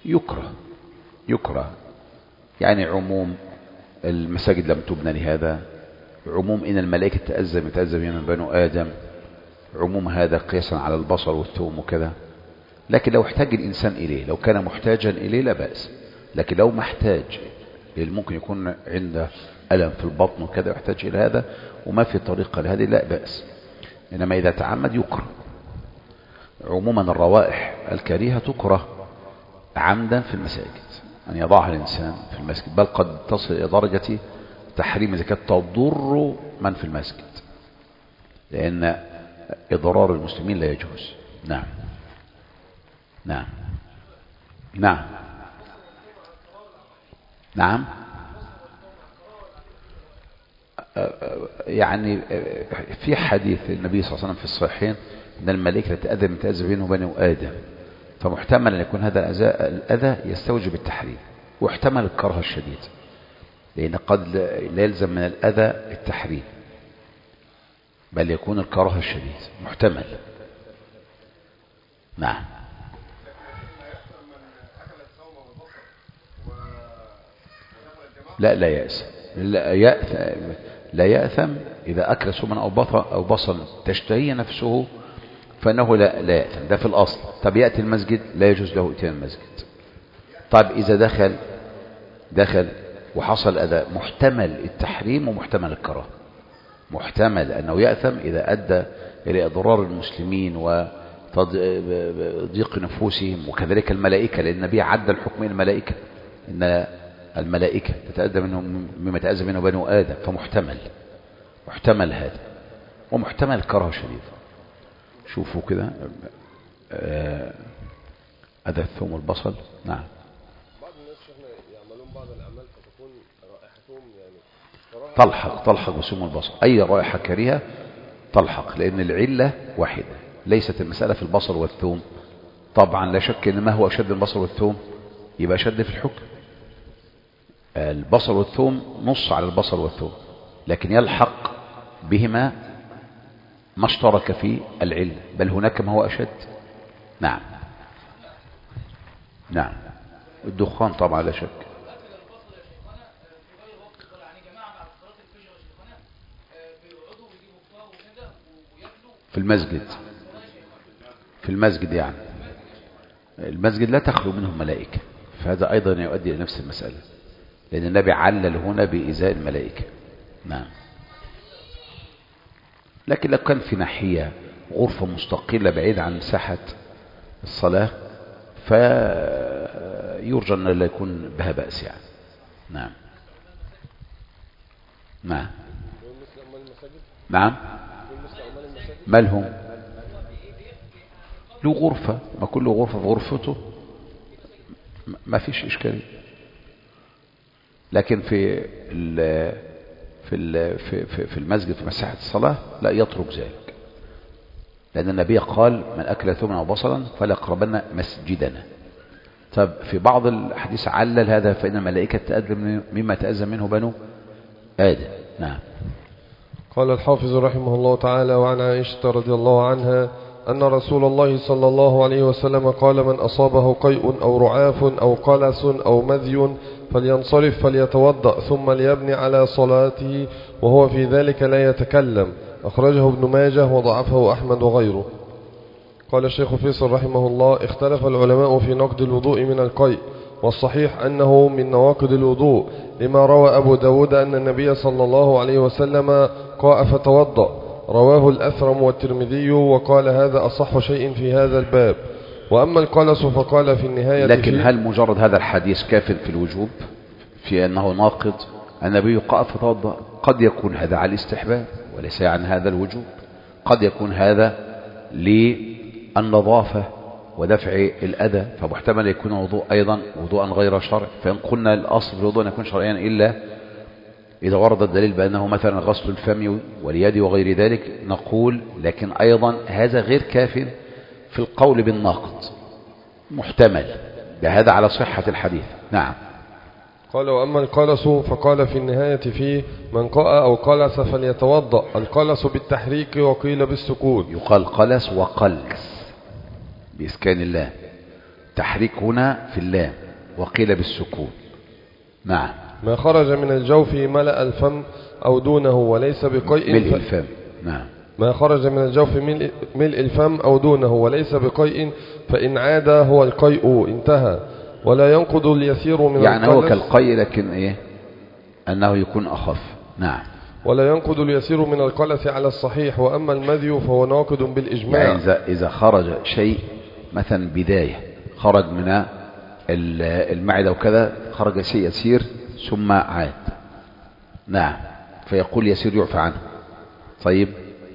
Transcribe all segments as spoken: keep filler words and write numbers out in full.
يكره يكره يعني عموم المساجد لم تبنى لهذا، عموم إن الملائكة تأذم يتأذم من بنو آدم، عموم هذا قياسا على البصر والثوم وكذا. لكن لو احتاج الإنسان إليه، لو كان محتاجا إليه لا بأس. لكن لو محتاج، ممكن يكون عنده ألم في البطن وكذا يحتاج إلى هذا وما في طريقة لهذه لا بأس. إنما إذا تعمد يكره. عموما الروائح الكريهة تكره عمدا في المساجد، أن يضعها الإنسان في المسجد، بل قد تصل إلى درجة تحريم إذا كانت تضر من في المسجد، لأن إضرار المسلمين لا يجوز. نعم نعم نعم نعم يعني في حديث النبي صلى الله عليه وسلم في الصحيحين أن الملائكة تأذى تأذى بينه وبين آدم، فمحتمل أن يكون هذا الأذى يستوجب التحريم، واحتمل الكراهة الشديد، لأن قد لا يلزم من الأذى التحريم بل يكون الكراهة الشديد محتمل. نعم. لا لا يأثم، لا يأثم, لا يأثم إذا أكل سما أو بصل أو بصل تشتهي نفسه فإنه لا, لا يأثم، ده في الأصل. طب يأتي المسجد لا يجوز له إتيان المسجد. طب إذا دخل دخل وحصل أذى، محتمل التحريم ومحتمل الكراهة. محتمل أنه يأثم إذا أدى إلى إضرار المسلمين وضيق نفوسهم، وكذلك الملائكة، لأن النبي عدى الحكمين الملائكة، إن الملائكة تتأذى منهم مما تأذى منه بنو آدم، فمحتمل محتمل هذا ومحتمل الكراهة الشديد. شوفوا كده أذى الثوم والبصل. نعم. بعض الناس شيخنا يعملون بعض الأعمال فتكون رائحتهم يعني تلحق تلحق بثوم والبصل، أي رائحة كريهة تلحق، لأن العلة واحدة، ليست المسألة في البصل والثوم. طبعا لا شك أن ما هو أشد البصل والثوم يبقى أشد في الحكم. البصل والثوم نص على البصل والثوم، لكن يلحق بهما ما اشترك في العلة، بل هناك ما هو أشد. نعم نعم. الدخان طبعا لا شك. في المسجد في المسجد يعني المسجد لا تخلو منهم ملائكة، فهذا أيضا يؤدي إلى نفس المسألة، لأن النبي علل هنا بإزاء الملائكة. نعم. لكن لو كان في ناحية غرفة مستقلة بعيدة عن مساحة الصلاة فيرجى أن لا يكون بها بأس يعني. نعم نعم نعم. مالهم له غرفة، ما كل غرفة في غرفته ما فيش إشكالية، لكن في في في في المسجد في مساحة الصلاة لا يترك ذلك، لأن النبي قال من أكل ثوما أو بصلا فلا يقربن مسجدنا. طب في بعض الحديث علل هذا، فإن الملائكة تأذى مما تأذى منه بنو آدم. نعم. قال الحافظ رحمه الله تعالى: وعن عائشة رضي الله عنها أن رسول الله صلى الله عليه وسلم قال: من أصابه قيء أو رعاف أو قلس أو مذي فلينصرف فليتوضأ ثم ليبني على صلاته وهو في ذلك لا يتكلم. أخرجه ابن ماجه وضعفه أحمد وغيره. قال الشيخ فيصل رحمه الله: اختلف العلماء في نقد الوضوء من القيء، والصحيح أنه من نواقض الوضوء، لما روى أبو داود أن النبي صلى الله عليه وسلم قاء فتوضأ، رواه الأثرم والترمذي، وقال هذا أصح شيء في هذا الباب. وأما القلس فقال في النهاية. لكن هل مجرد هذا الحديث كاف في الوجوب في أنه ناقض؟ النبي قاء فتوضأ، قد يكون هذا على الاستحباب وليس عن هذا الوجوب، قد يكون هذا للنظافة ودفع الأذى، فمحتمل يكون الوضوء أيضا وضوءا غير شرعي. فإن قلنا الأصل في الوضوء أن يكون شرعيا إلا إذا ورد الدليل بأنه مثلا غسل الفم واليد وغير ذلك نقول، لكن أيضا هذا غير كاف في القول بالناقض، محتمل بهذا على صحة الحديث. نعم. قال: وأما القلس فقال في النهاية فيه: من قاء أو قلس فليتوضأ. القلس بالتحريك وقيل بالسكون. يقال قلس وقلس بإسكان الله، التحريك هنا في اللام وقيل بالسكون. نعم. ما خرج من الجوف ملأ الفم أو دونه وليس بقيء ملء الفم. نعم. ما خرج من الجوف ملء, ملء الفم أو دونه وليس بقيء فإن عاد هو القيء انتهى. ولا ينقض اليسير من يعني القلس، هو كالقيء لكن إيه أنه يكون أخف. نعم. ولا ينقض اليسير من القلس على الصحيح. وأما المذي فهو ناقض بالإجماع. يعني إذا, إذا خرج شيء مثلا بداية خرج من المعدة وكذا، خرج شيء يسير ثم عاد. نعم. فيقول يسير يعفى عنه. طيب.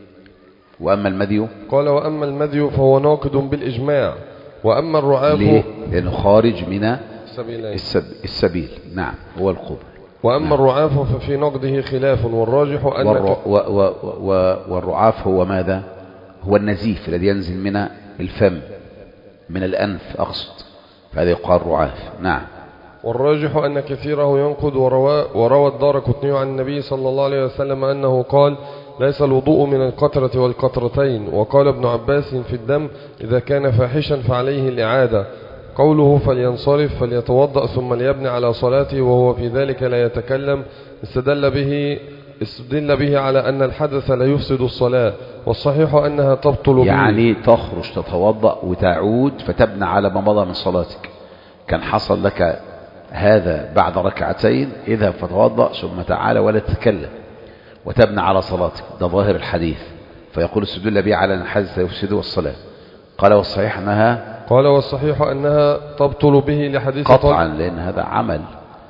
وأما المذي قال وأما المذي فهو ناقض بالإجماع. وأما الرعاف ليه؟ لأنه خارج من السبيلين. السب... السبيل. نعم. هو القبل. وأما نعم. الرعاف ففي نقضه خلاف والراجح أن والر... و... و... و... والرعاف هو ماذا؟ هو النزيف الذي ينزل من الفم من الأنف أقصد، فهذا يقال رعاف. نعم. والراجح أن كثيره ينقض. وروى, وروى الدارقطني عن النبي صلى الله عليه وسلم أنه قال ليس الوضوء من القطرة والقطرتين. وقال ابن عباس في الدم إذا كان فاحشا فعليه الإعادة. قوله فلينصرف فليتوضأ ثم ليبني على صلاته وهو في ذلك لا يتكلم استدل به استدل به على أن الحدث لا يفسد الصلاة، والصحيح أنها تبطل به. يعني تخرج تتوضأ وتعود فتبنى على ما مضى من صلاتك. كان حصل لك هذا بعد ركعتين، اذهب فتوضأ ثم تعالى ولا تتكلم وتبنى على صلاتك. ده ظاهر الحديث، فيقول استدل به على أن الحدث لا يفسد الصلاة. قال والصحيح أنها قال والصحيح أنها تبطل به لحديث قطعا، لأن هذا عمل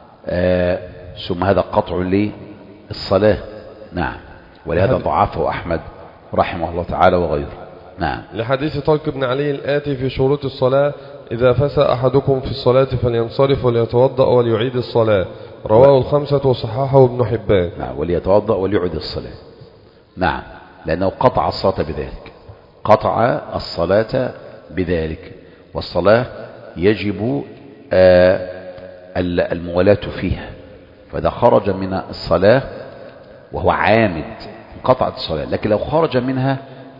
آه ثم هذا قطع للصلاة. نعم. ولهذا ضعفه أحمد رحمه الله تعالى وغيره. نعم. لحديث طلق بن علي الآتي في شروط الصلاة إذا فسى أحدكم في الصلاة فلينصرف وليتوضأ وليعيد الصلاة. رواه الخمسة وصححه ابن حبان. نعم. وليتوضأ وليعيد الصلاة. نعم. لأنه قطع الصلاة بذلك، قطع الصلاة بذلك. والصلاة يجب آه الموالاة فيها، فإذا خرج من الصلاة وهو عامد انقطعت الصلاة. لكن لو خرج منها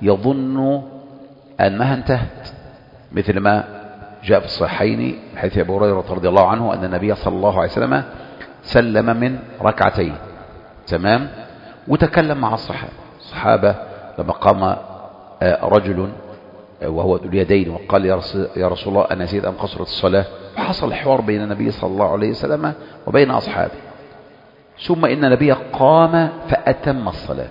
يظن أنها انتهت، مثل ما جاء في الصحيحين من حديث أبي هريرة رضي الله عنه أن النبي صلى الله عليه وسلم سلم من ركعتين تمام، وتكلم مع الصحابة. الصحابة لما قام رجل وهو ذو اليدين وقال يا رسول الله أنا نسيت أم قصرت الصلاة، وحصل حوار بين النبي صلى الله عليه وسلم وبين أصحابه. ثم إن النبي قام فأتم الصلاة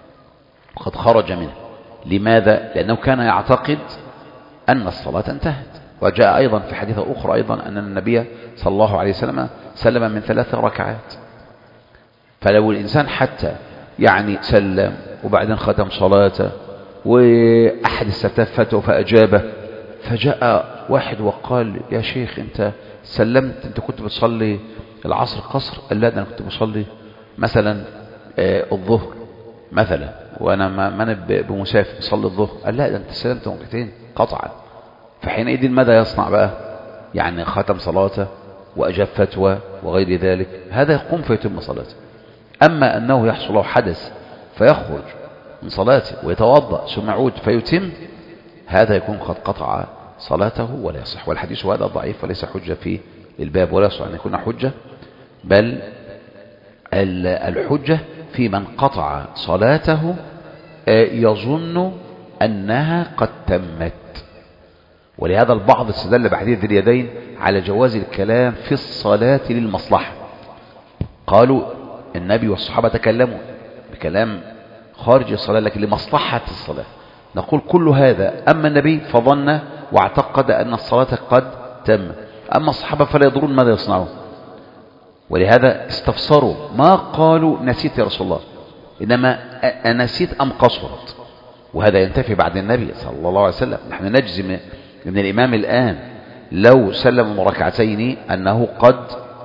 وقد خرج منه. لماذا؟ لأنه كان يعتقد أن الصلاة انتهت. وجاء أيضا في حديث أخرى أيضا أن النبي صلى الله عليه وسلم سلم من ثلاث ركعات. فلو الإنسان حتى يعني سلم وبعدين ختم صلاته وأحد استفتفته فأجابه، فجاء واحد وقال يا شيخ أنت سلمت، أنت كنت بتصلي العصر قصر؟ قال لا، أنا كنت بصلي مثلا آه الظهر مثلا، وأنا ما أنا بمسافر بصلي الظهر. قال لا، ده أنت سلمت ركعتين قطعا. فحينئذ ماذا يصنع بقى؟ يعني ختم صلاته وأجاب فتوى وغير ذلك، هذا يقوم فيتم صلاته. أما أنه يحصل له حدث فيخرج من صلاته ويتوضأ ثم يعود فيتم، هذا يكون قد قطع صلاته ولا يصح. والحديث هذا ضعيف وليس حجة في الباب، ولا يصح أن يكون حجة، بل الحجة في من قطع صلاته يظن أنها قد تمت. ولهذا البعض استدل بحديث ذي اليدين على جواز الكلام في الصلاة للمصلحة. قالوا النبي والصحابة تكلموا بكلام خارج الصلاة لكن لمصلحة الصلاة. نقول كل هذا. أما النبي فظن واعتقد أن الصلاة قد تم، أما الصحابة فلا يدرون ماذا يصنعون، ولهذا استفسروا، ما قالوا نسيت يا رسول الله، إنما أنسيت أم قصرت. وهذا ينتفي بعد النبي صلى الله عليه وسلم. نحن نجزم من الإمام الآن لو سلم ركعتين أنه قد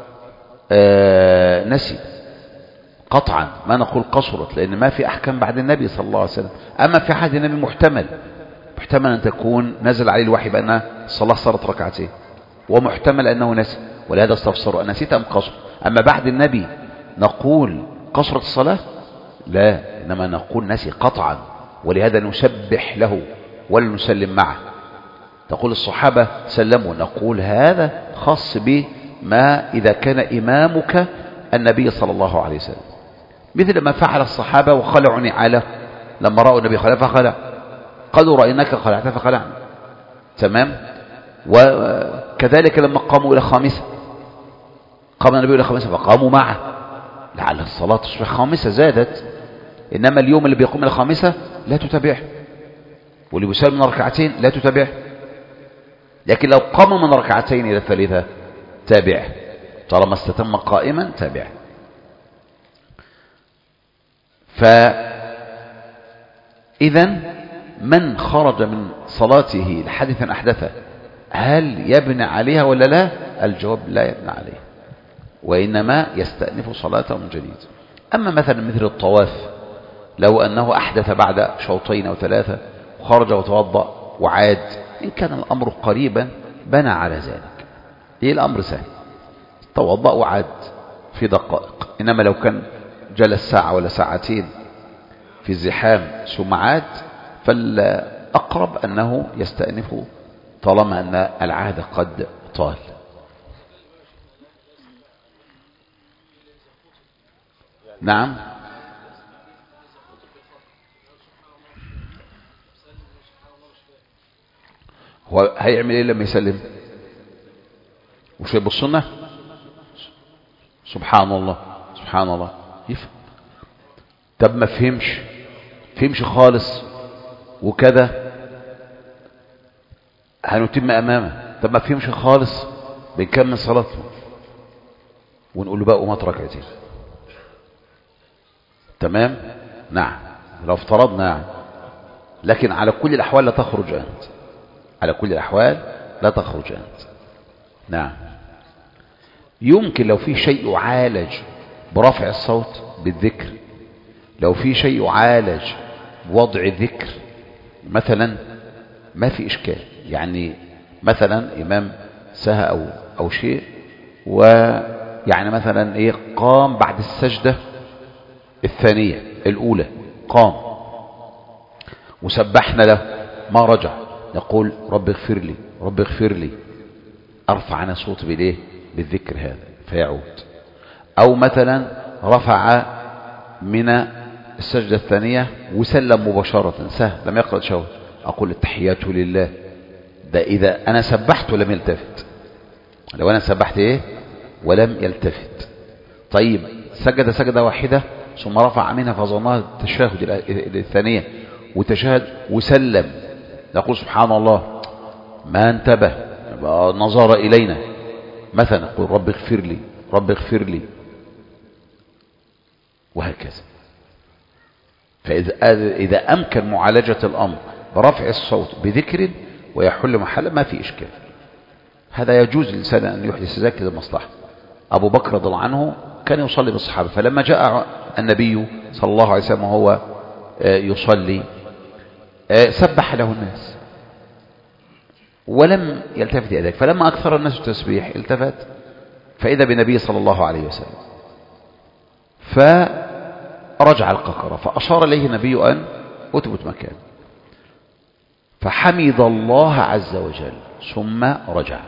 آه نسي قطعا، ما نقول قصرت، لأن ما في أحكام بعد النبي صلى الله عليه وسلم. أما في عهد النبي محتمل محتمل أن تكون نزل عليه الوحي بأن الصلاة صارت ركعتين، ومحتمل أنه نسي، ولهذا استفسروا أن نسيت أم قصر. أما بعد النبي نقول قصرت الصلاة؟ لا، إنما نقول نسي قطعا، ولهذا نسبح له ولا نسلم معه. تقول الصحابة سلموا، نقول هذا خاص بما إذا كان إمامك النبي صلى الله عليه وسلم، مثل ما فعل الصحابة وخلعوا نعاله لما رأوا النبي خلع فخلع، قالوا رأيناك خلعت فخلعنا. تمام. وكذلك لما قاموا إلى خامسة، قام النبي إلى خامسة فقاموا معه لعل الصلاة تصبح خامسة زادت. إنما اليوم اللي بيقوم إلى خامسة لا تتابعه، واللي بيسلم من ركعتين لا تتابعه، لكن لو قام من ركعتين إلى الثالثة تابعه، طالما استتم قائما تابعه. فإذا من خرج من صلاته لحدث أحدثه هل يبني عليها ولا لا؟ الجواب لا يبني عليها، وإنما يستأنف صلاته من جديد. أما مثلا مثل الطواف، لو أنه أحدث بعد شوطين أو ثلاثة وخرج وتوضأ وعاد، إن كان الأمر قريبا بنى على ذلك، إيه الأمر سهل، توضأ وعاد في دقائق. إنما لو كان جلس ساعة ولا ساعتين في الزحام ثم عاد، فالأقرب أنه يستأنف طالما أن العهد قد طال. نعم. هو هيعمل ايه لما يسلم؟ وش يبص لنا؟ سبحان الله سبحان الله، يفهم. طب ما فهمش فهمش خالص وكذا، هنتم امامه. طب ما فهمش خالص، بنكمل صلاته ونقول له بقى قوم ركعتين. تمام. نعم لو افترضنا يعني. لكن على كل الاحوال لا تخرج انت، على كل الاحوال لا تخرج انت. نعم. يمكن لو في شيء يعالج برفع الصوت بالذكر، لو في شيء يعالج بوضع الذكر مثلا ما في اشكال. يعني مثلا امام سهى او او شيء، ويعني مثلا ايه قام بعد السجدة الثانية الأولى، قام وسبحنا له ما رجع، نقول رب اغفر لي رب اغفر لي، أرفع أنا صوت بإيه؟ بالذكر هذا فيعود. أو مثلا رفع من السجدة الثانية وسلم مباشرة سهل لم يقرأ شهود، أقول التحيات لله. ده إذا أنا سبحت ولم يلتفت، لو أنا سبحت إيه ولم يلتفت. طيب سجد سجدة واحدة ثم رفع منها فظنها التشهد الثانية وتشهد وسلم، نقول سبحان الله ما انتبه نظر إلينا مثلا، نقول رب اغفر لي رب اغفر لي، وهكذا. فإذا إذا أمكن معالجة الأمر برفع الصوت بذكر ويحل محل ما في إشكال، هذا يجوز للإنسان أن يحدث ذلك للمصلحة. أبو بكر رضي الله عنه كان يصلي بالصحابة، فلما جاء النبي صلى الله عليه وسلم وهو يصلي سبح له الناس ولم يلتفت إلى ذلك، فلما أكثر الناس التسبيح التفت فإذا بالنبي صلى الله عليه وسلم، فرجع القكرة فأشار إليه النبي أن أثبت مكان، فحمد الله عز وجل ثم رجع.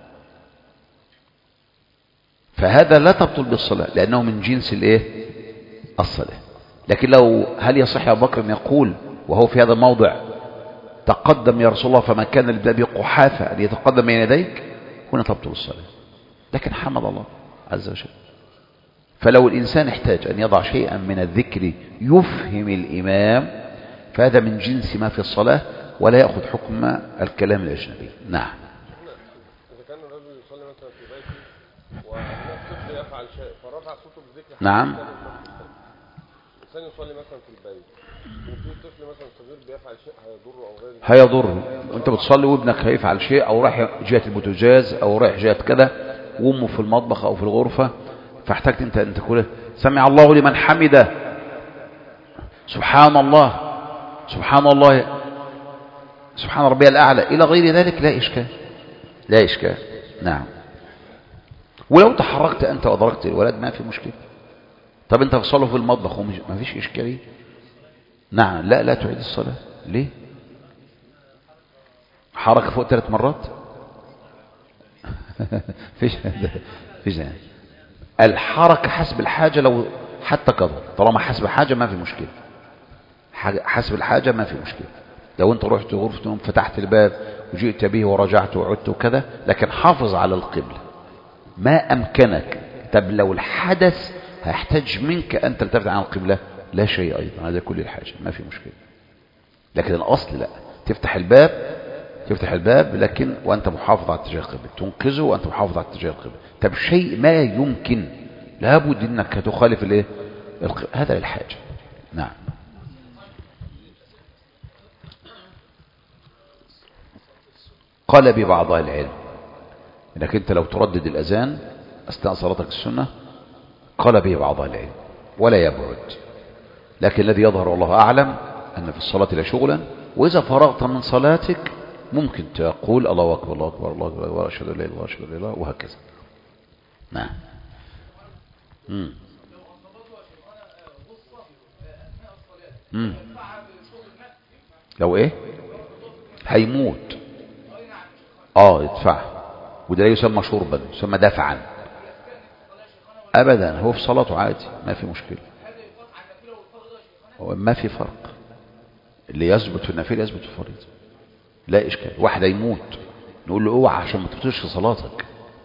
فهذا لا تبطل بالصلاة لأنه من جنس الايه الصلاة. لكن لو هل يصح يا أبو بكر أن يقول وهو في هذا الموضع تقدم يا رسول الله فما كان للباب قحافة أن يتقدم بين يديك، هنا تبطل الصلاة. لكن حمد الله عز وجل. فلو الإنسان احتاج أن يضع شيئا من الذكر يفهم الإمام فهذا من جنس ما في الصلاة ولا يأخذ حكم الكلام الأجنبي. نعم. إذا كان الرجل يصلي مثلا في بيته والطفل يفعل شيء فرفع صوته بالذكر، نعم. الإنسان يصلي مثلا في البيت وفي طفل مثلا صغير بيفعل شيء هيضره أو غيره، هيضره. وأنت بتصلي وابنك هيفعل شيء أو رايح جهة البوتاجاز أو رايح جهة كذا وأمه في المطبخ أو في الغرفة، فاحتجت أنت أن تقول سمع الله لمن حمده، سبحان الله سبحان الله سبحان ربي الأعلى إلى غير ذلك، لا إشكال لا إشكال. نعم. ولو تحركت أنت وأدركت الولد ما في مشكلة. طب أنت تصلي في المطبخ وما فيش إشكالية. نعم. لا لا تعيد الصلاة. ليه؟ حركة فوق ثلاث مرات فيش فيش يعني. الحركة حسب الحاجة، لو حتى قدر، طالما حسب الحاجة ما في مشكلة. حسب الحاجة ما في مشكلة. لو انت رحت غرفة نوم فتحت الباب وجئت به ورجعت وعدت وكذا، لكن حافظ على القبلة ما أمكنك. طب لو الحدث هيحتاج منك أن تلتفت عن القبلة لا شيء أيضا، هذا كل الحاجة ما في مشكلة. لكن الأصل لا، تفتح الباب تفتح الباب لكن وأنت محافظ على اتجاه القبلة، تنقذه وأنت محافظ على اتجاه القبلة. طب شيء ما يمكن لابد أنك تخالف الايه القبلة، هذا للحاجة. نعم. قال ببعض العلم انك انت لو تردد الاذان اثناء صلاتك السنه، قال به بعض العلم ولا يبعد، لكن الذي يظهر والله اعلم ان في الصلاه لشغلا، واذا فرغت من صلاتك ممكن تقول الله اكبر الله اكبر الله اكبر واشهد ان لا اله الا الله واشهد ان لا اله الا الله وهكذا. نعم. امم امم لو ايه هيموت اه يدفع، وده لا يسمى شربا، يسمى دفعا. ابدا، هو في صلاته عادي ما في مشكله، ما في فرق. اللي يثبت في النافله يثبت في الفريضه، لا اشكال. واحد يموت نقول له اوعى عشان ما تبطلش في صلاتك،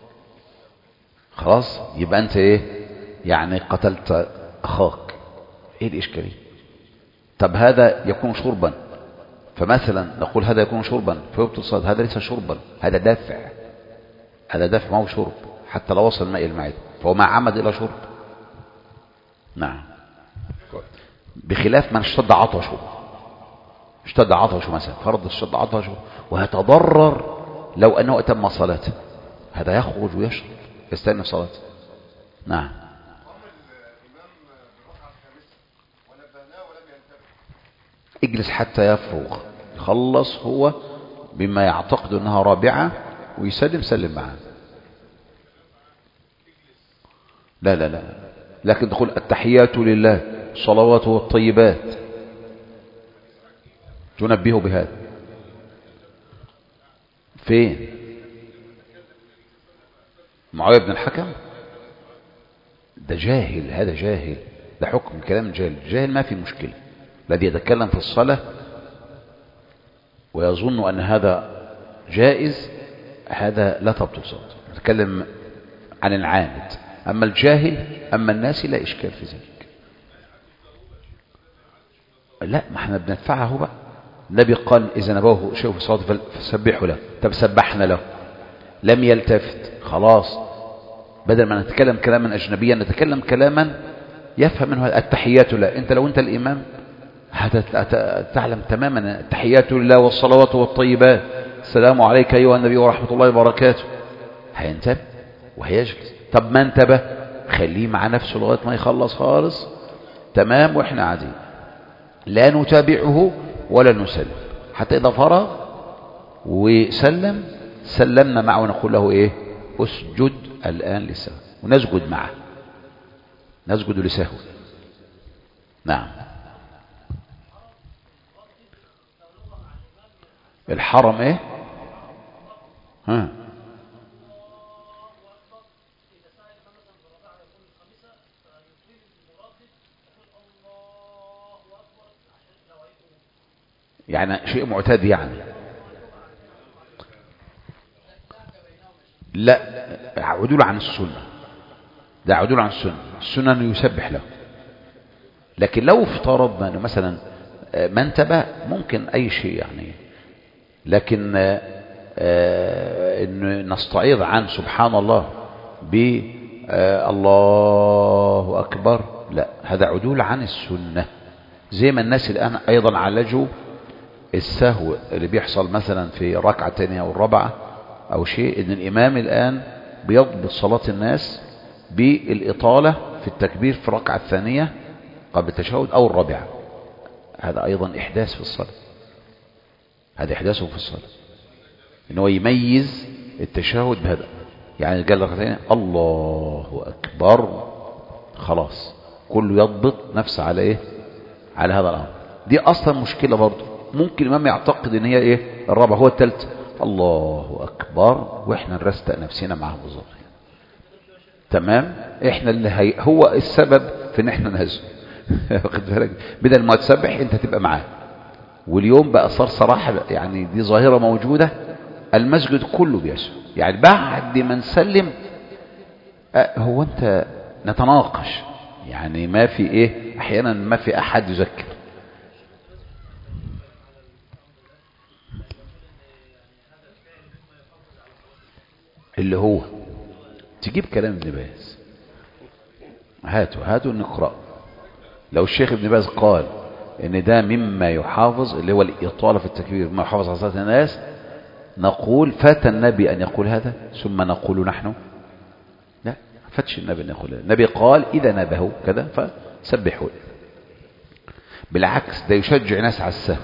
خلاص يبقى انت ايه يعني قتلت اخاك، ايه الاشكاليه؟ طب هذا يكون شربا، فمثلا نقول هذا يكون شربا فيبطل الصلاة، هذا ليس شربا، هذا دافع، هذا دافع ما هو شرب، حتى لو وصل الماء المعدة فهو ما عمد إلى شرب. نعم. بخلاف من اشتد عطشه، اشتد عطشه مثلا، فرض اشتد عطشه وهيتضرر لو أنه أتم صلاته، هذا يخرج ويشرب يستأنف صلاته. نعم. اجلس حتى يفرغ، يخلص هو بما يعتقد انها رابعة ويسلم سلم معاه. لا لا لا، لكن تقول التحيات لله الصلوات والطيبات، تنبهه بهذا. فين؟ معاوية بن الحكم ده جاهل، هذا جاهل، ده حكم كلام جاهل. جاهل ما في مشكلة. الذي يتكلم في الصلاة ويظن أن هذا جائز، هذا لا تبطل صلاته. نتكلم عن العامد. أما الجاهل أما الناس لا إشكال في ذلك. لا، ما احنا بندفعه بقى. النبي قال إذا نبوه شيء في الصلاة فسبحوا له، طب سبحنا له لم يلتفت، خلاص بدل ما نتكلم كلاما أجنبيا نتكلم كلاما يفهم منه. التحيات له، انت لو انت الإمام تعلم تماما التحيات لله والصلوات والطيبات السلام عليك أيها النبي ورحمة الله وبركاته، هينتبه وهيجلس. طب ما انتبه خليه مع نفسه لغاية ما يخلص خالص تمام، واحنا قاعدين لا نتابعه ولا نسلم حتى إذا فرغ وسلم سلمنا معه ونقول له ايه اسجد الآن لسهو، ونسجد معه، نسجد لسهو. نعم. الحرم ايه ها يعني شيء معتاد يعني؟ لا، عدول عن السنة، ده عدول عن السنة. السنة انه يسبح له. لكن لو افترضنا مثلا ما انتبه ممكن اي شيء يعني، لكن آه ان نستعيض عن سبحان الله ب آه الله اكبر، لا، هذا عدول عن السنة. زي ما الناس الان ايضا عالجوا السهو اللي بيحصل مثلا في الركعة الثانية او الرابعة او شيء، ان الامام الان بيضبط صلاة الناس بالاطالة في التكبير في الركعة الثانية قبل التشهد او الرابعة. هذا ايضا احداث في الصلاة، هذا احداثه في الصلاة، ان هو يميز التشهد بهذا. يعني قال ركعتين الله اكبر، خلاص كله يضبط نفسه على ايه، على هذا الامر. دي اصلا مشكلة برضه. ممكن الامام يعتقد ان هي ايه الرابعة هو الثالث، الله أكبر، وإحنا نرستق نفسنا معه بالظبط. تمام، إحنا اللي هي هو السبب في إن إحنا نهزم. واخد بالك؟ بدل ما تسبح أنت تبقى معاه. واليوم بقى صار صراحة يعني دي ظاهرة موجودة، المسجد كله بيسجد. يعني بعد ما نسلم أه هو أنت نتناقش، يعني ما في إيه، أحيانا ما في أحد يذكر. اللي هو تجيب كلام ابن باز، هاتوا هاتوا نقرأ. لو الشيخ ابن باز قال ان ده مما يحافظ، اللي هو الإطالة في التكبير، ما يحافظ على صلاة الناس، نقول فات النبي أن يقول هذا ثم نقول نحن؟ لا، فاتش النبي أن يقول هذا. النبي قال إذا نبهوا كذا فسبحوا. بالعكس ده يشجع ناس على السهو.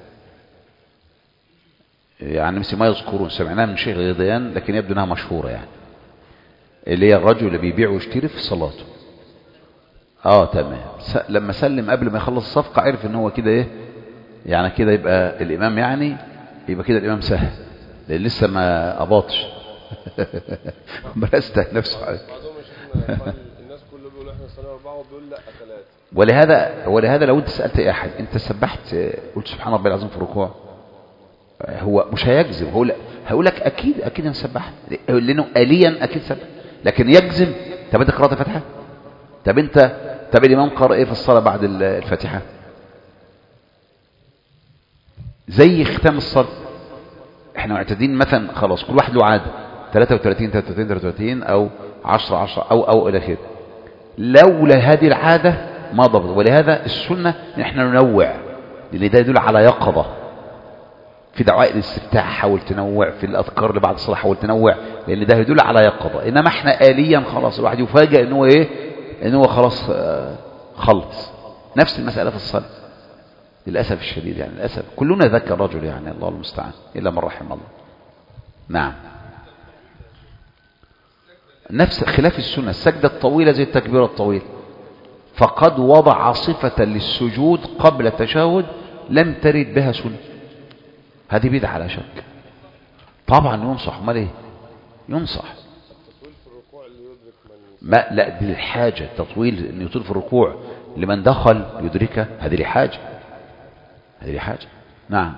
يعني مثل ما يذكرون، سمعناها من شيخ غيضيان لكن يبدو انها مشهورة، يعني اللي هي الرجل اللي بيبيع ويشتري في صلاته. اه تمام، لما سلم قبل ما يخلص الصفقة عرف ان هو كده ايه، يعني كده يبقى الامام، يعني يبقى كده الامام سهل لان لسه ما اباطش. برسته نفسه عليه. الناس كله بيقول احنا صلاه اربعه وبيقول لا ثلاثه. ولهذا ولهذا لو انت سالت اي احد انت سبحت قلت سبحان ربي العظيم في الركوع، هو مش هيجزم، هو لا هقول لك اكيد اكيد انا سبحت لانه اليا اكيد سبح، لكن يجزم. طب انت قرات الفاتحه؟ طب انت طب الامام قرأ ايه في الصلاه بعد الفاتحه؟ زي ختام الصلاه. احنا معتادين مثلا خلاص كل واحد له عاده ثلاثة وثلاثين ثلاثة وثلاثين ثلاثة وثلاثين او عشرة عشرة او او الى كده. لولا هذه العاده ما ضبط. ولهذا السنه نحن ننوع، لان ده يدل على يقظه. في دعاء الاستفتاح حاول تنوع، في الاذكار اللي بعد الصلاه حاول تنوع، لان ده يدل على يقظه. انما احنا آليا خلاص الواحد يفاجئ ان هو ايه، ان هو خلاص آه خلص. نفس المساله في الصلاه للاسف الشديد، يعني للاسف كلنا ذكر رجل، يعني الله المستعان الا من رحم الله. نعم، نفس خلاف السنه. السجده الطويله زي التكبيره الطويله، فقد وضع صفه للسجود قبل التشهد لم ترد بها سنه. هذه بدعة لا شك. طبعا ينصح، امال ايه؟ ينصح. التطويل في الركوع اللي يدرك من ما لا دي للحاجة، التطويل ان يطول في الركوع لمن دخل يدركه، هذه لحاجة، هذه لحاجة. نعم.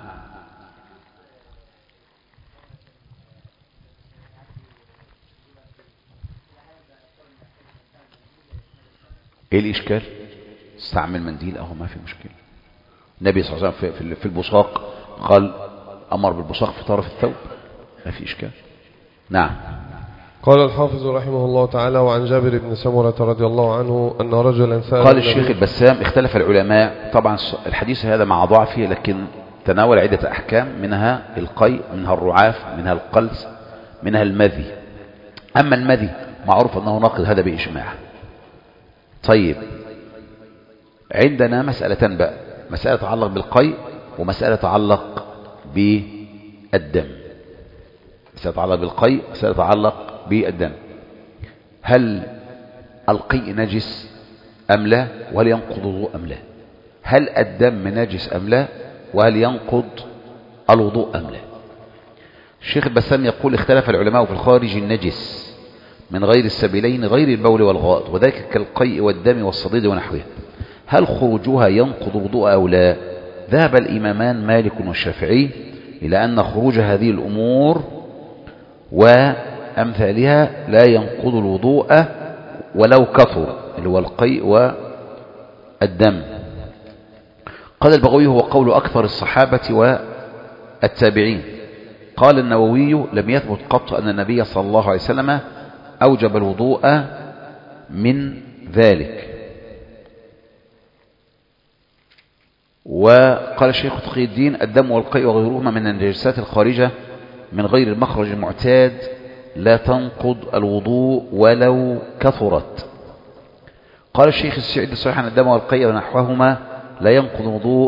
ايه الاشكال؟ استعمل منديل اهو، ما في مشكلة. النبي صلى الله عليه وسلم في البصاق قال أمر بالبصاق في طرف الثوب، ما في إشكال. نعم. قال الحافظ رحمه الله تعالى: وعن جابر بن سمرة رضي الله عنه أن رجلا سأل قال الشيخ البسام: اختلف العلماء، طبعا الحديث هذا مع ضعفه لكن تناول عدة أحكام، منها القيء، منها الرعاف، منها القلس، منها المذي. أما المذي معروف أنه ناقض، هذا بإجماع. طيب عندنا مسألتان بقى، مسألة تتعلق بالقيء ومسألة تتعلق بالدم. مسألة تتعلق بالقيء، مسألة تتعلق بالدم. هل القيء نجس أم لا؟ وهل ينقض الوضوء أم لا؟ هل الدم نجس أم لا؟ وهل ينقض الوضوء أم لا؟ الشيخ البسام يقول: اختلف العلماء في الخارج النجس من غير السبيلين غير البول والغائط، وذلك كالقيء والدم والصديد ونحوها، هل خروجها ينقض الوضوء أو لا؟ ذهب الإمامان مالك والشافعي إلى أن خروج هذه الأمور وأمثالها لا ينقض الوضوء ولو كثر، اللي هو القيء والدم. قال البغوي: هو قول أكثر الصحابة والتابعين. قال النووي: لم يثبت قط أن النبي صلى الله عليه وسلم أوجب الوضوء من ذلك. وقال الشيخ تقي الدين: الدم والقيء وغيرهما من النجاسات الخارجة من غير المخرج المعتاد لا تنقض الوضوء ولو كثرت. قال الشيخ السعيد صحيح أن الدم والقيء ونحوهما لا ينقض الوضوء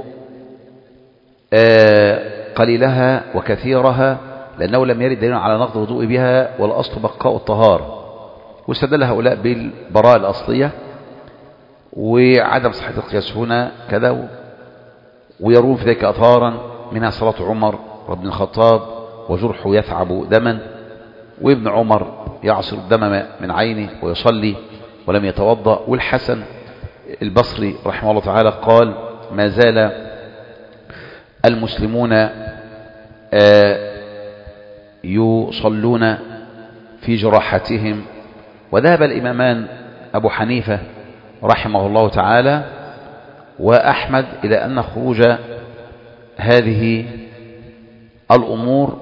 قليلها وكثيرها، لأنه لم يرد دليل على نقض الوضوء بها، والأصل بقاء الطهارة. واستدل هؤلاء بالبراءة الأصلية وعدم صحة القياس هنا كذا، ويرون في ذلك أثارا منها صلاة عمر بن الخطاب وجرحه يثعب دما، وابن عمر يعصر الدم من عينه ويصلي ولم يتوضأ، والحسن البصري رحمه الله تعالى قال ما زال المسلمون يصلون في جراحتهم. وذهب الإمامان أبو حنيفة رحمه الله تعالى وأحمد إلى أن خروج هذه الأمور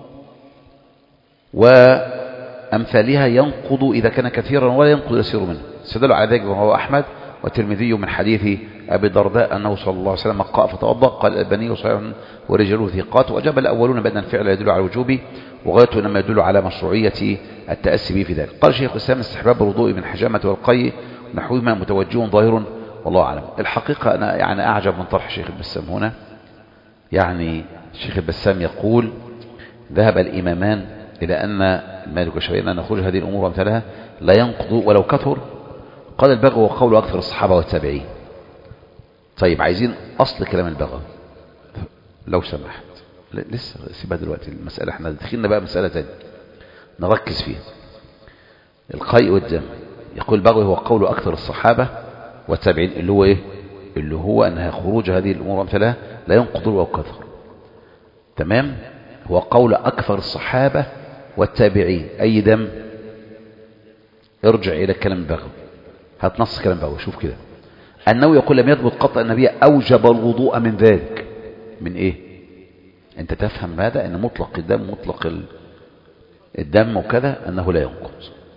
وأمثالها ينقض إذا كان كثيرا ولا ينقض يسير منه. استدل على ذلك وهو أحمد والترمذي من حديث أبي الدرداء أنه صلى الله عليه وسلم قاء فتوضأ. قال الألباني صحيح ورجاله ثقات. وأجاب الأولون بأن الفعل يدل على الوجوب وغايته إنما يدل على مشروعية التأسي به في ذلك. قال شيخ الإسلام استحباب الوضوء من حجامة والقي نحوهما متوجه ظاهر والله أعلم. الحقيقة أنا يعني أعجب من طرح الشيخ البسام هنا. يعني الشيخ البسام يقول ذهب الإمامان إلى أن المالك والشافعي أن خروج هذه الأمور وامثالها لا ينقض ولو كثر. قال البغوي وقول أكثر الصحابة والتابعين. طيب عايزين أصل كلام البغوي لو سمحت. لسه سيبها دلوقتي المسألة، احنا دخلنا بقى مسألة تانية نركز فيها. القيء والدم يقول البغوي هو قول أكثر الصحابة والتابعين اللي هو إيه؟ اللي هو أنها خروج هذه الأمور وامثالها لا ينقض ولو كثر. تمام؟ هو قول أكثر الصحابة والتابعين. أي دم؟ ارجع إلى كلام البغوي، هات نص كلام البغوي شوف كده. أنه يقول لم يثبت قط النبي أوجب الوضوء من ذلك. من إيه؟ أنت تفهم هذا أن مطلق الدم مطلق الدم وكذا أنه لا ينقض.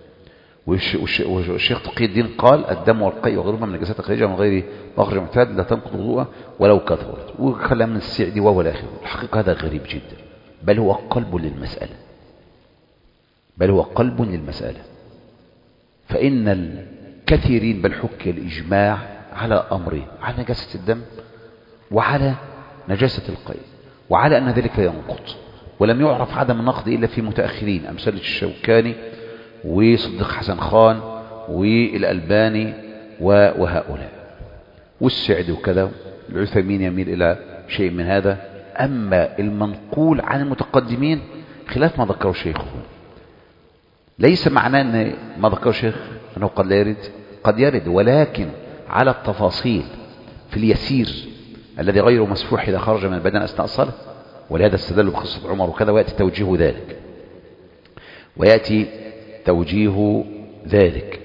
والشيخ تقي الدين قال الدم والقيء وغيرهما من النجاسات الخارجة من غير مخرج معتاد لا تنقض وضوءه ولو كثرت. وكلام من السعدي وهو الآخر. الحقيقة هذا غريب جدا، بل هو قلب للمسألة، بل هو قلب للمسألة. فإن الكثيرين بل حكي الإجماع على أمرين، على نجاسة الدم وعلى نجاسة القيء، وعلى أن ذلك لا ينقض. ولم يعرف عدم النقض إلا في متأخرين أمثال الشوكاني وصديق حسن خان والألباني وهؤلاء والسعدي وكذا. العثيمين يميل إلى شيء من هذا. أما المنقول عن المتقدمين خلاف ما ذكره الشيخ. ليس معناه أن ما ذكره الشيخ أنه قد لا يرد، قد يرد، ولكن على التفاصيل في اليسير الذي غير مسفوح إذا خرج من البدن أثناء الصلاة. ولهذا استدل بقصة عمر وكذا، ويأتي توجيه ذلك ويأتي توجيه ذلك.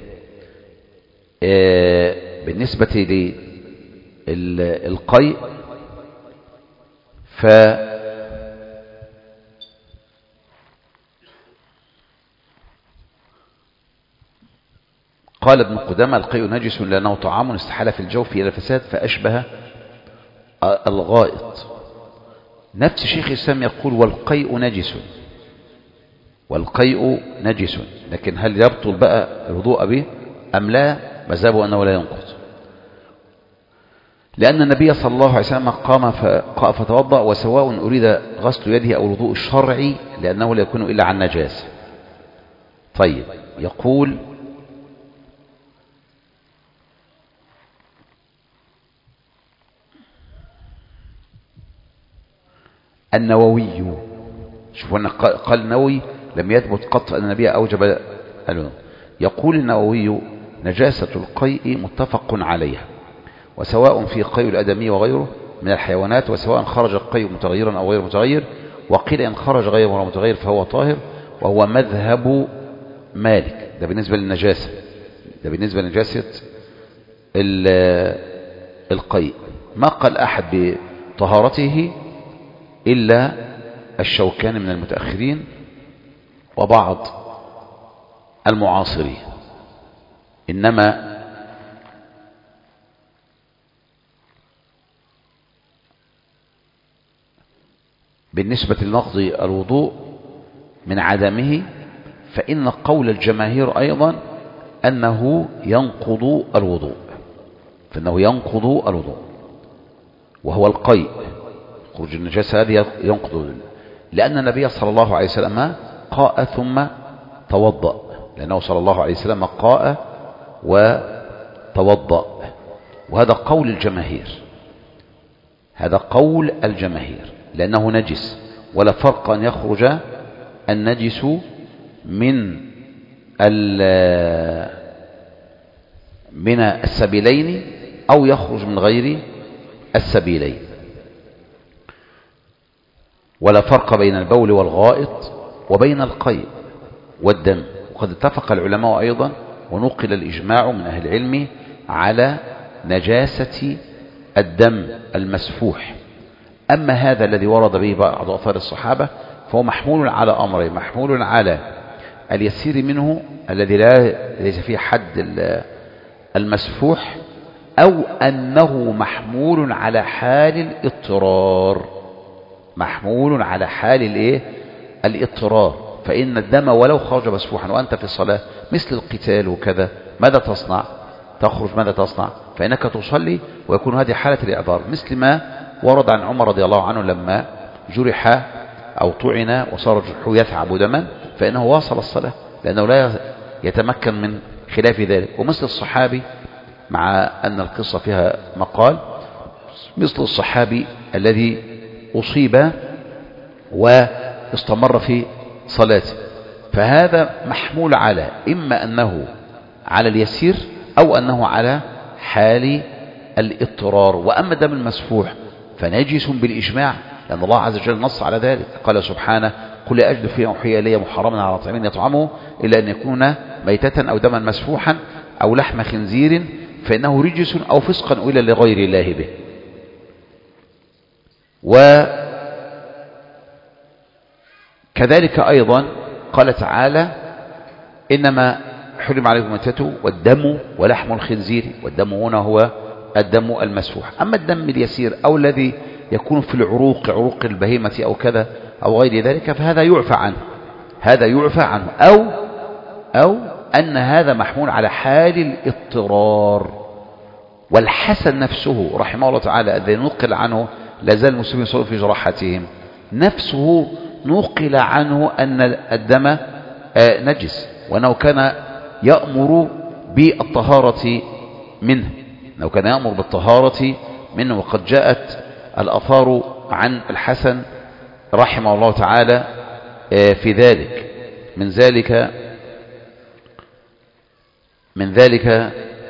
آه بالنسبة للقيء ف قال ابن قدامة القيء نجس لأنه طعام استحال في الجوف إلى الفساد فأشبه الغائط. نفس شيخ الإسلام يقول والقيء نجس، والقيء نجس، لكن هل يبطل بقى الوضوء به أم لا؟ مذهبه أنه لا ينقض، لأن النبي صلى الله عليه وسلم قام فتوضأ وسواء أريد غسل يده أو الوضوء الشرعي لأنه لا يكون إلا عن نجاسة. طيب يقول النووي، شوفوا أن قال النووي لم يثبت قط أن النبي أوجب الوضوء. يقول النووي نجاسة القيء متفق عليها، وسواء في قيء الأدمي وغيره من الحيوانات، وسواء خرج القيء متغيرا أو غير متغير. وقيل إن خرج غير متغير فهو طاهر، وهو مذهب مالك. ده بالنسبة للنجاسة، ده بالنسبة لنجاسة القيء. ما قال أحد بطهارته إلا الشوكاني من المتأخرين وبعض المعاصرين. إنما بالنسبة لنقض الوضوء من عدمه فإن قول الجماهير أيضا أنه ينقض الوضوء، فإنه ينقض الوضوء، وهو القيء خروج النجاسة هذه ينقض، لأن النبي صلى الله عليه وسلم قاء ثم توضأ، لأنه صلى الله عليه وسلم قاء وتوضأ. وهذا قول الجماهير، هذا قول الجماهير لأنه نجس، ولا فرق أن يخرج النجس من من السبيلين أو يخرج من غير السبيلين. ولا فرق بين البول والغائط وبين القيء والدم. وقد اتفق العلماء أيضا ونقل الإجماع من أهل العلم على نجاسة الدم المسفوح. أما هذا الذي ورد به بعض آثار الصحابة فهو محمول على أمرين: محمول على اليسير منه الذي لا ليس فيه حد المسفوح، أو أنه محمول على حال الاضطرار. محمول على حال الايه الاضطرار. فإن الدم ولو خرج مسفوحا وأنت في الصلاة مثل القتال وكذا، ماذا تصنع؟ تخرج ماذا تصنع؟ فإنك تصلي ويكون هذه حالة الإعذار، مثل ما ورد عن عمر رضي الله عنه لما جرح أو طعن وصار جرحه يثعب دما فإنه واصل الصلاة لأنه لا يتمكن من خلاف ذلك. ومثل الصحابي، مع أن القصة فيها مقال، مثل الصحابي الذي أصيب واستمر في صلاته، فهذا محمول على إما أنه على اليسير أو أنه على حال الاضطرار. وأما دم المسفوح فنجس بالإجماع، لأن الله عز وجل نص على ذلك. قال سبحانه: قل لا أجد فيما أوحي إلي محرما على طعام يطعمه إلا أن يكون ميتة أو دما مسفوحا أو لحم خنزير فإنه رجس أو فسقا إلى لغير الله به. وكذلك أيضا قال تعالى: إنما حرم عليكم الميتة والدم ولحم الخنزير، والدم هنا هو الدم المسفوح. أما الدم اليسير أو الذي يكون في العروق، عروق البهيمة أو كذا أو غير ذلك، فهذا يعفى عنه، هذا يعفى عنه. أو أو أن هذا محمول على حال الاضطرار. والحسن نفسه رحمه الله تعالى الذي نقل عنه لا زال المسلمين يصلون في جراحاتهم، نفسه نقل عنه أن الدم نجس، وأنه كان يأمر بالطهارة منه، أنه كان يأمر بالطهارة منه. وقد جاءت الآثار عن الحسن رحمه الله تعالى في ذلك. من ذلك من ذلك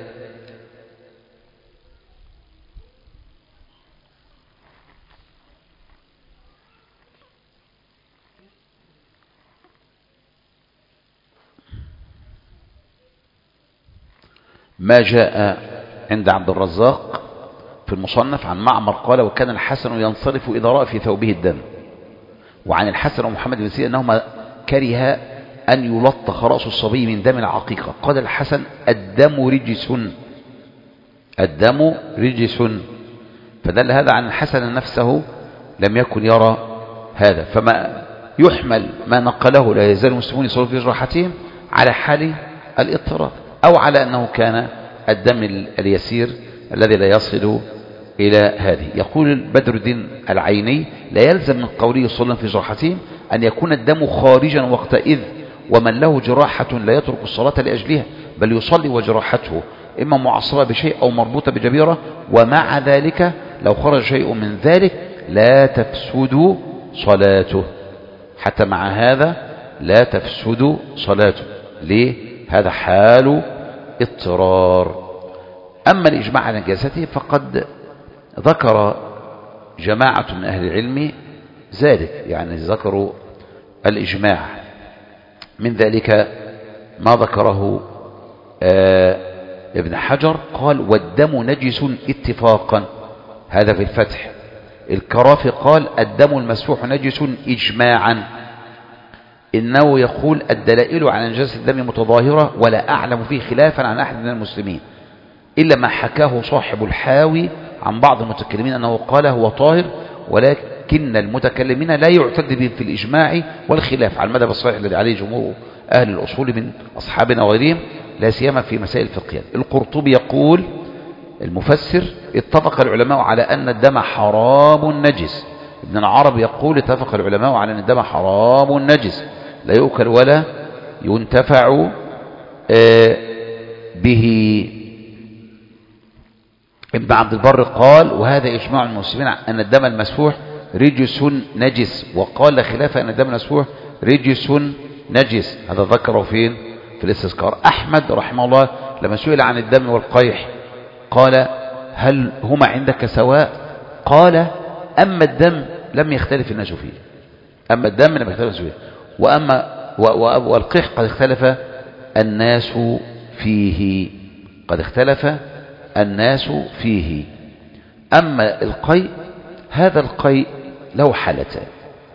ما جاء عند عبد الرزاق في المصنف عن معمر قال: وكان الحسن ينصرف إذا رأى في ثوبه الدم. وعن الحسن ومحمد بن سيرين أنهما كره أن يلطخ رأس الصبي من دم العقيقة. قال الحسن: الدم رجس، الدم رجس. فدل هذا عن الحسن نفسه لم يكن يرى هذا. فما يحمل ما نقله لا يزال المسلمون يصلون في جراحتهم على حال الاضطرار، أو على أنه كان الدم اليسير الذي لا يصل إلى هذه. يقول بدر الدين العيني: لا يلزم من قوله صلى الله عليه وسلم في جراحتهم أن يكون الدم خارجا وقتئذ، ومن له جراحة لا يترك الصلاة لأجلها، بل يصلي وجراحته إما معصرة بشيء أو مربوطة بجبيرة، ومع ذلك لو خرج شيء من ذلك لا تفسد صلاته. حتى مع هذا لا تفسد صلاته. ليه؟ هذا حال اضطرار. أما الإجماع على نجاسته فقد ذكر جماعة من أهل العلم ذلك، يعني ذكروا الإجماع. من ذلك ما ذكره آه ابن حجر، قال: والدم نجس اتفاقا، هذا في الفتح. الكرافي قال: الدم المسفوح نجس إجماعا. إنه يقول: الدلائل على نجاسة الدم متظاهرة ولا أعلم فيه خلافا عن أحد من المسلمين إلا ما حكاه صاحب الحاوي عن بعض المتكلمين أنه قال هو طاهر، ولكن المتكلمين لا يعتد به في الإجماع والخلاف على المذهب الصحيح الذي عليه جمهور أهل الأصول من أصحابنا وغيرهم، لا سيما في مسائل الفقهية. القرطبي يقول المفسر: اتفق العلماء على أن الدم حرام نجس. ابن العربي يقول: اتفق العلماء على أن الدم حرام نجس لا يؤكل ولا ينتفع به. ابن عبد البر قال: وهذا إجماع المسلمين أن الدم المسفوح رجس نجس، وقال خلافه أن الدم المسفوح رجس نجس. هذا ذكره فين؟ في الاستذكار. أحمد رحمه الله لما سئل عن الدم والقيح قال هل هما عندك سواء؟ قال أما الدم لم يختلف الناس فيه، أما الدم لم يختلف الناس فيه، وأما والقيح قد اختلف الناس فيه، قد اختلف الناس فيه. أما القيء، هذا القيء له حالتان: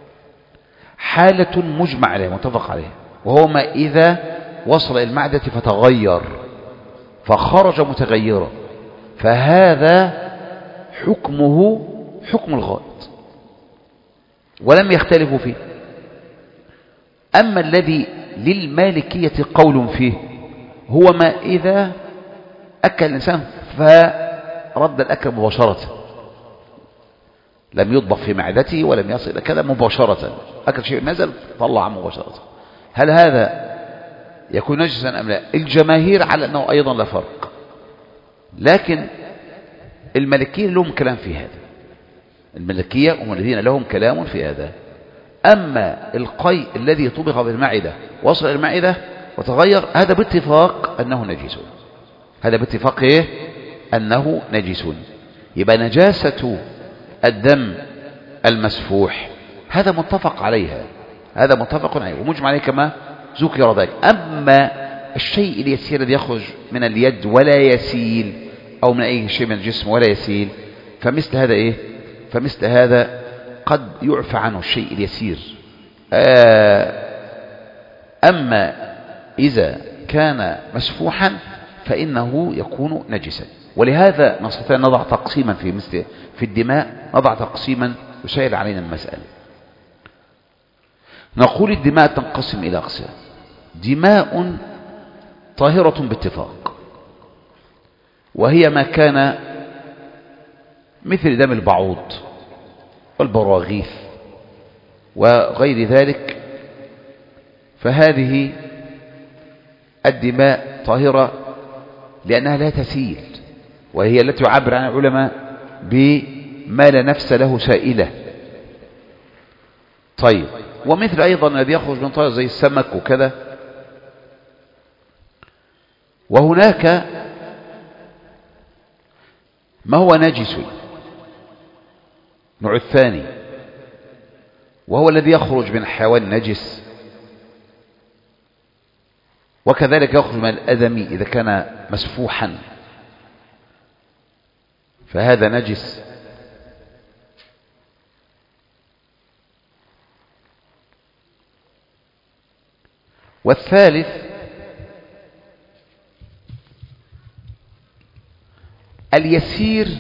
حالة مجمع عليها متفق عليها، وهو ما إذا وصل إلى المعدة فتغير فخرج متغيرا، فهذا حكمه حكم الغائط ولم يختلفوا فيه. أما الذي للمالكية قول فيه هو ما إذا أكل الإنسان فرد الأكل مباشرة، لم يطبخ في معدته ولم يصل إلى كذا، مباشرة أكل شيء نزل طلع مباشرة، هل هذا يكون نجسا أم لا؟ الجماهير على أنه أيضا لا فرق، لكن المالكية لهم كلام في هذا، المالكية هم الذين لهم كلام في هذا. أما القيء الذي طبخ بالمعدة وصل إلى المعدة وتغير، هذا باتفاق أنه نجس، هذا باتفاق إيه؟ أنه نجس. يبقى نجاسة الدم المسفوح هذا متفق عليها، هذا متفق عليه ومجمع عليه كما ذكر ذلك. أما الشيء اليسير الذي يخرج من اليد ولا يسيل، أو من أي شيء من الجسم ولا يسيل، فمثل هذا إيه؟ فمثل هذا قد يعفى عنه الشيء اليسير. أما إذا كان مسفوحا فإنه يكون نجسا. ولهذا نستطيع أن نضع تقسيما في مثل في الدماء، نضع تقسيما يسهل علينا المسألة. نقول الدماء تنقسم إلى أقسام: دماء طاهرة باتفاق، وهي ما كان مثل دم البعوض والبراغيث وغير ذلك، فهذه الدماء طاهرة لأنها لا تسيل، وهي التي يعبر عن العلماء بما لا نفس له سائلة. طيب، ومثل أيضا الذي يخرج من طائر زي السمك وكذا. وهناك ما هو نجس، النوع الثاني، وهو الذي يخرج من حيوان نجس، وكذلك يخرج من الأدمي إذا كان مسفوحا فهذا نجس. والثالث اليسير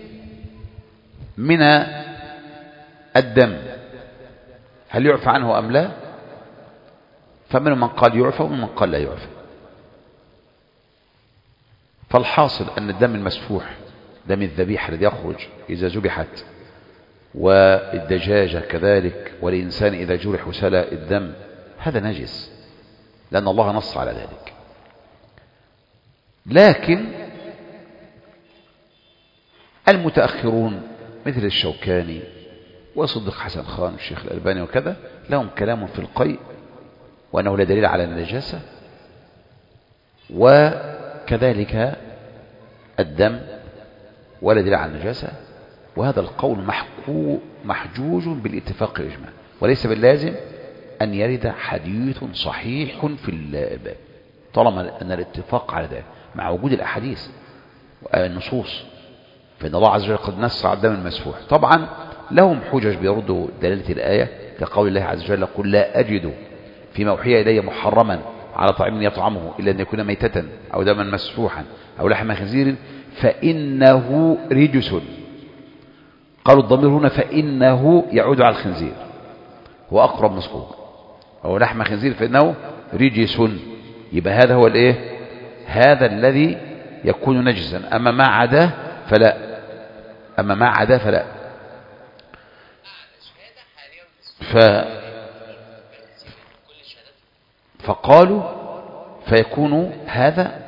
من الدم، هل يعفى عنه أم لا؟ فمن من قال يعفى ومن من قال لا يعفى. فالحاصل أن الدم المسفوح، دم الذبيحة الذي يخرج إذا ذبحت، والدجاجة كذلك، والإنسان إذا جرح وسال الدم، هذا نجس لأن الله نص على ذلك. لكن المتأخرون مثل الشوكاني وصدق حسن خان والشيخ الألباني وكذا لهم كلام في القيء وأنه لا دليل على النجاسة، وكذلك الدم ولا دليل على النجاسة، وهذا القول محكو محجوج بالاتفاق الإجماع، وليس باللازم أن يرد حديث صحيح في الباب طالما أن الاتفاق على ذلك مع وجود الأحاديث والنصوص، فإن الله عز وجل قد نص على الدم المسفوح. طبعا لهم حجج بيردوا دلالة الآية كقول الله عز وجل: قل لا أجد فيما أوحي إلي محرما على طعام يطعمه إلا أن يكون ميتة أو دما مسفوحا أو لحم خنزير فإنه رجس. قالوا الضمير هنا فإنه يعود على الخنزير، هو أقرب مذكور، أو لحم خنزير فإنه رجس. يبقى هذا هو الإيه؟ هذا الذي يكون نجسا. أما ما عداه فلا، أما ما عداه فلا. ف... فقالوا فيكون هذا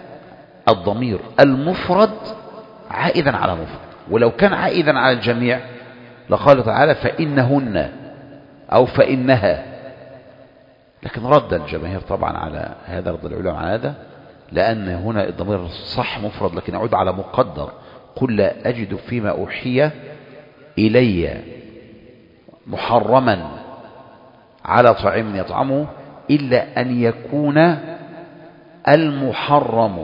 الضمير المفرد عائدا على مفرد، ولو كان عائدا على الجميع لقال تعالى فإنهن أو فإنها، لكن رد الجماهير طبعا على هذا، رد العلماء على هذا، لأن هنا الضمير صح مفرد لكن يعود على مقدر. قل لا أجد فيما أوحي إلي محرما على طعام يطعمه إلا أن يكون المحرم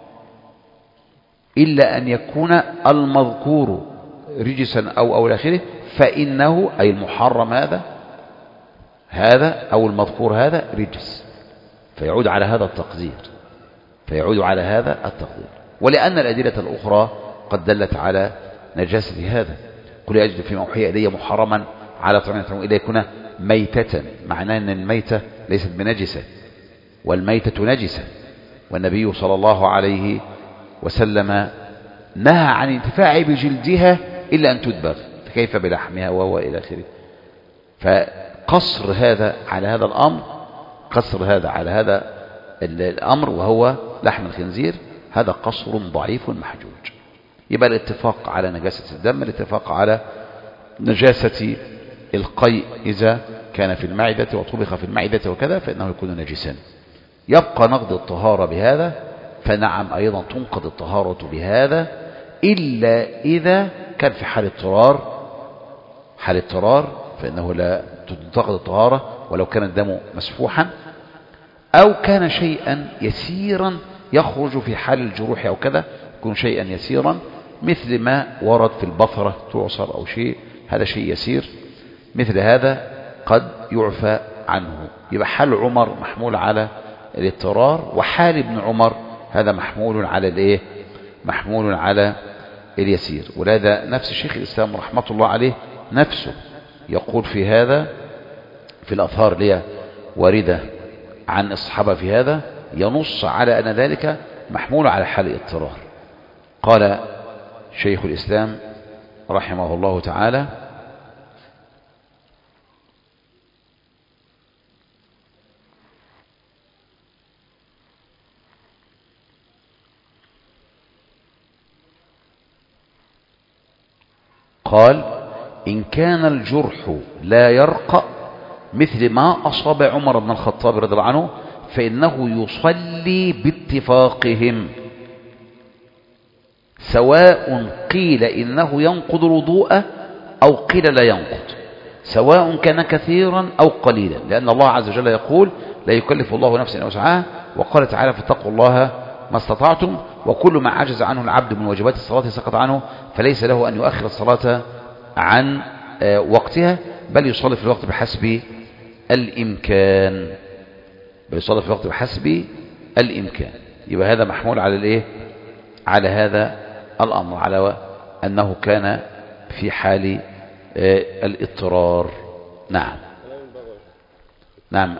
إلا أن يكون المذكور رجسا أو أو آخره، فإنه أي المحرم هذا هذا أو المذكور هذا رجس، فيعود على هذا التقدير فيعود على هذا التقدير ولأن الأدلة الأخرى قد دلت على نجاسة هذا. قل أجد فيما أوحي إلي محرما على طعام يطعمه إلا يكون ميتة، معناه أن الميتة ليست بنجسة والميتة نجسة، والنبي صلى الله عليه وسلم نهى عن الانتفاع بجلدها إلا أن تدبغ، فكيف بلحمها وهو إلى آخره. فقصر هذا على هذا الأمر، قصر هذا على هذا الأمر وهو لحم الخنزير، هذا قصر ضعيف محجوج. يبقى الاتفاق على نجاسة الدم، الاتفاق على نجاسة القيء إذا كان في المعدة وطبخ في المعدة وكذا فإنه يكون نجسا. يبقى نقض الطهارة بهذا، فنعم أيضا تنقض الطهارة بهذا إلا إذا كان في حال اضطرار، حال اضطرار فإنه لا تنتقض الطهارة ولو كان الدم مسفوحا، أو كان شيئا يسيرا يخرج في حال الجروح أو كذا، يكون شيئا يسيرا مثل ما ورد في البثرة تعصر أو شيء، هذا شيء يسير، مثل هذا قد يعفى عنه. يبقى حال عمر محمول على الاضطرار، وحال ابن عمر هذا محمول على الايه؟ محمول على اليسير. ولهذا نفس شيخ الإسلام رحمة الله عليه نفسه يقول في هذا، في الأطهار اللي هي واردة عن الصحابة في هذا، ينص على أن ذلك محمول على حال الاضطرار. قال شيخ الإسلام رحمه الله تعالى: قال إن كان الجرح لا يرقى مثل ما أصاب عمر بن الخطاب رضي الله عنه فإنه يصلي باتفاقهم، سواء قيل إنه ينقض الوضوء أو قيل لا ينقض، سواء كان كثيرا أو قليلا، لأن الله عز وجل يقول لا يكلف الله نفسا إلا وسعها، وقال تعالى فاتقوا الله ما استطعتم، وكل ما عجز عنه العبد من واجبات الصلاة سقط عنه، فليس له أن يؤخر الصلاة عن وقتها، بل يصلي في الوقت بحسب الإمكان، بل يصلي في الوقت بحسب الإمكان. يبقى هذا محمول على الإيه؟ على هذا الأمر، على أنه كان في حال الاضطرار. نعم نعم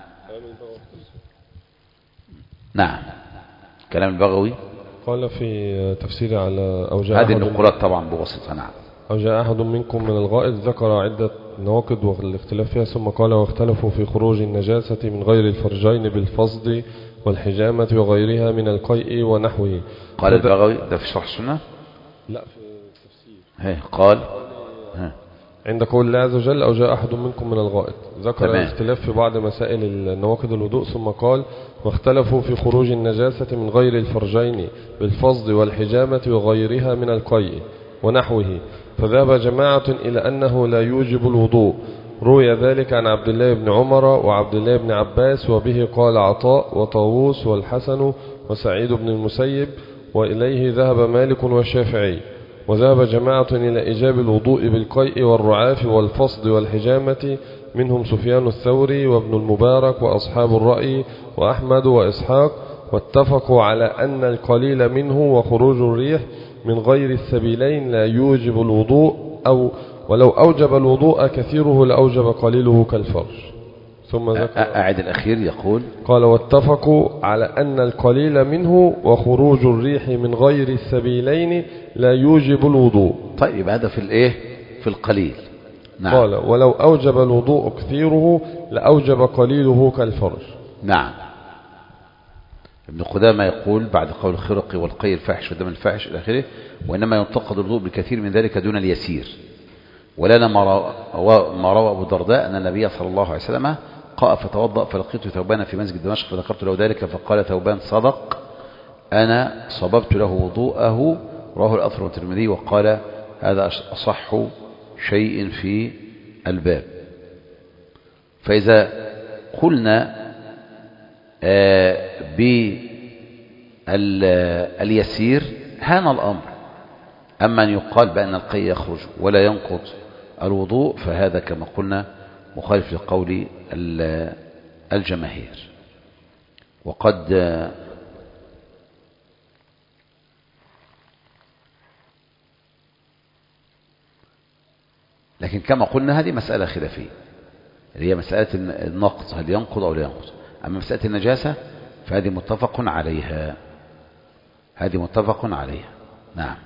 نعم كلام البغوي قال في تفسير على أو جاء هذه النقولات طبعا بواسطة. نعم. أو جاء أحد منكم من الغائط، ذكر عدة نواقض والاختلاف فيها، ثم قال واختلفوا في خروج النجاسة من غير الفرجين بالفصد والحجامة وغيرها من القيء ونحوه. قال البغوي ده في شرح السنة؟ لا في التفسير. هي قال ها. عند قول الله عز وجل أو جاء أحد منكم من الغائط، ذكر تمام. الاختلاف في بعض مسائل النواقض الوضوء، ثم قال واختلفوا في خروج النجاسة من غير الفرجين بالفصد والحجامة وغيرها من القيء ونحوه، فذهب جماعة إلى أنه لا يوجب الوضوء. روي ذلك عن عبد الله بن عمر وعبد الله بن عباس، وبه قال عطاء وطاووس والحسن وسعيد بن المسيب، وإليه ذهب مالك والشافعي. وذهب جماعة إلى إيجاب الوضوء بالقيء والرعاف والفصد والحجامة، منهم سفيان الثوري وابن المبارك وأصحاب الرأي وأحمد وإسحاق، واتفقوا على أن القليل منه وخروج الريح من غير السبيلين لا يوجب الوضوء، أو ولو أوجب الوضوء كثيره لأوجب قليله كالفرج. ثم ذكر أعد الأخير يقول قال واتفقوا على أن القليل منه وخروج الريح من غير السبيلين لا يوجب الوضوء. طيب هذا في الإيه؟ في القليل. نعم. قال ولو أوجب الوضوء كثيره لأوجب قليله كالفرج. نعم. ابن قدامة يقول بعد قول الخرق والقي الفاحش والدم الفاحش إلى آخره، وإنما ينتقد الوضوء بالكثير من ذلك دون اليسير، ولنا ما روى أبو الدرداء أن النبي صلى الله عليه وسلم قام فتوضأ فلقيت ثوبان في مسجد دمشق فذكرت له ذلك فقال ثوبان صدق أنا صببت له وضوءه. رواه الأثر والترمذي وقال هذا أصح شيء في الباب. فإذا قلنا باليسير هان الأمر. أما أن يقال بأن القي يخرج ولا ينقض الوضوء فهذا كما قلنا مخالف لقول الجماهير. وقد لكن كما قلنا هذه مسألة خلافية اللي هي مسألة النقض هل ينقض أو لا ينقض. أما مسألة النجاسة فهذه متفق عليها هذه متفق عليها نعم.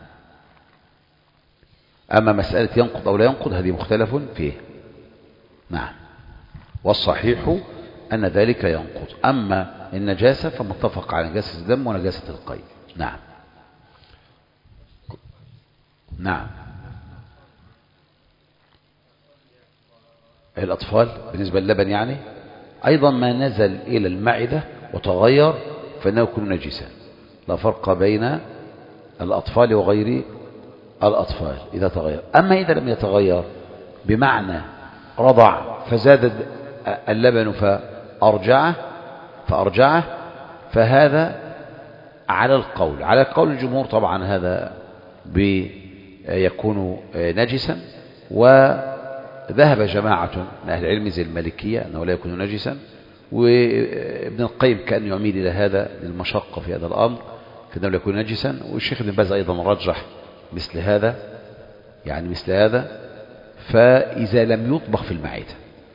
أما مسألة ينقض أو لا ينقض هذه مختلف فيه نعم. والصحيح أن ذلك ينقض. أما النجاسة فمتفق على نجاسة الدم ونجاسة القي نعم. نعم. الأطفال بالنسبة للبن يعني أيضا ما نزل إلى المعدة وتغير فإنه يكون نجسا. لا فرق بين الأطفال وغير الأطفال إذا تغير. أما إذا لم يتغير بمعنى رضع فزاد اللبن فأرجعه فأرجعه فهذا على القول على قول الجمهور طبعا هذا بيكون نجسا. وذهب جماعة من أهل العلم زي المالكية أنه لا يكون نجسا. وابن القيم كان يميل إلى هذا للمشقة في هذا الأمر فإنه لا يكون نجسا. والشيخ ابن باز أيضا رجح مثل هذا يعني مثل هذا. فإذا لم يطبخ في المعدة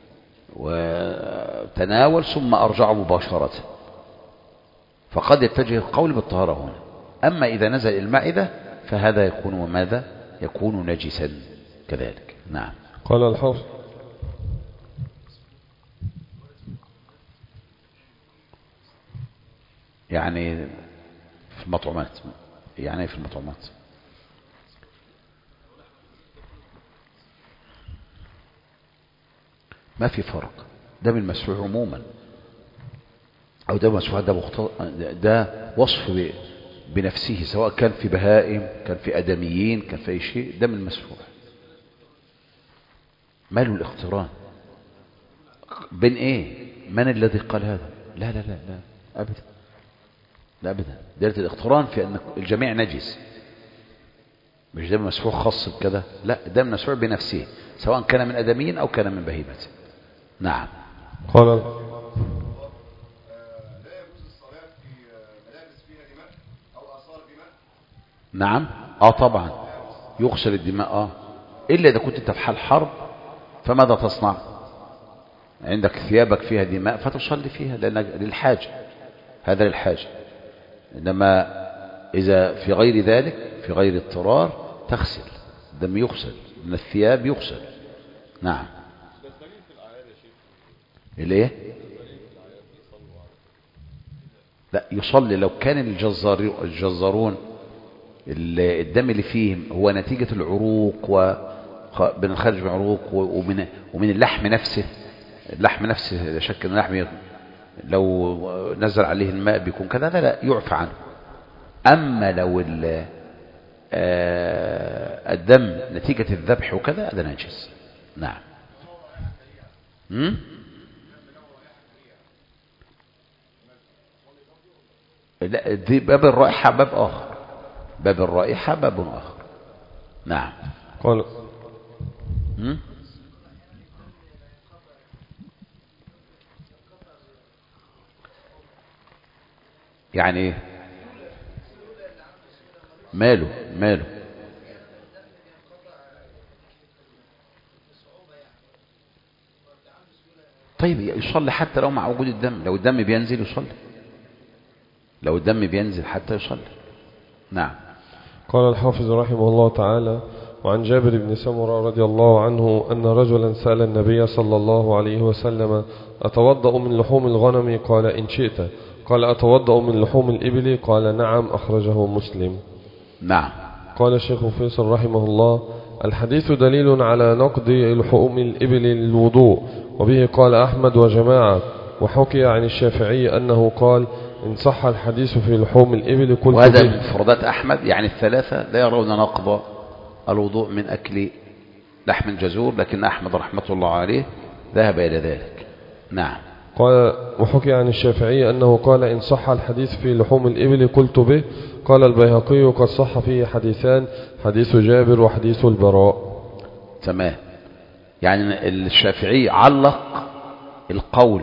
وتناول ثم أرجعه مباشرة فقد يتجه القول بالطهارة هنا. أما إذا نزل المعدة فهذا يكون وماذا يكون نجسا كذلك نعم. قال الحافظ يعني في المطعومات يعني في المطعومات ما في فرق. دم المسفوح عموما أو دم المسفوح ده, ده وصف بنفسه سواء كان في بهائم كان في أدميين كان في أي شيء. دم المسفوح ماله الاقتران بين ايه؟ من الذي قال هذا؟ لا لا لا لا أبدا لا أبدا. دلت الاقتران في أن الجميع نجس مش دم مسفوح خاص بكذا لا دم مسفوح بنفسه سواء كان من أدميين أو كان من بهيمة نعم. قال لا يجوز الصلاة في ملابس فيها دماء أو آثار دماء. نعم اه طبعا يغسل الدماء اه إلا إذا كنت انت في حال حرب فماذا تصنع؟ عندك ثيابك فيها دماء فتصلي فيها لأن للحاجة هذا للحاجة. إنما إذا في غير ذلك في غير اضطرار تغسل الدم يغسل من الثياب يغسل نعم. الايه؟ لا يصلي لو كان الجزارون الدم اللي فيهم هو نتيجة العروق ومن الخارج من العروق ومن ومن اللحم نفسه. اللحم نفسه لا شك ان اللحم لو نزل عليه الماء بيكون كذا لا يعفى عنه. اما لو الدم نتيجة الذبح وكذا هذا نجس نعم. لا دي باب الرائحة باب آخر باب الرائحة باب آخر نعم. قال يعني ماله ماله طيب يصلي حتى لو مع وجود الدم. لو الدم بينزل يصلي لو الدم بينزل حتى يصلي نعم. قال الحافظ رحمه الله تعالى وعن جابر بن سمرة رضي الله عنه أن رجلا سأل النبي صلى الله عليه وسلم أتوضأ من لحوم الغنم؟ قال إن شئت. قال أتوضأ من لحوم الإبل؟ قال نعم. أخرجه مسلم. نعم. قال الشيخ فيصل رحمه الله الحديث دليل على نقض لحوم الإبل للوضوء، وبه قال أحمد وجماعة. وحكي عن الشافعي أنه قال إن صح الحديث في لحوم الإبل قلت وهذا به. من فرضات أحمد، يعني الثلاثة لا يرون نقض الوضوء من أكل لحم الجزور، لكن أحمد رحمة الله عليه ذهب إلى ذلك. نعم. قال وحكي عن الشافعي أنه قال إن صح الحديث في لحوم الإبل قلت به. قال البيهقي قد صح فيه حديثان، حديث جابر وحديث البراء. تمام. يعني الشافعي علق القول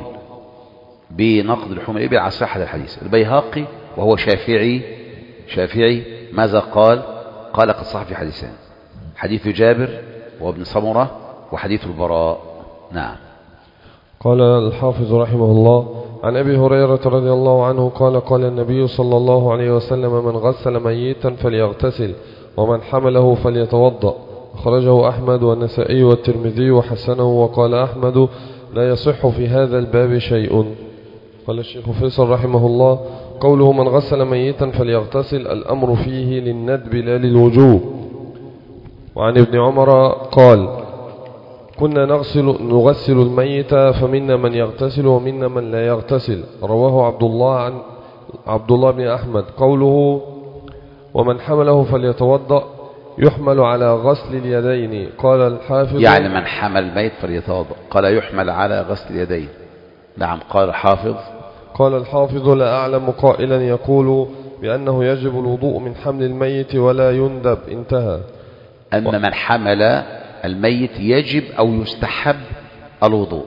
بنقض لحوم الإبل على صحة الحديث. البيهقي وهو شافعي شافعي ماذا قال؟ قال قد صح في حديثان، حديث جابر وابن سمرة وحديث البراء. نعم. قال الحافظ رحمه الله عن أبي هريرة رضي الله عنه قال قال النبي صلى الله عليه وسلم من غسل ميتا فليغتسل ومن حمله فليتوضأ. أخرجه أحمد والنسائي والترمذي وحسنه. وقال أحمد لا يصح في هذا الباب شيء. قال الشيخ فيصل رحمه الله قوله من غسل ميتا فليغتسل الأمر فيه للندب لا للوجوب. وعن ابن عمر قال كنا نغسل, نغسل الميت فمنا من يغتسل ومنا من لا يغتسل. رواه عبد الله عن عبد الله بن أحمد. قوله ومن حمله فليتوضأ يحمل على غسل اليدين. قال الحافظ يعني من حمل الميت فليتوضأ، قال يحمل على غسل اليدين. نعم. قال الحافظ قال الحافظ لا أعلم قائلا يقول بأنه يجب الوضوء من حمل الميت ولا يندب. انتهى. أن من حمل الميت يجب أو يستحب الوضوء.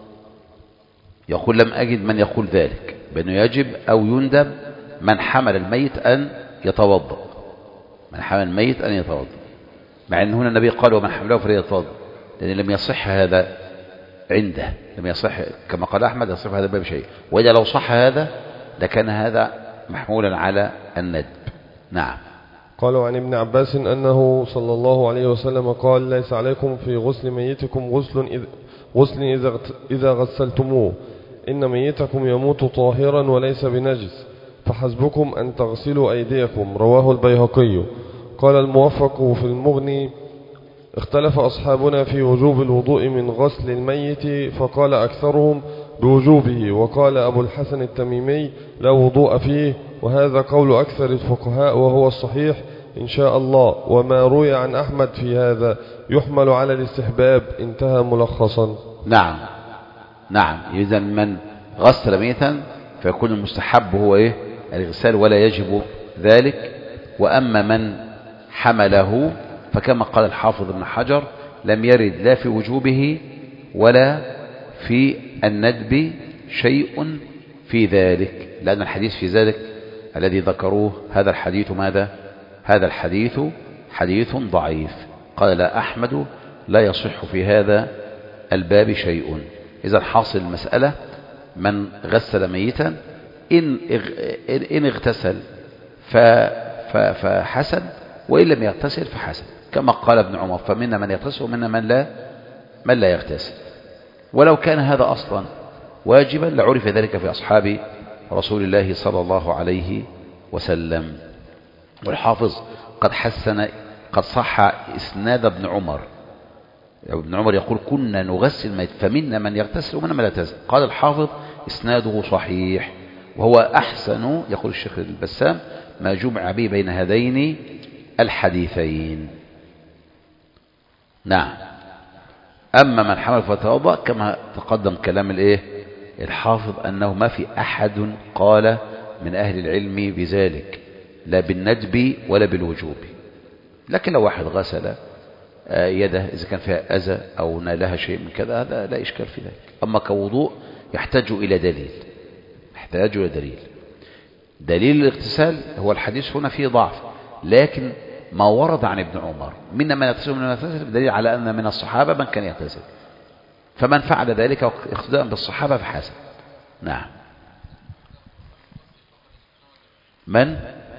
يقول لم أجد من يقول ذلك بأنه يجب أو يندب من حمل الميت أن يتوضأ، من حمل الميت أن يتوضأ، مع أن هنا النبي قال ومن حمله فليتوضأ، لأن لم يصح هذا عنده، لم يصح كما قال أحمد يصح هذا باب شيء، وإذا لو صح هذا لكان هذا محمولا على الندب. نعم. قالوا عن ابن عباس أنه صلى الله عليه وسلم قال ليس عليكم في غسل ميتكم غسل إذ غسل إذا إذا غسلتموه، إن ميتكم يموت طاهرا وليس بنجس، فحسبكم أن تغسلوا أيديكم. رواه البيهقي. قال الموفق في المغني اختلف أصحابنا في وجوب الوضوء من غسل الميت، فقال أكثرهم بوجوبه، وقال أبو الحسن التميمي لا وضوء فيه، وهذا قول أكثر الفقهاء وهو الصحيح إن شاء الله. وما روي عن أحمد في هذا يحمل على الاستحباب. انتهى ملخصا. نعم. نعم. إذا من غسل ميتا فيكون المستحب هو إيه؟ الغسال ولا يجب ذلك. وأما من حمله فكما قال الحافظ ابن حجر لم يرد لا في وجوبه ولا في الندب شيء في ذلك، لأن الحديث في ذلك الذي ذكروه هذا الحديث ماذا؟ هذا الحديث حديث ضعيف. قال لا أحمد لا يصح في هذا الباب شيء. إذا حاصل المسألة من غسل ميتا إن, إن اغتسل فحسن، وإن لم يغتسل فحسن، كما قال ابن عمر فمنا من يغتسل ومنا من لا من لا يغتسل. ولو كان هذا أصلا واجبا لعرف ذلك في أصحاب رسول الله صلى الله عليه وسلم. والحافظ قد حسن قد صح إسناد ابن عمر. ابن عمر يقول كنا نغسل الميت فمنا من يغتسل ومنا من لا يغتسل. قال الحافظ إسناده صحيح، وهو أحسن يقول الشيخ البسام ما جمع به بين هذين الحديثين. نعم. أما من حمل فتوضأ كما تقدم كلام الايه الحافظ أنه ما في أحد قال من أهل العلم بذلك لا بالندب ولا بالوجوب، لكن لو واحد غسل يده إذا كان فيها أذى أو نالها شيء من كذا هذا لا إشكال في ذلك. أما كوضوء يحتاج إلى دليل، يحتاج إلى دليل. دليل الاغتسال هو الحديث هنا فيه ضعف، لكن ما ورد عن ابن عمر منا من يغتسل ومن يغتسل بدليل على أن من الصحابة من كان يغتسل، فمن فعل ذلك اقتداء بالصحابة فحسن. نعم. من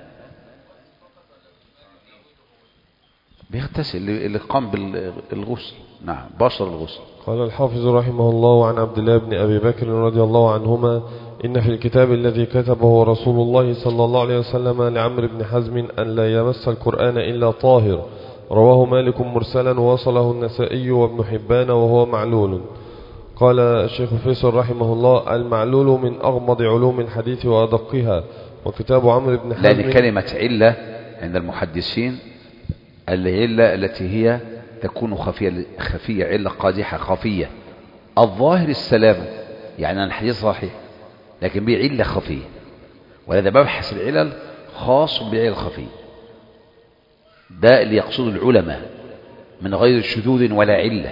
بيغتسل اللي قام بالغسل. نعم. بشر الغسل. قال الحافظ رحمه الله عن عبد الله بن أبي بكر رضي الله عنهما إن في الكتاب الذي كتبه رسول الله صلى الله عليه وسلم لعمرو بن حزم أن لا يمس القرآن إلا طاهر، رواه مالك مرسلا ووصله النسائي وابن حبان وهو معلول. قال الشيخ فيصل رحمه الله: المعلول من أغمض علوم الحديث وأدقها. وكتاب عمرو بن حزم. لأن كلمة علة عند المحدثين العلة التي هي تكون خفية, خفية علة قادحة خفية. الظاهر السلام، يعني أن الحديث صحيح لكن به علة خفية، ولذا مبحث العلل خاص بالعلل الخفية. ده اللي يقصد العلماء من غير شذوذ ولا علة.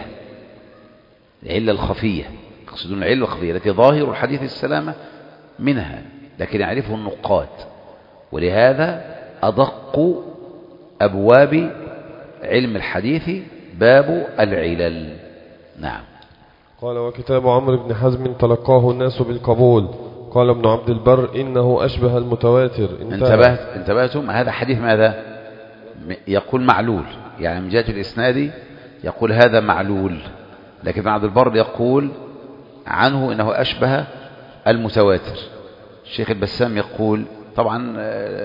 العلة الخفية يقصدون العلة الخفية التي ظاهر الحديث السلامة منها لكن يعرفه النقاد، ولهذا أدق أبواب علم الحديث باب العلل. نعم. قال وكتاب عمرو بن حزم تلقاه الناس بالقبول. قال ابن عبد البر: إنه أشبه المتواتر. انتبهت انتبهتم؟ هذا حديث ماذا؟ يقول معلول، يعني من جهة الإسناد يقول هذا معلول، لكن ابن عبد البر يقول عنه إنه أشبه المتواتر. الشيخ البسام يقول طبعا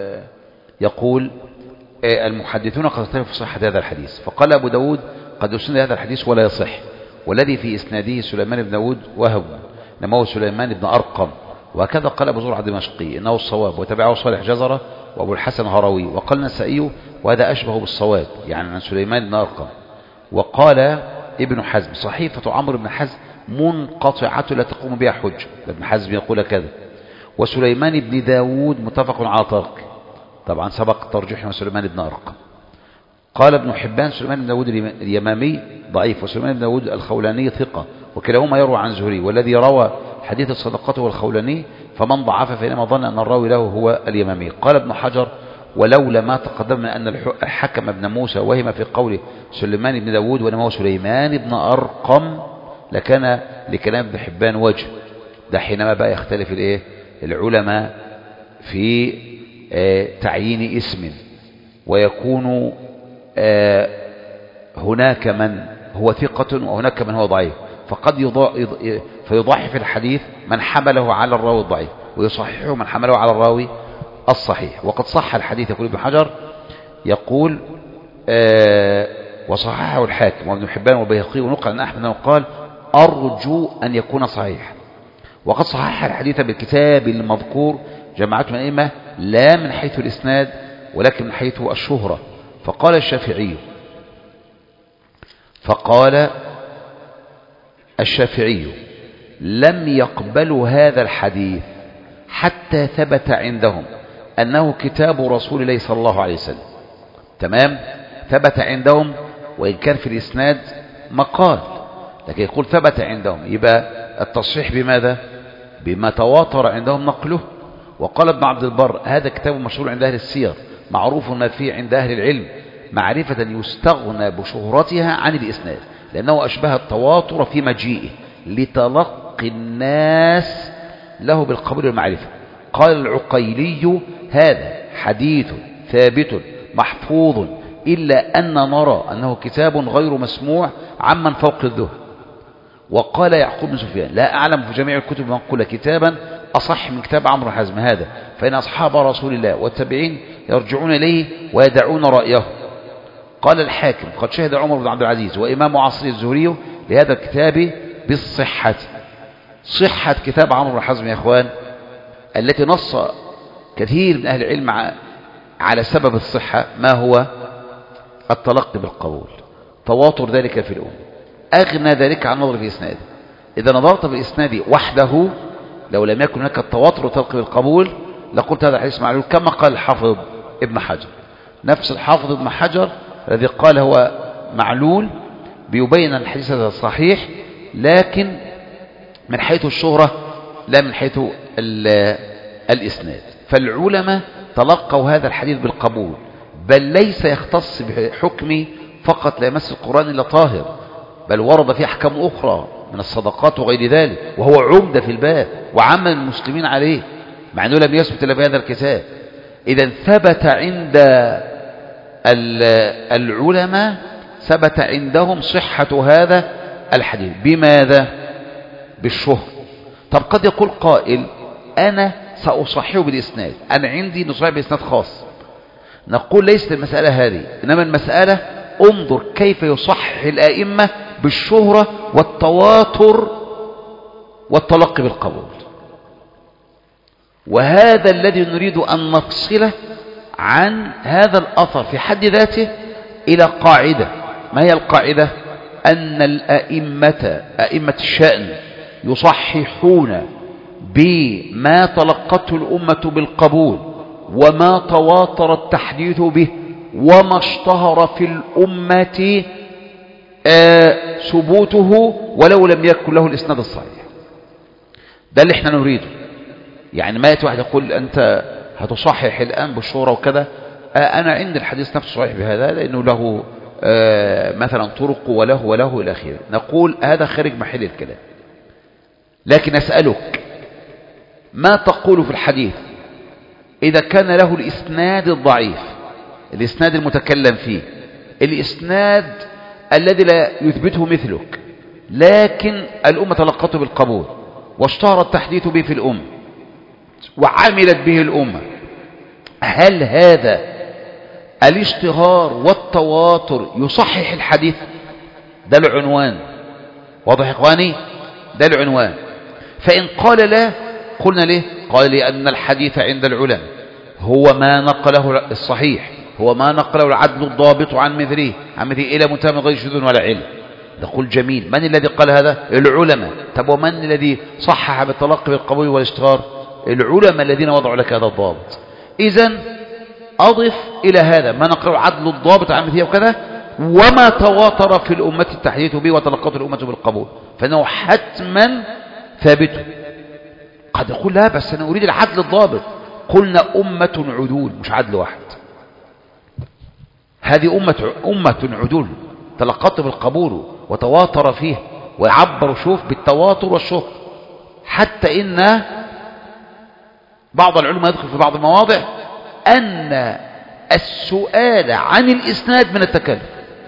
يقول المحدثون قد اختلفوا في صحة هذا الحديث، فقال أبو داود قد يسند هذا الحديث ولا يصح، والذي في إسناده سليمان بن داود وهب، إنما هو سليمان بن أرقم. وهكذا قال أبو زرعة الدمشقي إنه الصواب، وتبعه صالح جزرة وأبو الحسن هروي. وقال النسائي وهذا أشبه بالصواب، يعني عن سليمان بن أرقم. وقال ابن حزم صحيفة عمرو بن حزم منقطعة لا تقوم بها حجة، ابن حزم يقول كذا. وسليمان بن داود متفق على ترك، طبعا سبق ترجيح سليمان بن أرقم. قال ابن حبان سليمان بن داود اليمامي ضعيف، وسليمان بن داود الخولاني ثقة، وكلاهما يروى عن زهري، والذي روى حديث الصدقات هو الخولاني، فمن ضعف فإنما ظن أن الراوي له هو اليمامي. قال ابن حجر: ولولا ما تقدم من أن الحكم ابن موسى وهم في قول سليمان بن داود وإنما هو سليمان بن أرقم لكان لكلام ابن حبان وجه. ده حينما بقى يختلف الايه العلماء في آه تعيين اسم، ويكون آه هناك من هو ثقة وهناك من هو ضعيف، فقد يضع فيضعف الحديث من حمله على الراوي الضعيف ويصححه من حمله على الراوي الصحيح. وقد صح الحديث، يقول ابن حجر يقول آه وصححه الحاكم وابن حبان والبيهقي، ونقل عن أحمد أنه قال: أرجو أن يكون صحيح. وقد صحح الحديث بالكتاب المذكور جماعة من الأئمة لا من حيث الإسناد ولكن من حيث الشهرة. فقال الشافعي فقال الشافعي لم يقبلوا هذا الحديث حتى ثبت عندهم أنه كتاب رسول الله صلى الله عليه وسلم. تمام، ثبت عندهم، وإن كان في الإسناد مقال، لكن يقول ثبت عندهم، يبقى التصحيح بماذا؟ بما تواتر عندهم نقله. وقال ابن عبد البر: هذا كتاب مشهور عند أهل السير، معروف ما فيه عند أهل العلم، معرفة يستغنى بشهرتها عن الإسناد، لأنه أشبه التواتر في مجيئه لتلقي الناس له بالقبول والمعرفة. قال العقيلي: هذا حديث ثابت محفوظ، إلا أن نرى أنه كتاب غير مسموع عمن فوق الذهن. وقال يعقوب بن سفيان: لا أعلم في جميع الكتب من قل كتابا أصح من كتاب عمرو حزم هذا، فإن أصحاب رسول الله والتابعين يرجعون إليه ويدعون رأيه. قال الحاكم: قد شهد عمر بن عبد العزيز وإمام عصر الزهري لهذا الكتاب بالصحة. صحة كتاب عمرو بن حزم يا إخوان التي نص كثير من أهل العلم على سبب الصحة ما هو؟ التلقي بالقبول، تواتر ذلك في الأمة، أغنى ذلك عن نظر في إسناده. إذا نظرت في الإسناد وحده لو لم يكن هناك التواتر والتلقي بالقبول لقلت هذا حديث معلول، كما قال الحافظ ابن حجر. نفس الحافظ ابن حجر الذي قال هو معلول بيبين أن الحديث هذا صحيح، لكن من حيث الشهرة لا من حيث الإسناد. فالعلماء تلقوا هذا الحديث بالقبول، بل ليس يختص بحكم فقط لا يمس القرآن إلا طاهر، بل ورد فيه أحكام أخرى من الصدقات وغير ذلك، وهو عمدة في الباب وعمل المسلمين عليه مع أنه لم يثبت إلا بهذا الكتاب. إذا ثبت عند العلماء ثبت عندهم صحة هذا الحديث. بماذا؟ بالشهر. طب قد يقول قائل: أنا سأصححه بالإسناد، أنا عندي نصحح بإسناد خاص. نقول ليست المسألة هذه، إنما المسألة انظر كيف يصحح الأئمة بالشهرة والتواتر والتلقي بالقبول. وهذا الذي نريد أن نفصله عن هذا الأثر في حد ذاته إلى قاعدة. ما هي القاعدة؟ أن الأئمة أئمة الشأن يصححون بما تلقته الأمة بالقبول وما تواتر التحديث به وما اشتهر في الأمة آه ثبوته ولو لم يكن له الإسناد الصحيح. ده اللي احنا نريده. يعني ما يأتي واحد يقول أنت هتصحح الآن بالشهرة وكذا، آه أنا عندي الحديث نفسه صحيح بهذا لأنه له آه مثلا طرق وله وله إلى آخره. نقول هذا خارج محل الكلام. لكن أسألك ما تقول في الحديث إذا كان له الإسناد الضعيف، الإسناد المتكلم فيه، الإسناد الذي لا يثبته مثلك، لكن الأمة تلقته بالقبول واشتهر التحديث به في الأمة وعملت به الأمة، هل هذا الاشتهار والتواتر يصحح الحديث؟ ده العنوان. واضح يا إخواني؟ ده العنوان. فإن قال لا قلنا ليه؟ قال لأن الحديث عند العلماء هو ما نقله الصحيح، هو ما نقله العدل الضابط عن مثله عن مثله إلى منتهى من غير شذوذ ولا علم. نقول جميل. من الذي قال هذا؟ العلماء. طب ومن الذي صحح بالتلقي بالقبول والاشتهار؟ العلماء الذين وضعوا لك هذا الضابط. إذن أضف إلى هذا ما نقله العدل الضابط عن مثله وكذا وما تواتر في الأمة التحديث به وتلقته الأمة بالقبول، فإنه حتما ثابت. قد يقول لا بس أنا أريد العدل الضابط. قلنا أمة عدول مش عدل واحد. هذه أمة أمة عدول تلقته بالقبول وتواتر فيه، ويعبر شوف بالتواتر والشهر، حتى إن بعض العلماء يدخل في بعض المواضع أن السؤال عن الإسناد من التكلف،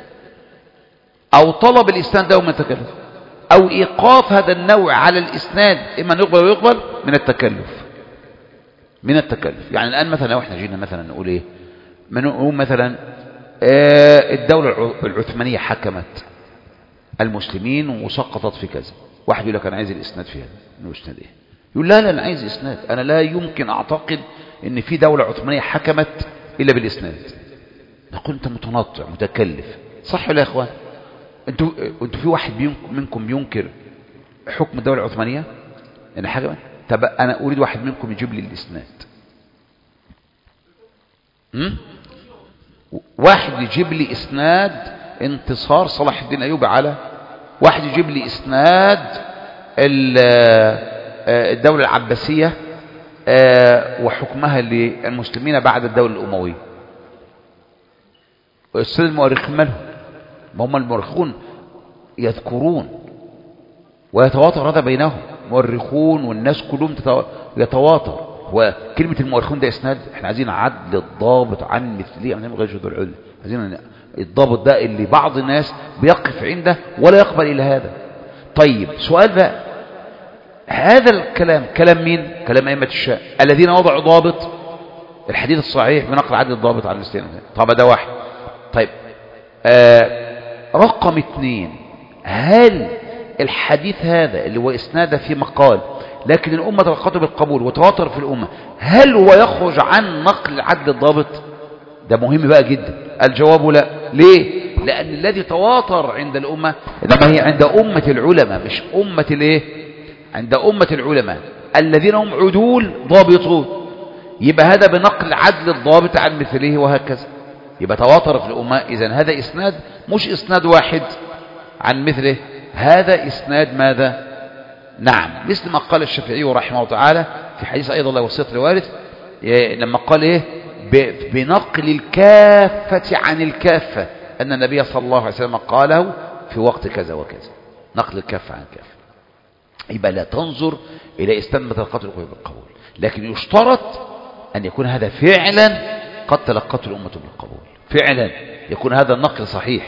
أو طلب الإسناد ده من التكلف، أو إيقاف هذا النوع على الإسناد إما أن يقبل ويقبل من التكلف. من التكلف. يعني الآن مثلا لو احنا جينا مثلا نقول إيه، نقول مثلا آه الدولة العثمانية حكمت المسلمين وسقطت في كذا، واحد يقول لك أنا عايز الإسناد في هذا، إنه إسناد إيه؟ يقول لا لا أنا عايز إسناد، أنا لا يمكن أعتقد إن في دولة عثمانية حكمت إلا بالإسناد. نقول أنت متنطع متكلف، صح ولا يا إخوان؟ أنتوا أنتوا في واحد منكم ينكر حكم الدولة العثمانية يعني حكمت؟ طب أنا أريد واحد منكم يجيب لي الإسناد. م? واحد يجيب لي إسناد انتصار صلاح الدين أيوبي على، واحد يجيب لي إسناد الدولة العباسية وحكمها للمسلمين بعد الدولة الأموية. السيد المؤرخين مالهم؟ ما هم المؤرخون يذكرون ويتواتر هذا بينهم، مؤرخون والناس كلهم يتواتر. وكلمة المؤرخون ده إسناد، احنا عايزين عدل الضابط عن مثليه عن غير شذوذ العلم، عايزين الضابط ده اللي بعض الناس بيقف عنده ولا يقبل إلى هذا. طيب سؤال بقى، هذا الكلام كلام مين؟ كلام أئمة الشأن الذين وضعوا ضابط الحديث الصحيح بنقل عدل الضابط عن المسلمين. طب ده واحد. طيب آه رقم اثنين، هل الحديث هذا اللي هو إسناده في مقال لكن الأمة تلقته بالقبول وتواتر في الأمة، هل هو يخرج عن نقل عدل الضابط؟ ده مهم بقى جدا. الجواب لا. ليه؟ لأن الذي تواتر عند الأمة إنما هي عند أمة العلماء، مش أمة الايه؟ عند أمة العلماء الذين هم عدول ضابطون. يبقى هذا بنقل عدل الضابط عن مثله وهكذا، يبقى تواتر في الأمة. إذن هذا إسناد مش إسناد واحد عن مثله، هذا إسناد ماذا؟ نعم، مثل ما قال الشافعي رحمه الله تعالى في حديث أيضا لا وصية لوارث، لما قال إيه؟ بنقل الكافة عن الكافة، أن النبي صلى الله عليه وسلم قاله في وقت كذا وكذا، نقل الكافة عن الكافة. يبقى لا تنظر إلى إسناد ما تلقته الأمة بالقبول، لكن يشترط أن يكون هذا فعلا قد تلقته الأمة بالقبول، فعلا يكون هذا النقل صحيح.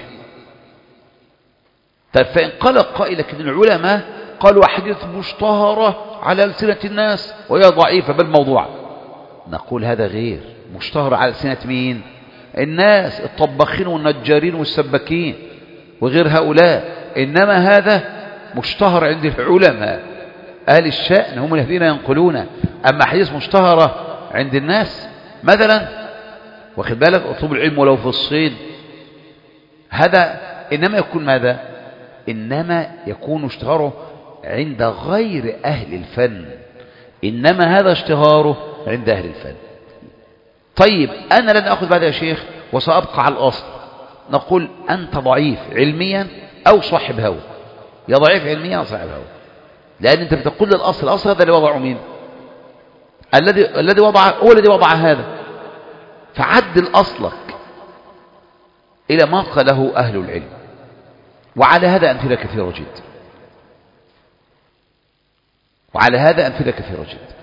طيب فإن قال قائل لكن العلماء قالوا أحاديث مشتهرة على ألسنة الناس وهي ضعيفة بل موضوعة، نقول هذا غير مشتهر على ألسنة مين؟ الناس الطباخين والنجارين والسباكين وغير هؤلاء، إنما هذا مشتهر عند العلماء أهل الشأن هم الذين ينقلون. أما حديث مشتهرة عند الناس مثلا، واخد بالك، اطلب العلم ولو في الصين، هذا إنما يكون ماذا؟ إنما يكون اشتهاره عند غير أهل الفن، إنما هذا اشتهاره عند أهل الفن. طيب أنا لن أخذ بعد يا شيخ وسأبقى على الأصل، نقول أنت ضعيف علميا أو صاحب هوى، يا ضعيف علميا أو صاحب هوى، لأن أنت بتقول للأصل، الأصل هذا اللي وضعه مين؟ الذي الذي وضع هو الذي وضع هذا، فعدل أصلك إلى ما قاله أهل العلم. وعلى هذا أمثلة كثيرة جدا، وعلى هذا أمثلة كثيرة جدا.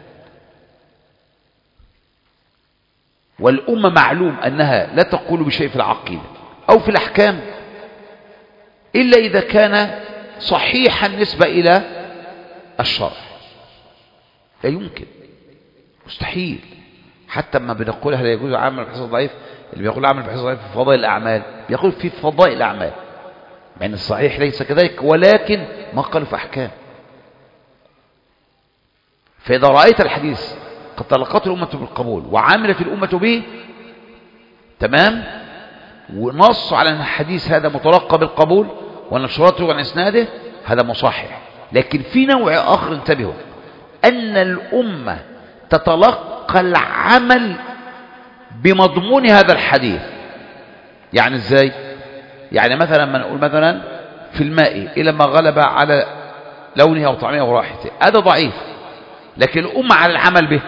والأمة معلوم أنها لا تقول بشيء في العقيدة أو في الأحكام إلا إذا كان صحيحا نسبة إلى الشرع، لا يمكن، مستحيل. حتى ما بنقولها لا يجوز عمل بحيث ضعيف، اللي بيقول عمل بحيث ضعيف في فضائل الأعمال بيقول في فضائل الأعمال، مع أن الصحيح ليس كذلك، ولكن ما قالوا في أحكام. فإذا رأيت الحديث قد تلقته الأمة بالقبول وعملت الأمة به تمام، ونص على أن الحديث هذا متلقى بالقبول ونشرته عن إسناده، هذا مصحح. لكن في نوع آخر انتبهوا، أن الأمة تتلقى العمل بمضمون هذا الحديث. يعني إزاي؟ يعني مثلا ما نقول مثلا في الماء إلى ما غلب على لونه أو طعمه أو رائحته، هذا ضعيف، لكن الأمة على العمل به،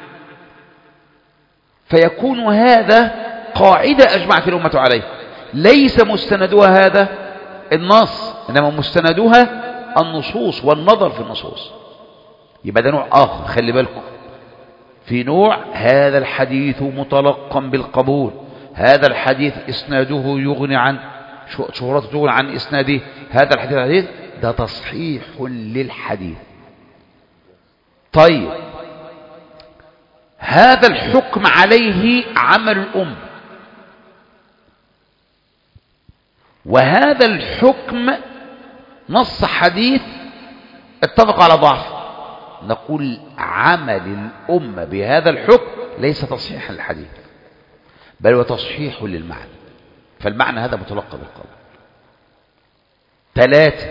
فيكون هذا قاعدة أجمعت الأمة عليه، ليس مستندها هذا النص، إنما مستندها النصوص والنظر في النصوص. يبقى ده نوع آخر، خلي بالكم، في نوع هذا الحديث متلقا بالقبول، هذا الحديث إسناده يغني عن شهرته، تغني عن إسناده، هذا الحديث الحديث ده تصحيح للحديث. طيب هذا الحكم عليه عمل الأمة، وهذا الحكم نص حديث اتفق على ضعف، نقول عمل الأمة بهذا الحكم ليس تصحيحا للحديث، بل هو تصحيح للمعنى، فالمعنى هذا متلقى بالقول. ثلاثة،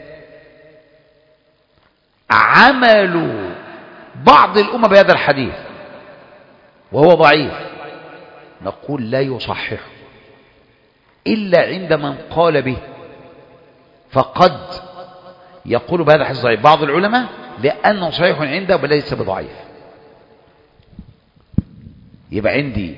عمل بعض الأمة بهذا الحديث وهو ضعيف، نقول لا يصححه إلا عند من قال به، فقد يقول بهذا الحديث ضعيف بعض العلماء لأنه صحيح عنده بل ليس بضعيف. يبقى عندي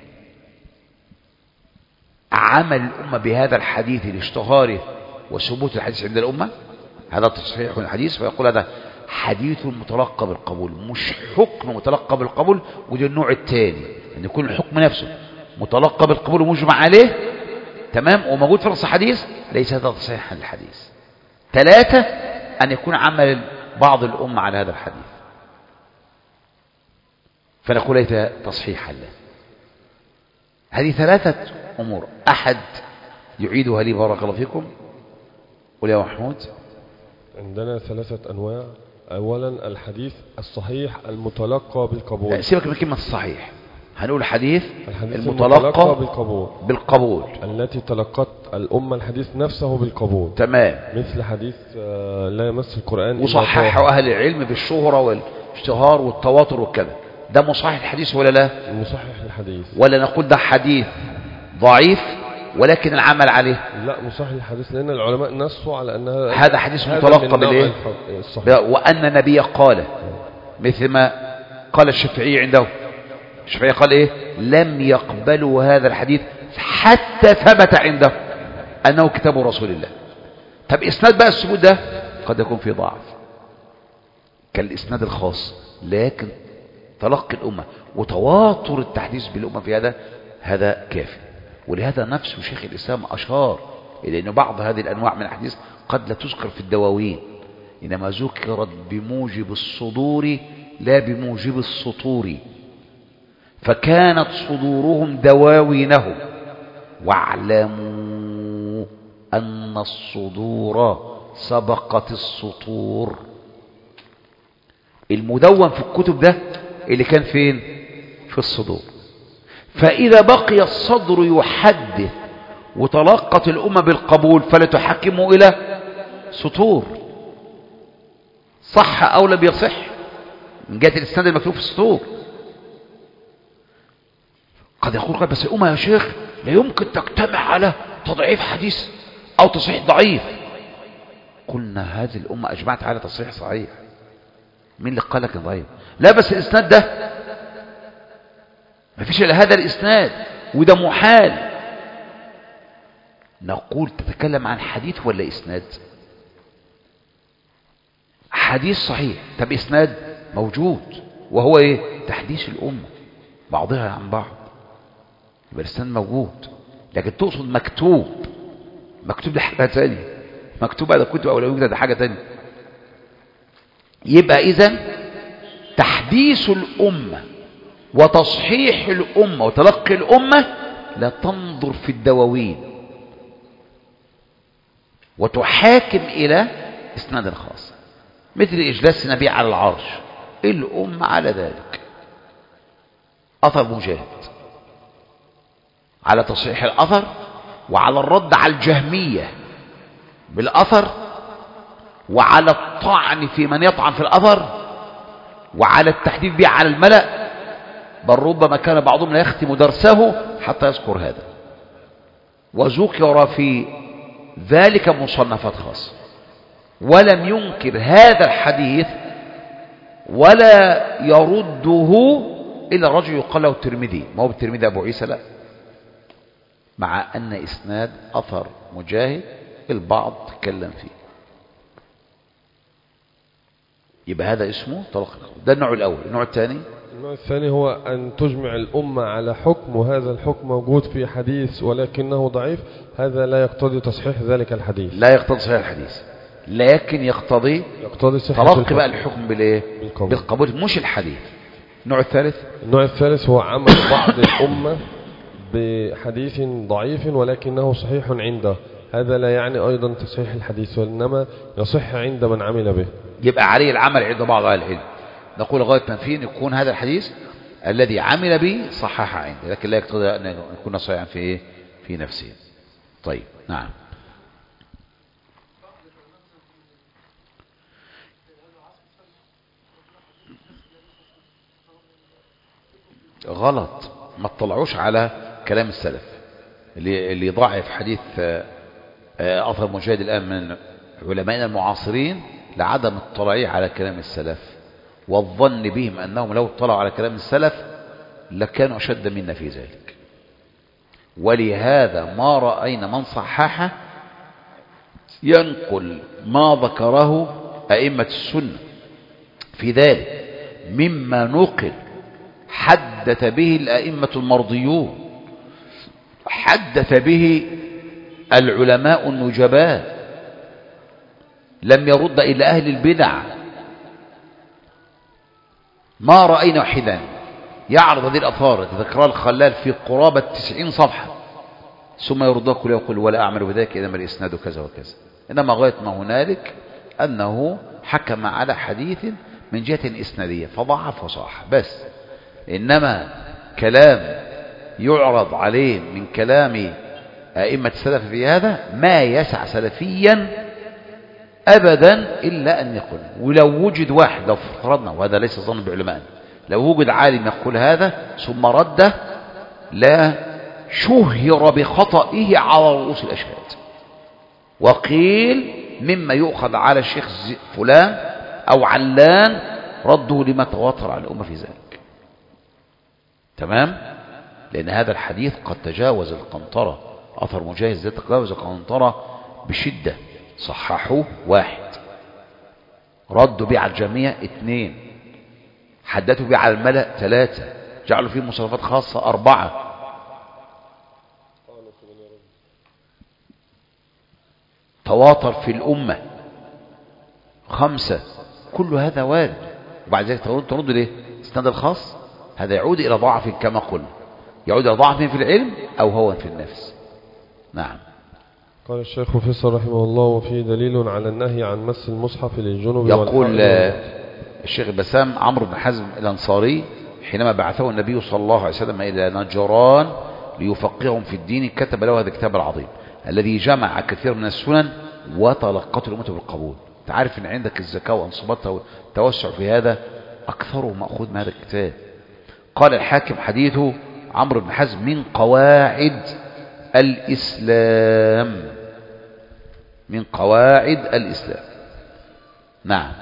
عمل الأمة بهذا الحديث لاشتهاره وثبوت الحديث عند الأمة، هذا تصحيح الحديث، فيقول هذا حديث متلقى بالقبول، مش حكم متلقى بالقبول. وده النوع الثاني، أن يكون الحكم نفسه متلقى بالقبول ومجمع عليه تمام وموجود في نص حديث، ليس هذا تصحيحا للحديث. ثلاثة، أن يكون عمل بعض الأمة على هذا الحديث، فنقول ليس تصحيحا له. هذه ثلاثة أمور، أحد يعيدها لي بارك الله فيكم؟ قل يا محمود. عندنا ثلاثة أنواع. أولا الحديث الصحيح المتلقى بالقبول. سيبك من كلمة الصحيح، هنقول حديث الحديث المتلقى, المتلقى بالقبول بالقبول التي تلقت الأمة الحديث نفسه بالقبول، تمام، مثل حديث لا يمس القرآن، وصححه أهل العلم بالشهرة والاشتهار والتواتر والكذا، ده مصحح الحديث ولا لا؟ مصحح الحديث. ولا نقول ده حديث ضعيف ولكن العمل عليه؟ لا، مصحح الحديث، لأن العلماء نصوا على أن هذا حديث متلقى بالإيه؟ وأن النبي قال، مثل ما قال الشافعي عنده، الشافعي قال إيه؟ لم يقبلوا هذا الحديث حتى ثبت عنده أنه كتاب رسول الله. طب إسناد بقى الثبوت ده قد يكون فيه ضعف كالإسناد الخاص، لكن تلقي الأمة وتواتر التحديث بالأمة في هذا هذا كافي. ولهذا نفسه شيخ الإسلام أشار إلى أن بعض هذه الأنواع من الحديث قد لا تذكر في الدواوين، إنما ذكرت بموجب الصدور لا بموجب السطور، فكانت صدورهم دواوينهم واعلموا أن الصدور سبقت السطور. المدون في الكتب ده اللي كان فين؟ في الصدور. فإذا بقي الصدر يحدث وتلقت الأمة بالقبول فلا تحكموا إلى سطور، صح أو لم يصح من جهة الإسناد المكتوب في السطور. قد يقول قال بس الأمة يا شيخ لا يمكن تجتمع على تضعيف حديث أو تصحيح ضعيف. قلنا هذه الأمة أجمعت على تصحيح صحيح. مين اللي قال لك ضعيف؟ لا بس الإسناد ده ما فيش إلا هذا الإسناد وده محال. نقول تتكلم عن حديث ولا إسناد؟ حديث صحيح، طب إسناد موجود وهو إيه؟ تحديث الأمة بعضها عن بعض، يبقى الإسناد موجود. لكن تقصد مكتوب، مكتوب ده حاجة تانية، مكتوب على كتب أو لا يوجد ده حاجة تانية. يبقى إذن تحديث الأمة وتصحيح الأمة وتلقي الأمة لا تنظر في الدواوين وتحاكم إلى إسناد خاص، مثل إجلاس النبي على العرش، الأمة على ذلك. أثر مجاهد على تصحيح الأثر وعلى الرد على الجهمية بالأثر وعلى الطعن في من يطعن في الأثر وعلى التحديث به على الملأ، بل ربما كان بعضهم لا يختم درسه حتى يذكر هذا. وذكر في ذلك مصنفات خاصة، ولم ينكر هذا الحديث ولا يرده إلا رجل يقال له الترمذي. ما هو الترمذي أبو عيسى؟ لا، مع أن إسناد أثر مجاهد البعض تكلم فيه. يبقى هذا اسمه طلق. ده النوع الأول. النوع الثاني النوع الثاني هو أن تجمع الأمة على حكم، وهذا الحكم موجود في حديث ولكنه ضعيف، هذا لا يقتضي تصحيح ذلك الحديث. لا يقتضي تصحيح الحديث، لكن يقتضي يقتضي صحة تلقي بقى الحكم بالايه؟ بالقبول. بالقبول مش الحديث. النوع الثالث النوع الثالث هو عمل بعض الأمة بحديث ضعيف ولكنه صحيح عنده، هذا لا يعني أيضا تصحيح الحديث، وإنما يصح عند من عمل به. يبقى عليه العمل عند بعض أهل العلم. نقول غاية ما فيه يكون هذا الحديث الذي عمل به صحح عنده، لكن لا يقتضي أن يكون صحيحا في إيه؟ في نفسه. طيب نعم. غلط، ما تطلعوش على كلام السلف اللي اللي يضعف حديث أثر مجاهد الآن من علمائنا المعاصرين لعدم اطلاعه على كلام السلف والظن بهم أنهم لو اطلعوا على كلام السلف لكانوا أشد منا في ذلك. ولهذا ما رأينا من صححه ينقل ما ذكره أئمة السنة في ذلك مما نقل حدث به الأئمة المرضيون، حدث به العلماء النجباء، لم يرد إلى أهل البدع. ما رأينا واحدا يعرض هذه الأثار تذكرها الخلال في قرابة تسعين صفحة ثم يردها كله ويقول ولا أعمل بذلك إنما الإسناد كذا وكذا. إنما غاية ما هنالك أنه حكم على حديث من جهة إسنادية فضعف وصح بس. إنما كلام يعرض عليه من كلام أئمة السلف في هذا ما يسع سلفيا أبدا إلا أن يقول. ولو وجد واحد، لو فرضنا وهذا ليس ظن بعلماء، لو وجد عالم يقول هذا ثم رده لا شهر بخطئه على رؤوس الأشهاد، وقيل مما يؤخذ على الشيخ فلان أو علان رده لما تواتر على الأمة في ذلك. تمام؟ لأن هذا الحديث قد تجاوز القنطرة، أثر مجاهد ذات تجاوز القنطرة بشدة. صححوه واحد، ردوا به على الجميع اثنين، حدثوا به على الملأ ثلاثة، جعلوا فيه مصنفات خاصة أربعة، تواتر في الأمة خمسة. كل هذا وارد. وبعد ذلك ترد ترد ليه؟ استناد الخاص. هذا يعود إلى ضعف كما قلنا، يعود إلى ضعف في العلم أو هوى في النفس. نعم. قال الشيخ فيصل رحمه الله: وفيه دليل على النهي عن مس المصحف للجنوب. يقول الشيخ البسام عمرو بن حزم الأنصاري حينما بعثه النبي صلى الله عليه وسلم إلى نجران ليفقههم في الدين كتب له هذا الكتاب العظيم الذي جمع كثير من السنن وتلقته الأمة بالقبول. تعرف أن عندك الزكاة وأنصبتها والتوسع في هذا أكثره مأخوذ من هذا الكتاب. قال الحاكم: حديث عمرو بن حزم من قواعد الإسلام، من قواعد الإسلام. نعم.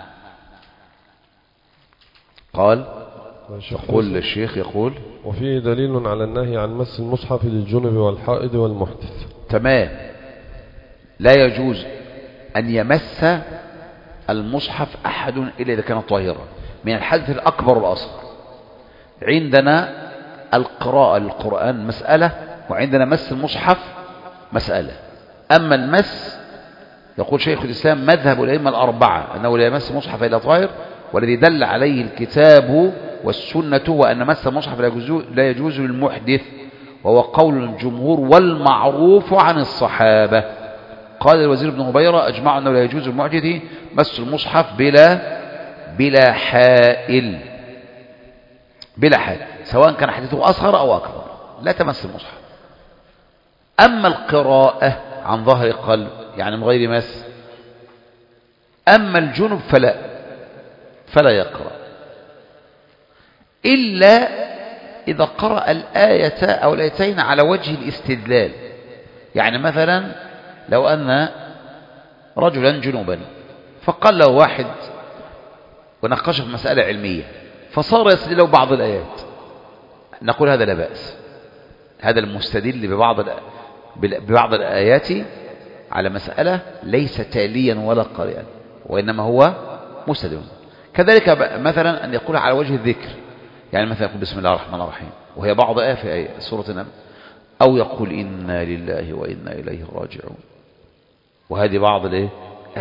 قال يقول الشيخ يقول: وفيه دليل على النهي عن مس المصحف للجنب والحائض والمحدث. تمام. لا يجوز أن يمس المصحف أحد إلا إذا كان طاهرا من الحدث الأكبر والأصغر. عندنا القراءة للقرآن مسألة، وعندنا مس المصحف مسألة. أما المس يقول شيخ الإسلام مذهب الأئمة الأربعة أنه لا يمس المصحف إلا طاهر، والذي دل عليه الكتاب والسنة وأن مس المصحف لا يجوز للمحدث، وهو قول الجمهور والمعروف عن الصحابة. قال الوزير بن هبيرة: أجمع أنه لا يجوز للمحدث مس المصحف بلا بلا حائل، بلا حائل، سواء كان حديثه أصغر أو أكبر، لا تمس المصحف. أما القراءة عن ظهر قلب يعني من غير مس، أما الجنب فلا فلا يقرأ إلا إذا قرأ الآية أو الآيتين على وجه الاستدلال. يعني مثلا لو أن رجلا جنوبا فقال له واحد وناقشه في مسألة علمية فصار يستدل بعض الآيات، نقول هذا لا بأس، هذا المستدل ببعض ببعض الآيات على مسألة ليس تاليا ولا قارئا، وإنما هو مستدل. كذلك مثلا أن يقول على وجه الذكر، يعني مثلا يقول بسم الله الرحمن الرحيم وهي بعض آية في آية سورة النمل، أو يقول إنا لله وإنا إليه راجعون وهذه بعض الآية.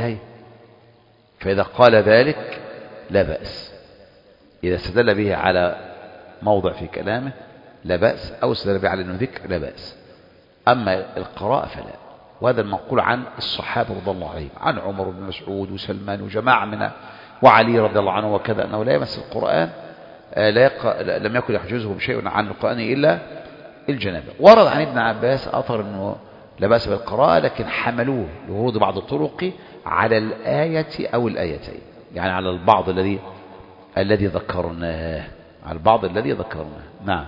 فإذا قال ذلك لا بأس، إذا استدل به على موضع في كلامه لا بأس، أو استدل به على أنه ذكر لا بأس. أما القراءة فلا، وهذا المنقول عن الصحابة رضي الله عليهم، عن عمر بن مسعود وسلمان وجماعة من وعلي رضي الله عنه وكذا، أنه لا يمس القرآن، لا يق... لم يكن يحجزه شيء عن القرآن إلا الجنابة. ورد عن ابن عباس أثر أنه لا بأس بالقراءة، لكن حملوه لورود بعض الطرق على الآية أو الآيتين، يعني على البعض الذي الذي ذكرناه، على البعض الذي ذكرناه. نعم.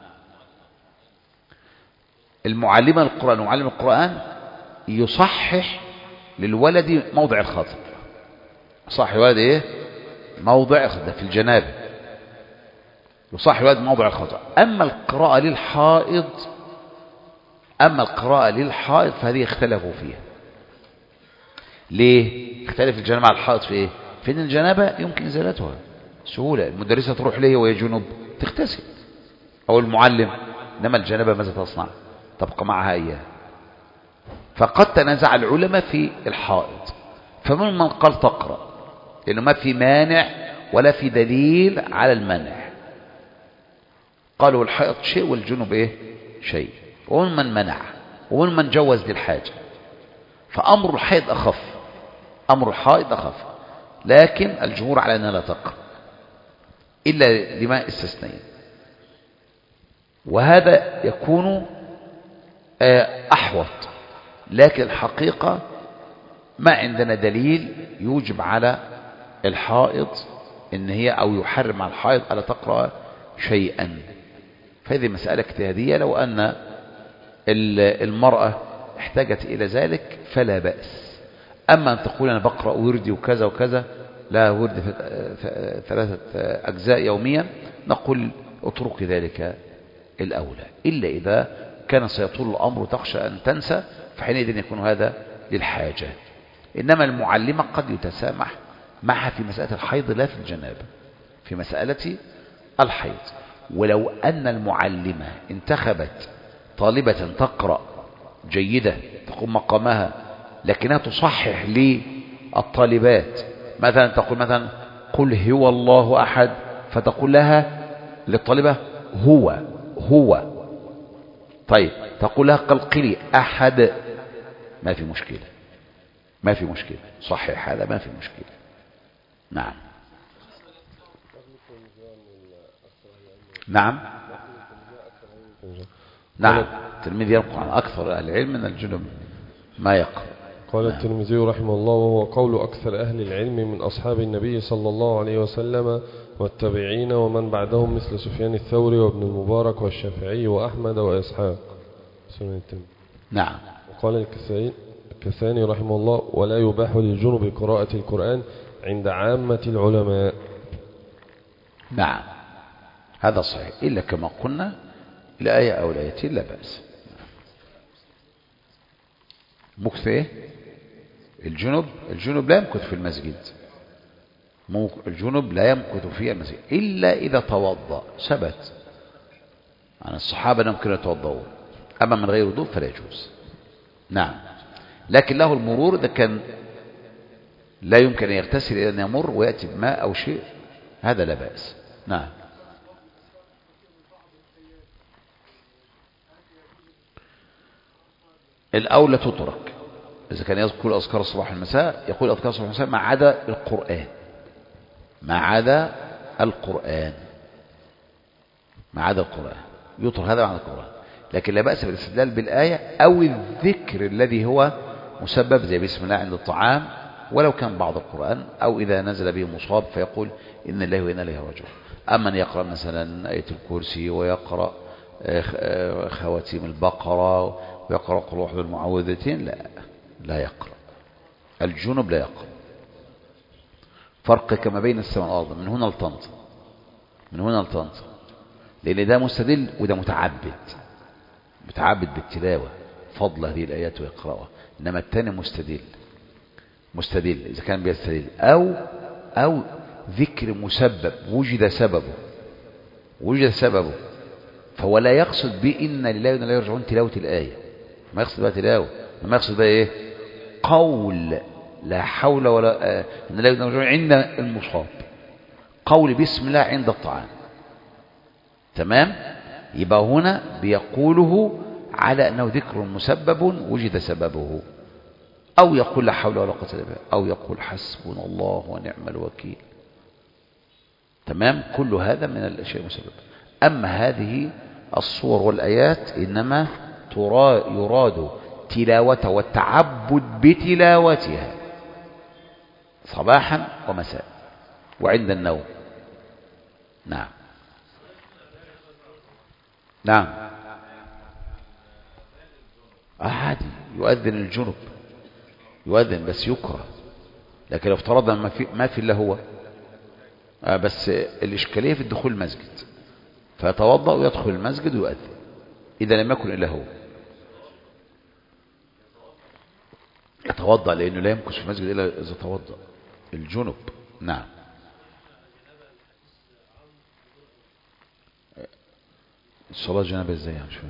المعلم القرآن ومعلم القرآن يصحح للولد موضع الخطأ، صح الولد ايه موضع الخطأ في الجنابة، يصحح الولد موضع الخطأ. أما القراءة للحائض أما القراءة للحائض فهذه اختلفوا فيها. ليه اختلف الجنابة على الحائض في ايه؟ في ان الجنابة يمكن ازالتها سهولة، المدرسة تروح ليه وهي جنوب تغتسل، او المعلم، انما الجنابة ماذا تصنع؟ تبقى معها اياه. فقد تنازع العلماء في الحائض، فمن من قال تقرأ لانه ما في مانع ولا في دليل على المنع، قالوا الحائض شيء والجنوب ايه شيء، ومن من منع ومن من جوز للحاجة. فأمر الحائض أخف، أمر الحائض أخف، لكن الجمهور على أنها لا تقرأ إلا لما استثنين، وهذا يكون أحوط. لكن الحقيقة ما عندنا دليل يوجب على الحائض إن هي أو يحرم على الحائض ألا تقرأ شيئا. فهذه مسألة اجتهادية، لو أن المرأة احتاجت إلى ذلك فلا بأس. أما أن تقول أنا بقرأ وردي وكذا وكذا، لا، ورد ثلاثة أجزاء يوميا، نقول اترك ذلك الأولى، إلا إذا كان سيطول الأمر وتخشى أن تنسى، فحينئذ يكون هذا للحاجة. إنما المعلمة قد يتسامح معها في مسألة الحيض لا في الجنابة، في مسألة الحيض. ولو أن المعلمة انتخبت طالبة تقرأ جيدة تقوم مقامها، لكنها تصحح للطالبات، مثلا تقول مثلا قل هو الله أحد، فتقول لها للطالبة هو هو. طيب تقول لها قلقلي أحد، ما في مشكلة، ما في مشكلة، صحيح هذا ما في مشكلة. نعم نعم نعم. التلميذ يقرأ عن أكثر أهل العلم من الجنب ما يقرأ. قال نعم. الترمذي رحمه الله: وهو قول أكثر أهل العلم من أصحاب النبي صلى الله عليه وسلم والتابعين ومن بعدهم مثل سفيان الثوري وابن المبارك والشافعي وأحمد وإسحاق. نعم. وقال الكسائي الكساني رحمه الله: ولا يباح للجنب قراءة القرآن عند عامة العلماء. نعم هذا صحيح، إلا كما قلنا الآية أو الآيتين لا بأس. مكث إيه؟ الجنب الجنب لا يمكث في المسجد، الجنب لا يمكث في المسجد إلا إذا توضأ، ثبت عن الصحابة أنهم كانوا يتوضؤون، أما من غير وضوء فلا يجوز. نعم. لكن له المرور إذا كان لا يمكن أن يغتسل إلا أن يمر ويأتي بماء أو شيء، هذا لا بأس. نعم. الأولى تترك، إذا كان يذكر أذكار الصباح والمساء يقول أذكار الصباح والمساء ما عدا القرآن، ما عدا القرآن، ما عدا القرآن يترك هذا مع القرآن. لكن لا بأس بالاستدلال بالآية أو الذكر الذي هو مسبب زي بسم الله عند الطعام، ولو كان بعض القرآن، أو إذا نزل به مصاب فيقول إن الله وإنا إليه راجعون. أما أن يقرأ مثلا آية الكرسي ويقرأ خواتيم البقرة ويقرأ قل واحد المعوذتين، لا لا يقرأ. الجنب لا يقرأ. فرق كما بين السماء والأرض، من هنا لطنطا، من هنا لطنطا، لأن ده مستدل وده متعبد، متعبد بالتلاوة فضل هذه الآيات ويقرأها، إنما الثاني مستدل، مستدل إذا كان بيستدل أو أو ذكر مسبب وجد سببه، وجد سببه، فهو لا يقصد بإن لله وإنا إليه راجعون تلاوة الآية، ما يقصد بها تلاوة، ما يقصد بها إيه؟ قول لا حول ولا آه إن لله وإنا إليه راجعون عند المصاب، قول بسم الله عند الطعام. تمام؟ يبقى هنا بيقوله على أنه ذكر مسبب وجد سببه، أو يقول لا حول ولا قوة إلا بالله، أو يقول حسبنا الله ونعم الوكيل. تمام؟ كل هذا من الأشياء المسببة. أما هذه الصور والآيات إنما يراد تلاوة والتعبد بتلاوتها صباحا ومساء وعند النوم. نعم نعم. عادي يؤذن الجنب، يؤذن بس يكره. لكن لو افترضنا ما في ما في الا هو، آه بس الإشكالية في الدخول المسجد، فيتوضأ ويدخل المسجد ويؤذن إذا لم يكن إلا هو. يتوضأ لأنه لا يمكث في المسجد إلا إذا توضأ الجنب. نعم. الصلاة جنابة ازاي يا مش فاهم؟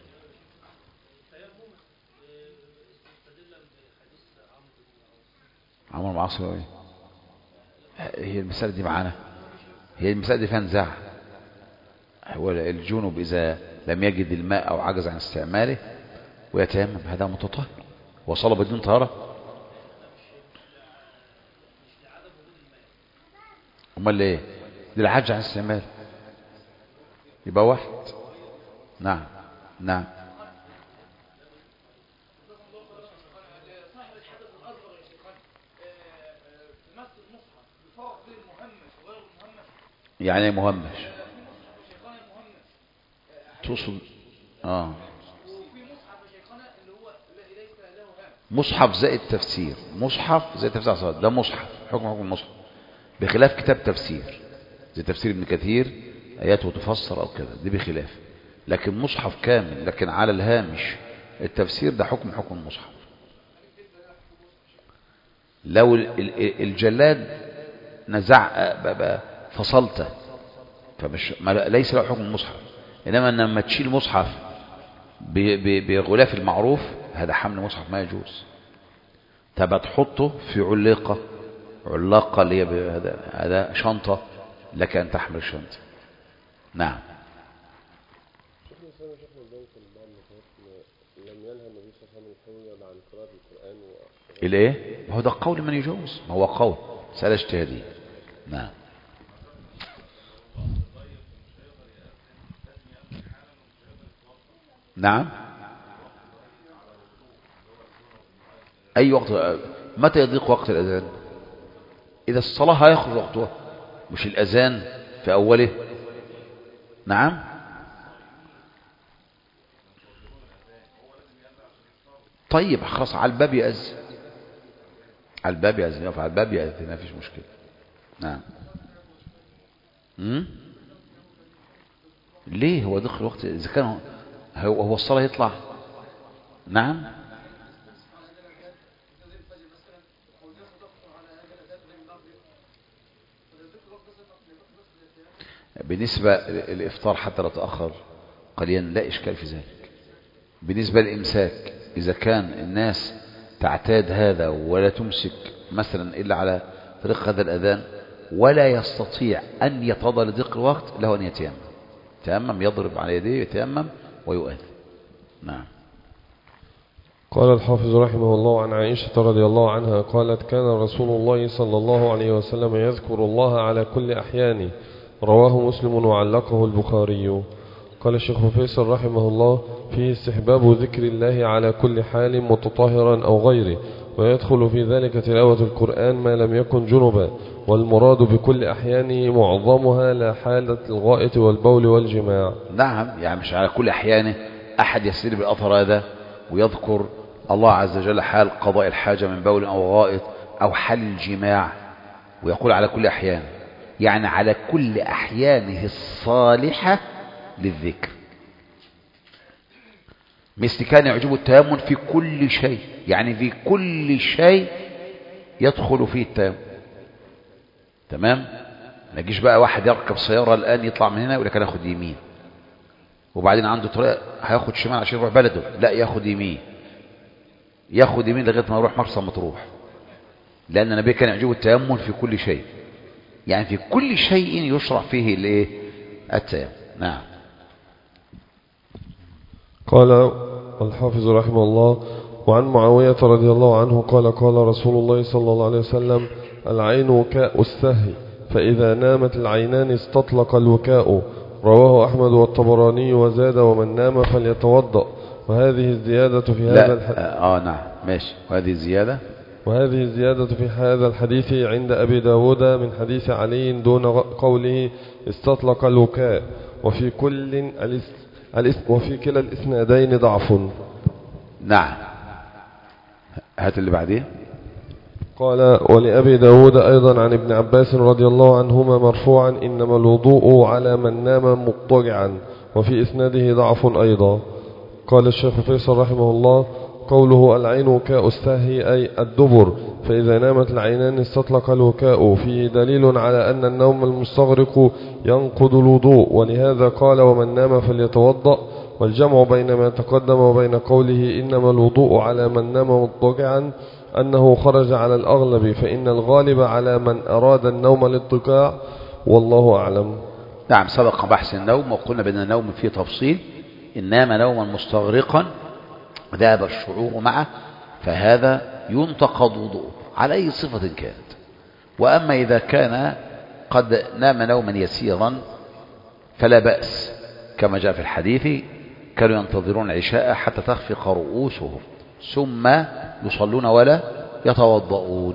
عمر معاصي ايه؟ هي المسألة دي معانا، هي المسألة دي فيها نزاع. هو الجنوب إذا لم يجد الماء أو عجز عن استعماله ويتيمم هذا متطهر وصلى بدون طهارة. امال ايه؟ دي العجز عن استعماله يبقى واحد. نعم نعم. يعني مهمش توصل اه مصحف زائد تفسير، مصحف زائد تفسير صلاة، ده مصحف حكم حكم المصحف، بخلاف كتاب تفسير زي تفسير ابن كثير آياته تفسر أو كذا، دي بخلاف. لكن مصحف كامل لكن على الهامش التفسير ده حكم حكم المصحف. لو الجلاد نزع فصلته فمش ليس له حكم المصحف، إنما لما تشيل مصحف بغلاف المعروف هذا حمل مصحف ما يجوز. تبقى تحطه في علقة، علقة اللي هي هذا هذا شنطة لك أن تحمل الشنطة. نعم لم ينهى النبي صلى الله عليه وسلم الحيض عن قراءة القرآن و... الايه؟ ما هو ده قول من يجوز، ما هو قول مسألة اجتهادية. نعم. نعم. اي وقت؟ متى يضيق وقت الاذان؟ اذا الصلاة هيخرج وقتها، مش الاذان في اوله. نعم. طيب خلاص، على الباب يأذن، على الباب يأذن، يقف على الباب يأذن، ما فيش مشكلة. نعم. امم ليه هو دخل الوقت اذا كان هو هو الصلاة يطلع؟ نعم. بالنسبة للإفطار حتى لا تأخر قليلا لا إشكال في ذلك. بالنسبة للإمساك إذا كان الناس تعتاد هذا ولا تمسك مثلا إلا على طريق هذا الأذان ولا يستطيع أن يتضى لضيق الوقت، له أن يتيمم، يتيمم، يضرب على يديه، يتيمم ويؤذن. نعم. قال الحافظ رحمه الله عن عائشة رضي الله عنها قالت: كان رسول الله صلى الله عليه وسلم يذكر الله على كل أحيانه، رواه مسلم وعلقه البخاري. قال الشيخ فيصل رحمه الله: فيه استحباب ذكر الله على كل حال متطهرا أو غيره، ويدخل في ذلك تلاوة القرآن ما لم يكن جنبا، والمراد بكل أحيانه معظمها لا حالة الغائط والبول والجماع. نعم، يعني مش على كل أحيانه، أحد يسير بالأثر هذا ويذكر الله عز وجل حال قضاء الحاجة من بول أو غائط أو حال الجماع ويقول على كل أحيانه، يعني على كل أحيانه الصالحة للذكر. مثل كان يعجب التيمم في كل شيء، يعني في كل شيء يدخل فيه التيمم. تمام؟ ما يجيش بقى واحد يركب سيارة الآن يطلع من هنا يقول لك أنا أخد يمين، وبعدين عنده طريق هياخد شمال عشان يروح بلده، لا ياخد يمين، ياخد يمين لغاية ما يروح مرسى مطروح، لأن النبي كان يعجبه التيمم في كل شيء، يعني في كل شيء يشرع فيه الايه؟ التيمم. نعم. قال الحافظ رحمه الله: وعن معاوية رضي الله عنه قال: قال رسول الله صلى الله عليه وسلم: العين وكاء السهي، فإذا نامت العينان استطلق الوكاء. رواه أحمد والطبراني وزاد: ومن نام فليتوضأ. وهذه الزيادة في هذا الحديث. آه نعم ماشي. وهذه الزيادة وهذه الزيادة في هذا الحديث عند أبي داود من حديث علي دون قوله استطلق الوكاء. وفي كل الاسم وفي كلا الإسنادين ضعف. نعم. هات اللي بعديه. قال: ولأبي داود أيضا عن ابن عباس رضي الله عنهما مرفوعا: إنما الوضوء على من نام مضطجعا. وفي إسناده ضعف أيضا. قال الشيخ فيصل رحمه الله: قوله العين وكاء السهي أي الدبر، فإذا نامت العينان استطلق الوكاء، فيه دليل على أن النوم المستغرق ينقض الوضوء، ولهذا قال: ومن نام فليتوضأ. والجمع بين ما تقدم وبين قوله إنما الوضوء على من نام مضطجعا أنه خرج على الأغلب، فإن الغالب على من أراد النوم الاتقاع، والله أعلم. نعم. سبق بحث النوم وقلنا بأن النوم فيه تفصيل. إن نام نوما مستغرقا ذهب الشعور معه فهذا ينتقض وضوءه على أي صفة كانت. وأما إذا كان قد نام نوما يسيرا فلا بأس، كما جاء في الحديث: كانوا ينتظرون العشاء حتى تخفق رؤوسهم ثم يصلون ولا يتوضؤون.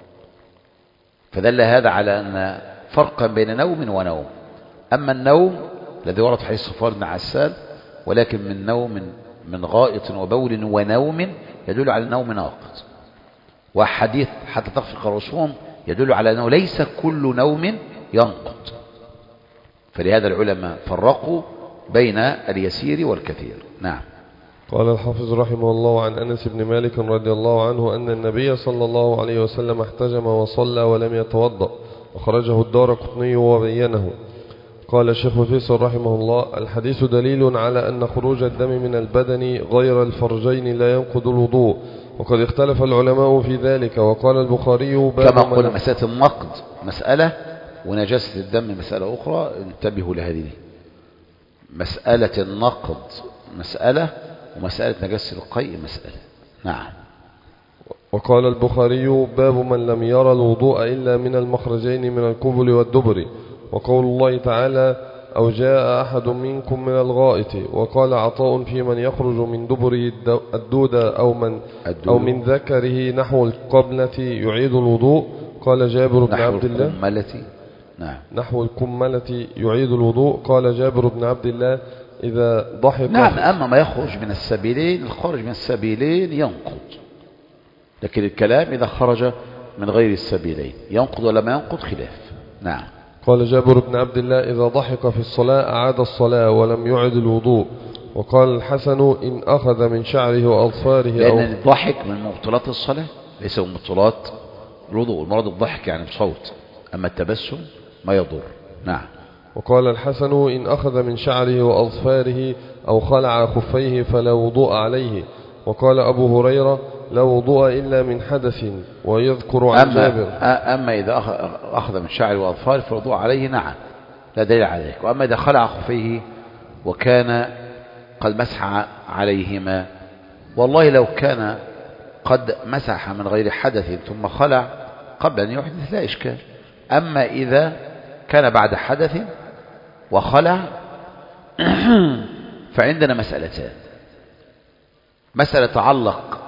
فدل هذا على أن فرقا بين نوم ونوم. أما النوم الذي ورد في حديث صفوان بن عسال: ولكن من نوم من غائط وبول ونوم يدل على النوم ناقض. وحديث حتى تخفق رؤوسهم يدل على أنه ليس كل نوم ينقض. فلهذا العلماء فرقوا بين اليسير والكثير. نعم. قال الحافظ رحمه الله عن أنس بن مالك رضي الله عنه أن النبي صلى الله عليه وسلم احتجم وصلى ولم يتوضأ، أخرجه الدارقطني وبينه. قال الشيخ فيصل رحمه الله: الحديث دليل على أن خروج الدم من البدن غير الفرجين لا ينقض الوضوء، وقد اختلف العلماء في ذلك. وقال البخاري: كما قلنا مسألة النقد مسألة ونجاسة الدم مسألة أخرى، انتبهوا لهذه. مسألة النقد مسألة ومسألة نجاسة القيء مسألة. نعم. وقال البخاري باب من لم يرى الوضوء إلا من المخرجين من القبل والدبر. وقول الله تعالى أو جاء أحد منكم من الغائط. وقال عطاء في من يخرج من دبره الدودة أو من, أو من ذكره نحو القبلة يعيد الوضوء. قال جابر بن عبد الله الكملة. نعم. نحو الكملة يعيد الوضوء. قال جابر بن عبد الله إذا ضحك. نعم. أما ما يخرج من السبيلين الخارج من السبيلين ينقض، لكن الكلام إذا خرج من غير السبيلين ينقض ولا ما ينقض خلاف. نعم. قال جابر بن عبد الله إذا ضحك في الصلاة أعاد الصلاة ولم يعد الوضوء. وقال الحسن إن أخذ من شعره وأظفاره. لأن الضحك من مبطلات الصلاة ليس من مبطلات الوضوء. المراد الضحك يعني بصوت، أما التبسم ما يضر. نعم. وقال الحسن إن أخذ من شعره وأظفاره أو خلع خفيه فلا وضوء عليه. وقال أبو هريرة لا وضوء إلا من حدث. ويذكر عن أما جابر أما إذا أخذ من شعره وأظفاره فالوضوء عليه. نعم، لا دليل على ذلك. وأما إذا خلع خفيه وكان قد مسح عليهما، والله لو كان قد مسح من غير حدث ثم خلع قبل أن يحدث لا إشكال. أما إذا كان بعد حدث وخلع فعندنا مسألتان: مسألة تعلق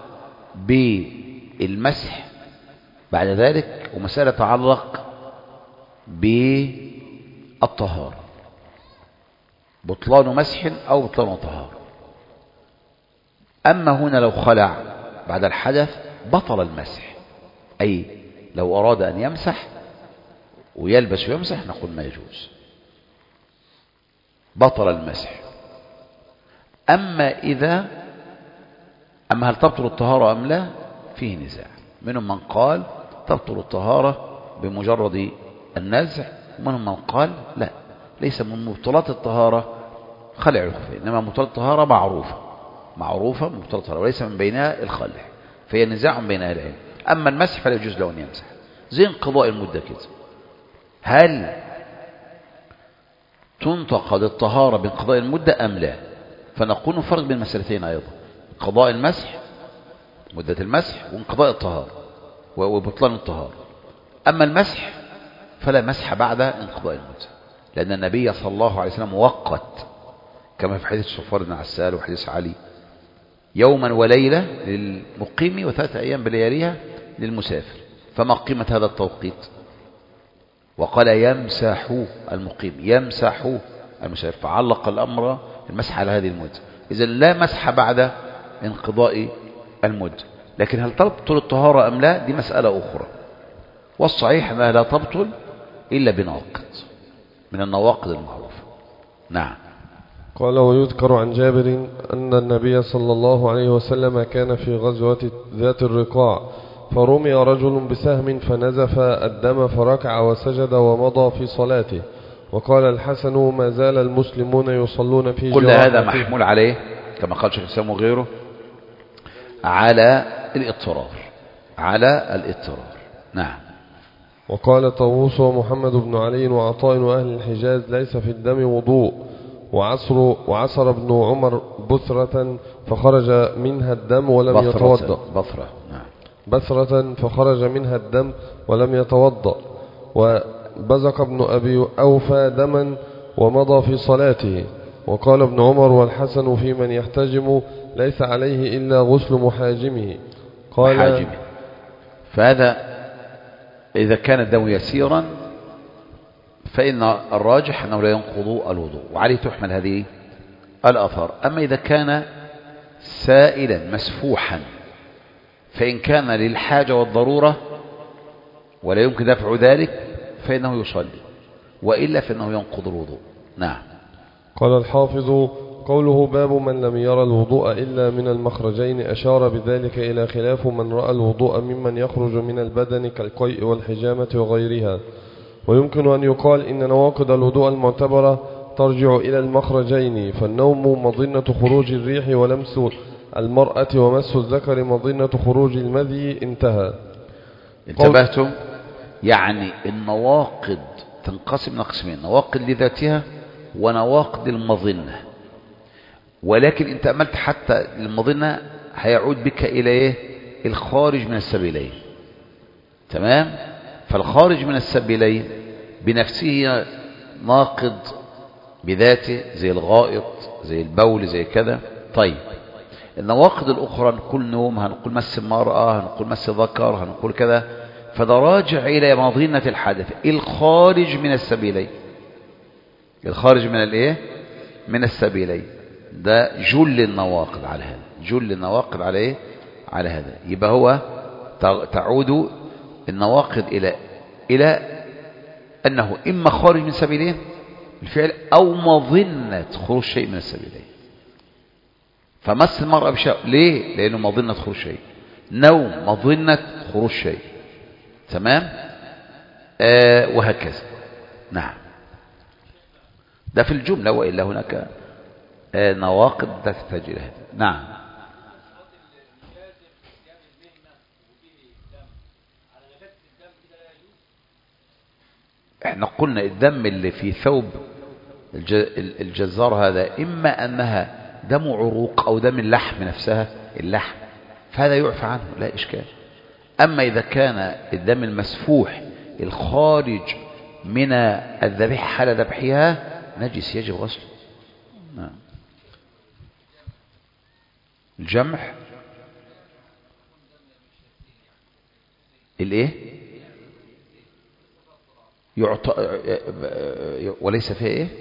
بالمسح بعد ذلك، ومسألة تعلق بالطهارة، بطلان مسح أو بطلان طهارة. أما هنا لو خلع بعد الحدث بطل المسح، أي لو أراد أن يمسح ويلبس ويمسح نقول ما يجوز، بطل المسح. أما إذا أما هل تبطل الطهارة أم لا فيه نزاع. منهم من قال تبطل الطهارة بمجرد النزع، ومنهم من قال لا، ليس من مبطلات الطهارة خلع الخفين، إنما مبطلات الطهارة معروفة معروفة مبطلات الطهارة وليس من بينها الخلع، فهي نزاع بين أهل العلم. أما المسح فلا يجوز له أن يمسح، زي انقضاء المدة كده. هل تنتقد الطهارة بانقضاء المدة أم لا؟ فنقول نفرق بين المسألتين أيضا: قضاء المسح مدة المسح وانقضاء الطهارة وبطلان الطهارة. أما المسح فلا مسح بعد انقضاء المدة، لأن النبي صلى الله عليه وسلم وقت كما في حديث صفوان بن عسال وحديث علي: يوما وليلة للمقيم وثلاثة أيام بلياليها للمسافر. فما قيمة هذا التوقيت؟ وقال يمسح المقيم يمسح المسافر، فعلق الأمر المسح على هذه المدة. إذن لا مسح بعد انقضاء المدة. لكن هل تبطل الطهارة أم لا دي مسألة أخرى، والصحيح أنها لا تبطل إلا بناقض من النواقض المعروفة. نعم. قال ويذكر عن جابر أن النبي صلى الله عليه وسلم كان في غزوة ذات الرقاع فرمي رجل بسهم فنزف الدم فركع وسجد ومضى في صلاته. وقال الحسن ما زال المسلمون يصلون في كل هذا محمول عليه كما قال شيخ الإسلام وغيره على الاضطرار على الاضطرار. نعم. وقال طاووس ومحمد بن علي وعطاء وأهل الحجاز ليس في الدم وضوء. وعصر وعصر ابن عمر بثرة فخرج منها الدم ولم بثرة يتوضأ بثرة نعم بثرة فخرج منها الدم ولم يتوضأ. وبزق ابن أبي أوفى دما ومضى في صلاته. وقال ابن عمر والحسن في من يحتجم ليس عليه إلا غسل محاجمه. قال محاجمه. فهذا إذا كان الدم يسيرا فإن الراجح أنه لا ينقض الوضوء، وعليه تحمل هذه الآثار. أما إذا كان سائلا مسفوحا فإن كان للحاجة والضرورة ولا يمكن دفع ذلك فإنه يصلي، وإلا فإنه ينقض الوضوء. نعم. قال الحافظ قوله باب من لم يرى الوضوء إلا من المخرجين أشار بذلك إلى خلاف من رأى الوضوء ممن يخرج من البدن كالقيء والحجامة وغيرها. ويمكن أن يقال إن نواقض الوضوء المعتبرة ترجع إلى المخرجين، فالنوم مظنة خروج الريح ولمس المرأة ومس الذكر مظنة خروج المذي. انتهى. انتبهتم؟ يعني النواقض تنقسم إلى قسمين: نواقض لذاتها ونواقض المظنة. ولكن انت أملت حتى المظنة هيعود بك إلى إيه؟ الخارج من السبيلين. تمام؟ فالخارج من السبيلين بنفسه ناقض بذاته، زي الغائط، زي البول، زي كذا. طيب النواقض الأخرى هنقول نوم، هنقول مس المرأة، هنقول مس ذكر، هنقول كذا. فده راجع إلى مظنة الحدث الخارج من السبيلين، الخارج من الايه؟ من السبيلين. ده جل النواقض على هذا، جل النواقض على ايه؟ على هذا. يبقى هو تعود النواقض إلى إلى أنه إما خارج من سبيلين الفعل أو مظنة خروج شيء من السبيلين. فمس المرأة بشيء ليه؟ لأنه مظنة خروج شيء. نوم مظنة خروج شيء. تمام؟ آه وهكذا. نعم، ده في الجملة، وإلا هناك آه نواقض تحتاج إلى هذا. نعم. احنا قلنا الدم اللي في ثوب الجزار هذا إما أنها دم عروق أو دم اللحم نفسها، اللحم، فهذا يعفى عنه لا إشكال. أما إذا كان الدم المسفوح الخارج من الذبيحة حال ذبحها نجس يجب غسله. نعم. الجمح الايه؟ يعطى وليس فيه ايه؟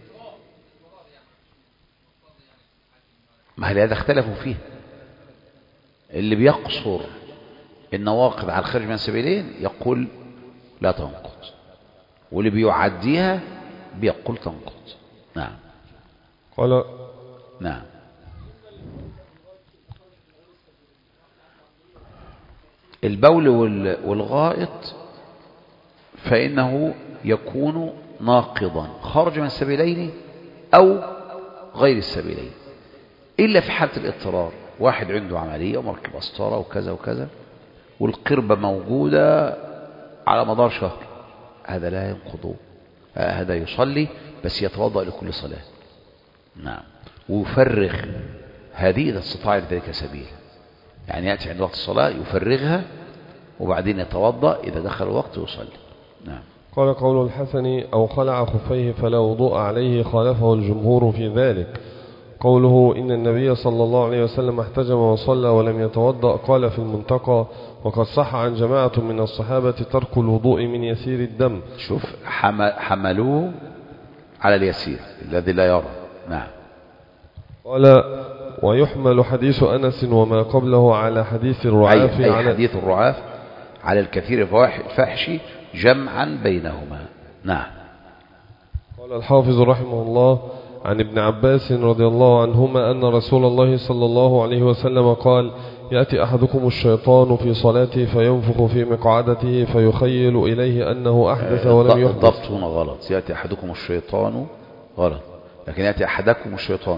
ما هل هذا اختلفوا فيه. اللي بيقصر النواقض على الخارج من السبيلين يقول لا تنقض، واللي بيعديها بيقول تنقض. نعم. قال نعم. البول والغائط فإنه يكون ناقضا خارج من السبيلين أو غير السبيلين، إلا في حالة الاضطرار. واحد عنده عملية ومركب أسطارة وكذا وكذا والقربة موجودة على مدار شهر، هذا لا ينقضه، هذا يصلي بس يتوضأ لكل صلاة. نعم. ويفرغ هذه إذا استطاع ذلك سبيل، يعني يأتي عند وقت الصلاة يفرغها وبعدين يتوضأ إذا دخل الوقت ويصلي. نعم. قال قول الحسن أو خلع خفيه فلا وضوء عليه، خالفه الجمهور في ذلك. قوله إن النبي صلى الله عليه وسلم احتجم وصلى ولم يتوضأ، قال في المنتقى وقد صح عن جماعة من الصحابة ترك الوضوء من يسير الدم. شوف حملوه على اليسير الذي لا يرى. نعم. قال ويحمل حديث أنس وما قبله على حديث الرعاف، أي, أي على حديث الرعاف على الكثير الفاحش جمعا بينهما. نعم. قال الحافظ رحمه الله عن ابن عباس رضي الله عنهما أن رسول الله صلى الله عليه وسلم قال يأتي أحدكم الشيطان في صلاته فينفخ في مقعدته فيخيل إليه أنه أحدث ولم يحدث. الضبط هنا غلط، يأتي أحدكم الشيطان غلط، لكن يأتي أحدكم الشيطان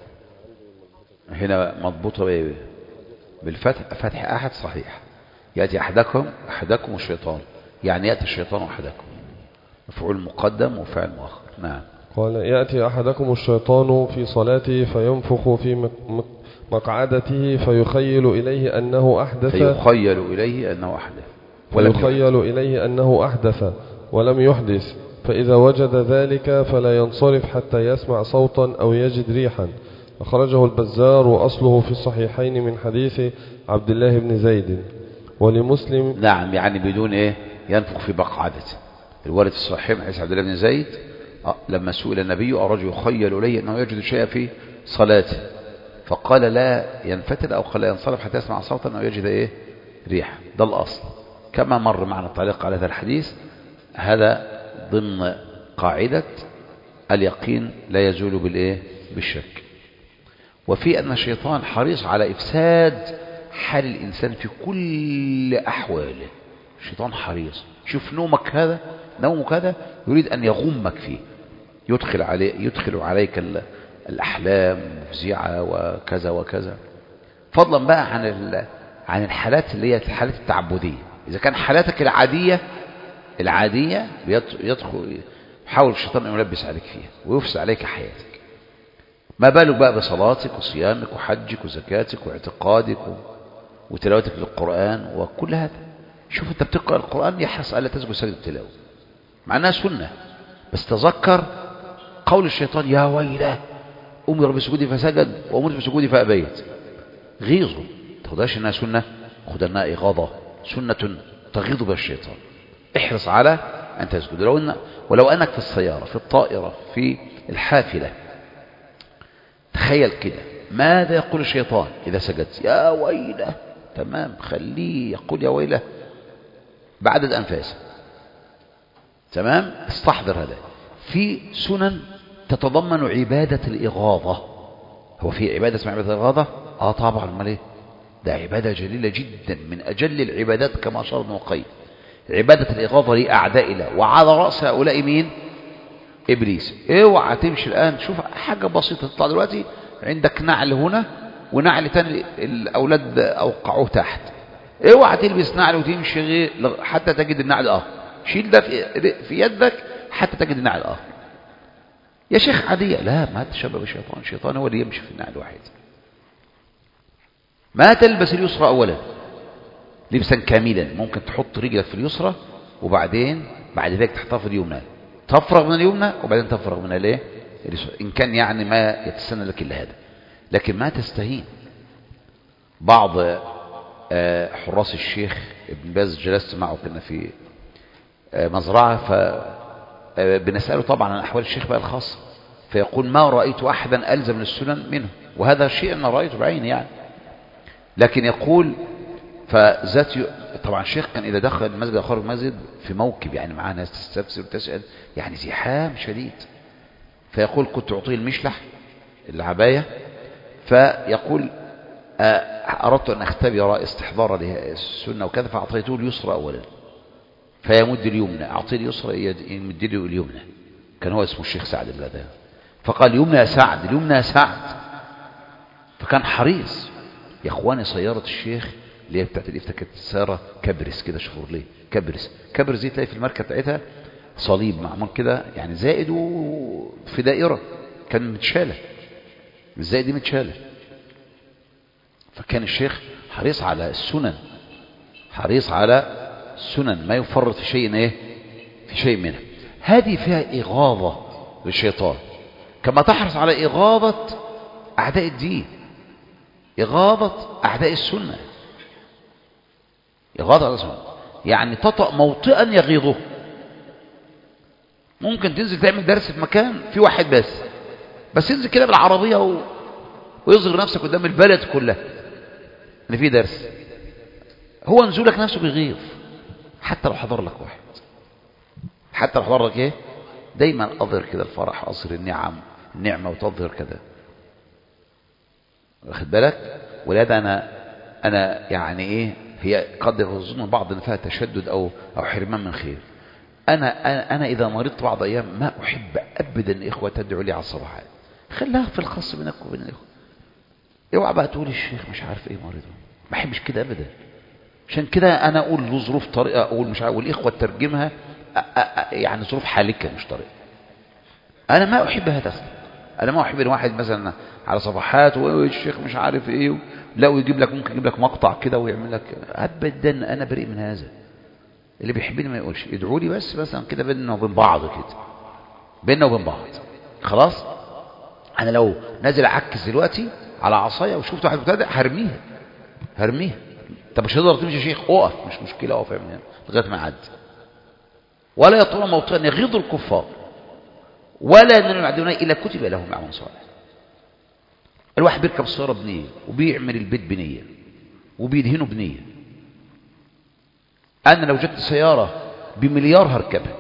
هنا مضبوطة بالفتح، فتح أحد صحيح. يأتي أحدكم أحدكم الشيطان، يعني يأتي الشيطان أحدكم، مفعول مقدم وفعل مؤخر. نعم. قال يأتي أحدكم الشيطان في صلاته فينفخ في مقعدته فيخيل إليه أنه أحدث فيخيل إليه أنه أحدث فيخيل إليه أنه أحدث ولم يحدث، فإذا وجد ذلك فلا ينصرف حتى يسمع صوتا أو يجد ريحا. أخرجه البزار وأصله في الصحيحين من حديث عبد الله بن زيد ولمسلم. نعم، يعني بدون إيه ينفخ في مقعدته. الوارد في الصحيحين حديث عبد الله بن زيد لما سئل النبي الرجل يخيل إليه أنه يجد شيئا في صلاته فقال لا ينفتل أو قال لا ينصرف حتى يسمع صوتا أو يجد إيه ريح. ده الأصل كما مر معنا التعليق على هذا الحديث. هذا ضمن قاعدة اليقين لا يزول بالإيه بالشك. وفي أن الشيطان حريص على إفساد حال الإنسان في كل أحواله. الشيطان حريص، شوف نومك هذا، نومك هذا يريد أن يغمك فيه، يدخل عليه يدخل عليك الأحلام المفزعة وكذا وكذا، فضلا بقى عن عن الحالات اللي هي الحالات التعبدية. إذا كان حالاتك العادية العادية يدخل يحاول الشيطان أن يلبس عليك فيها ويفسد عليك حياتك. ما بالك بقى بصلاتك وصيامك وحجك وزكاتك واعتقادك وتلاوتك للقرآن وكل هذا. شوف انت بتقرأ القرآن يحرص ألا تسجد سجد التلاوة مع انها سنة، بس تذكر قول الشيطان يا ويله أمر بسجودي فسجد وأمرت بسجودي فأبيت. غيظه تاخدهاش انها سنة، خد انها إغاظة، سنة تغيظ بها الشيطان. احرص على أن تسجد. ولو, إن ولو أنك في السيارة في الطائرة في الحافلة تخيل كده ماذا يقول الشيطان إذا سجدت؟ يا ويله. تمام، خليه يقول يا ويله بعدد أنفاسه. تمام، استحضر هذا. في سنن تتضمن عبادة الإغاظة. هو في عبادة اسمها عبادة الإغاظة؟ آه طبعا، امال ايه؟ ده عبادة جليلة جدا من أجل العبادات كما أشار ابن القيم. عبادة الإغاظة لأعداء الله، وعلى رأس هؤلاء مين؟ إبليس. اوعى تمشي الآن، شوف حاجة بسيطة تطلع دلوقتي عندك نعل هنا ونعل تاني الأولاد أوقعوه تحت. اوعى تلبس نعل وتمشي غير حتى تجد النعل آخر. شيل ده في يدك حتى تجد النعل آخر. يا شيخ عادية، لا، ما تشبه الشيطان. الشيطان هو اللي يمشي في النعل الواحد. ما تلبس اليسرى أولا لبسا كاملا، ممكن تحط رجلك في اليسرى وبعدين بعد ذلك تحطها في اليمنى، تفرغ من اليمنى وبعدين تفرغ من الايه اليسرى، ان كان يعني ما يتسنى لك الا هذا. لكن ما تستهين. بعض حراس الشيخ ابن باز جلست معه كنا في مزرعة، فبنسأله طبعا عن أحوال الشيخ بقى الخاصة، فيقول ما رأيت أحدا ألزم للسنن منه، وهذا شيء أنا رأيته بعيني يعني. لكن يقول فذات طبعا الشيخ كان إذا دخل المسجد أو خرج المسجد في موكب، يعني معاه ناس تستفسر وتسأل، يعني زحام شديد. فيقول كنت أعطيه المشلح العباية، فيقول أردت أن أختبر استحضار السنة وكذا، فأعطيته اليسرى أولا فيمد اليمنى، أعطيه اليسرى يمد له اليمنى. كان هو اسمه الشيخ سعد البلدان، فقال اليمنى سعد، اليمنى سعد. فكان حريص. يا اخواني سيارة الشيخ اللي هي بتاعت الافتة كانت سيارة كبرس كده، شوفوا ليه كبرس. كبرس دي تلاقي في الماركة بتاعتها صليب معمول كده يعني زائد وفي دائرة، كان متشالة، الزائد دي متشالة. فكان الشيخ حريص على السنن، حريص على السنن، ما يفرط في شيء ايه في شيء منها. هذه فيها إغاظة للشيطان، كما تحرص على إغاظة أعداء الدين، إغاظة أعداء السنة، إغاظة أعداء السنة، يعني تطأ موطئا يغيظه. ممكن تنزل تعمل درس في مكان في واحد بس بس ينزل كده بالعربية و... ويظهر نفسك قدام البلد كلها ان في درس. هو نزولك نفسه بيغيظ، حتى لو حضر لك واحد، حتى لو حضر لك ايه، دايما اظهر كده الفرح، اظهر النعم النعمة وتظهر كذا، واخد بالك. ولهذا انا انا يعني ايه، هي قد يظن بعض ان فيها تشدد او او حرمان من خير. انا انا, أنا اذا مرضت بعض ايام ما احب ابدا اخوه تدعو لي على الصباحات، خليها في الخاص بينك وبين الاخوه. اوعى بقى تقول الشيخ مش عارف ايه مريض، ما احبش كده ابدا. عشان كده انا اقول له ظروف طريقه، اقول مش عارف، والاخوه تترجمها يعني ظروف حالكه مش طريقه. انا ما احب هذا اصلا. انا ما احب ان واحد مثلا على صفحات والشيخ مش عارف ايه، لا ويجيب لك ممكن يجيب لك مقطع كده ويعمل لك، ابدا انا بريء من هذا. اللي بيحبني ما يقولش، يدعوا لي بس مثلا كده بيننا وبين بعض كده، بيننا وبين بعض خلاص. انا لو نازل اعكس دلوقتي على عصايه وشفت واحد مبتدئ هرميها هرميها. انت مش هتقدر تمشي يا شيخ، اقف، مش مشكله، اقف من هنا لغايه ما يعدي. ولا يطول موطئا يغيظ الكفار ولا ينالون يعدون الا كتب لهم عمل صالح. الواحد بيركب سياره بنيه وبيعمل البيت بنيه وبيدهنه بنيه. انا لو جبت سياره بمليار هركبها،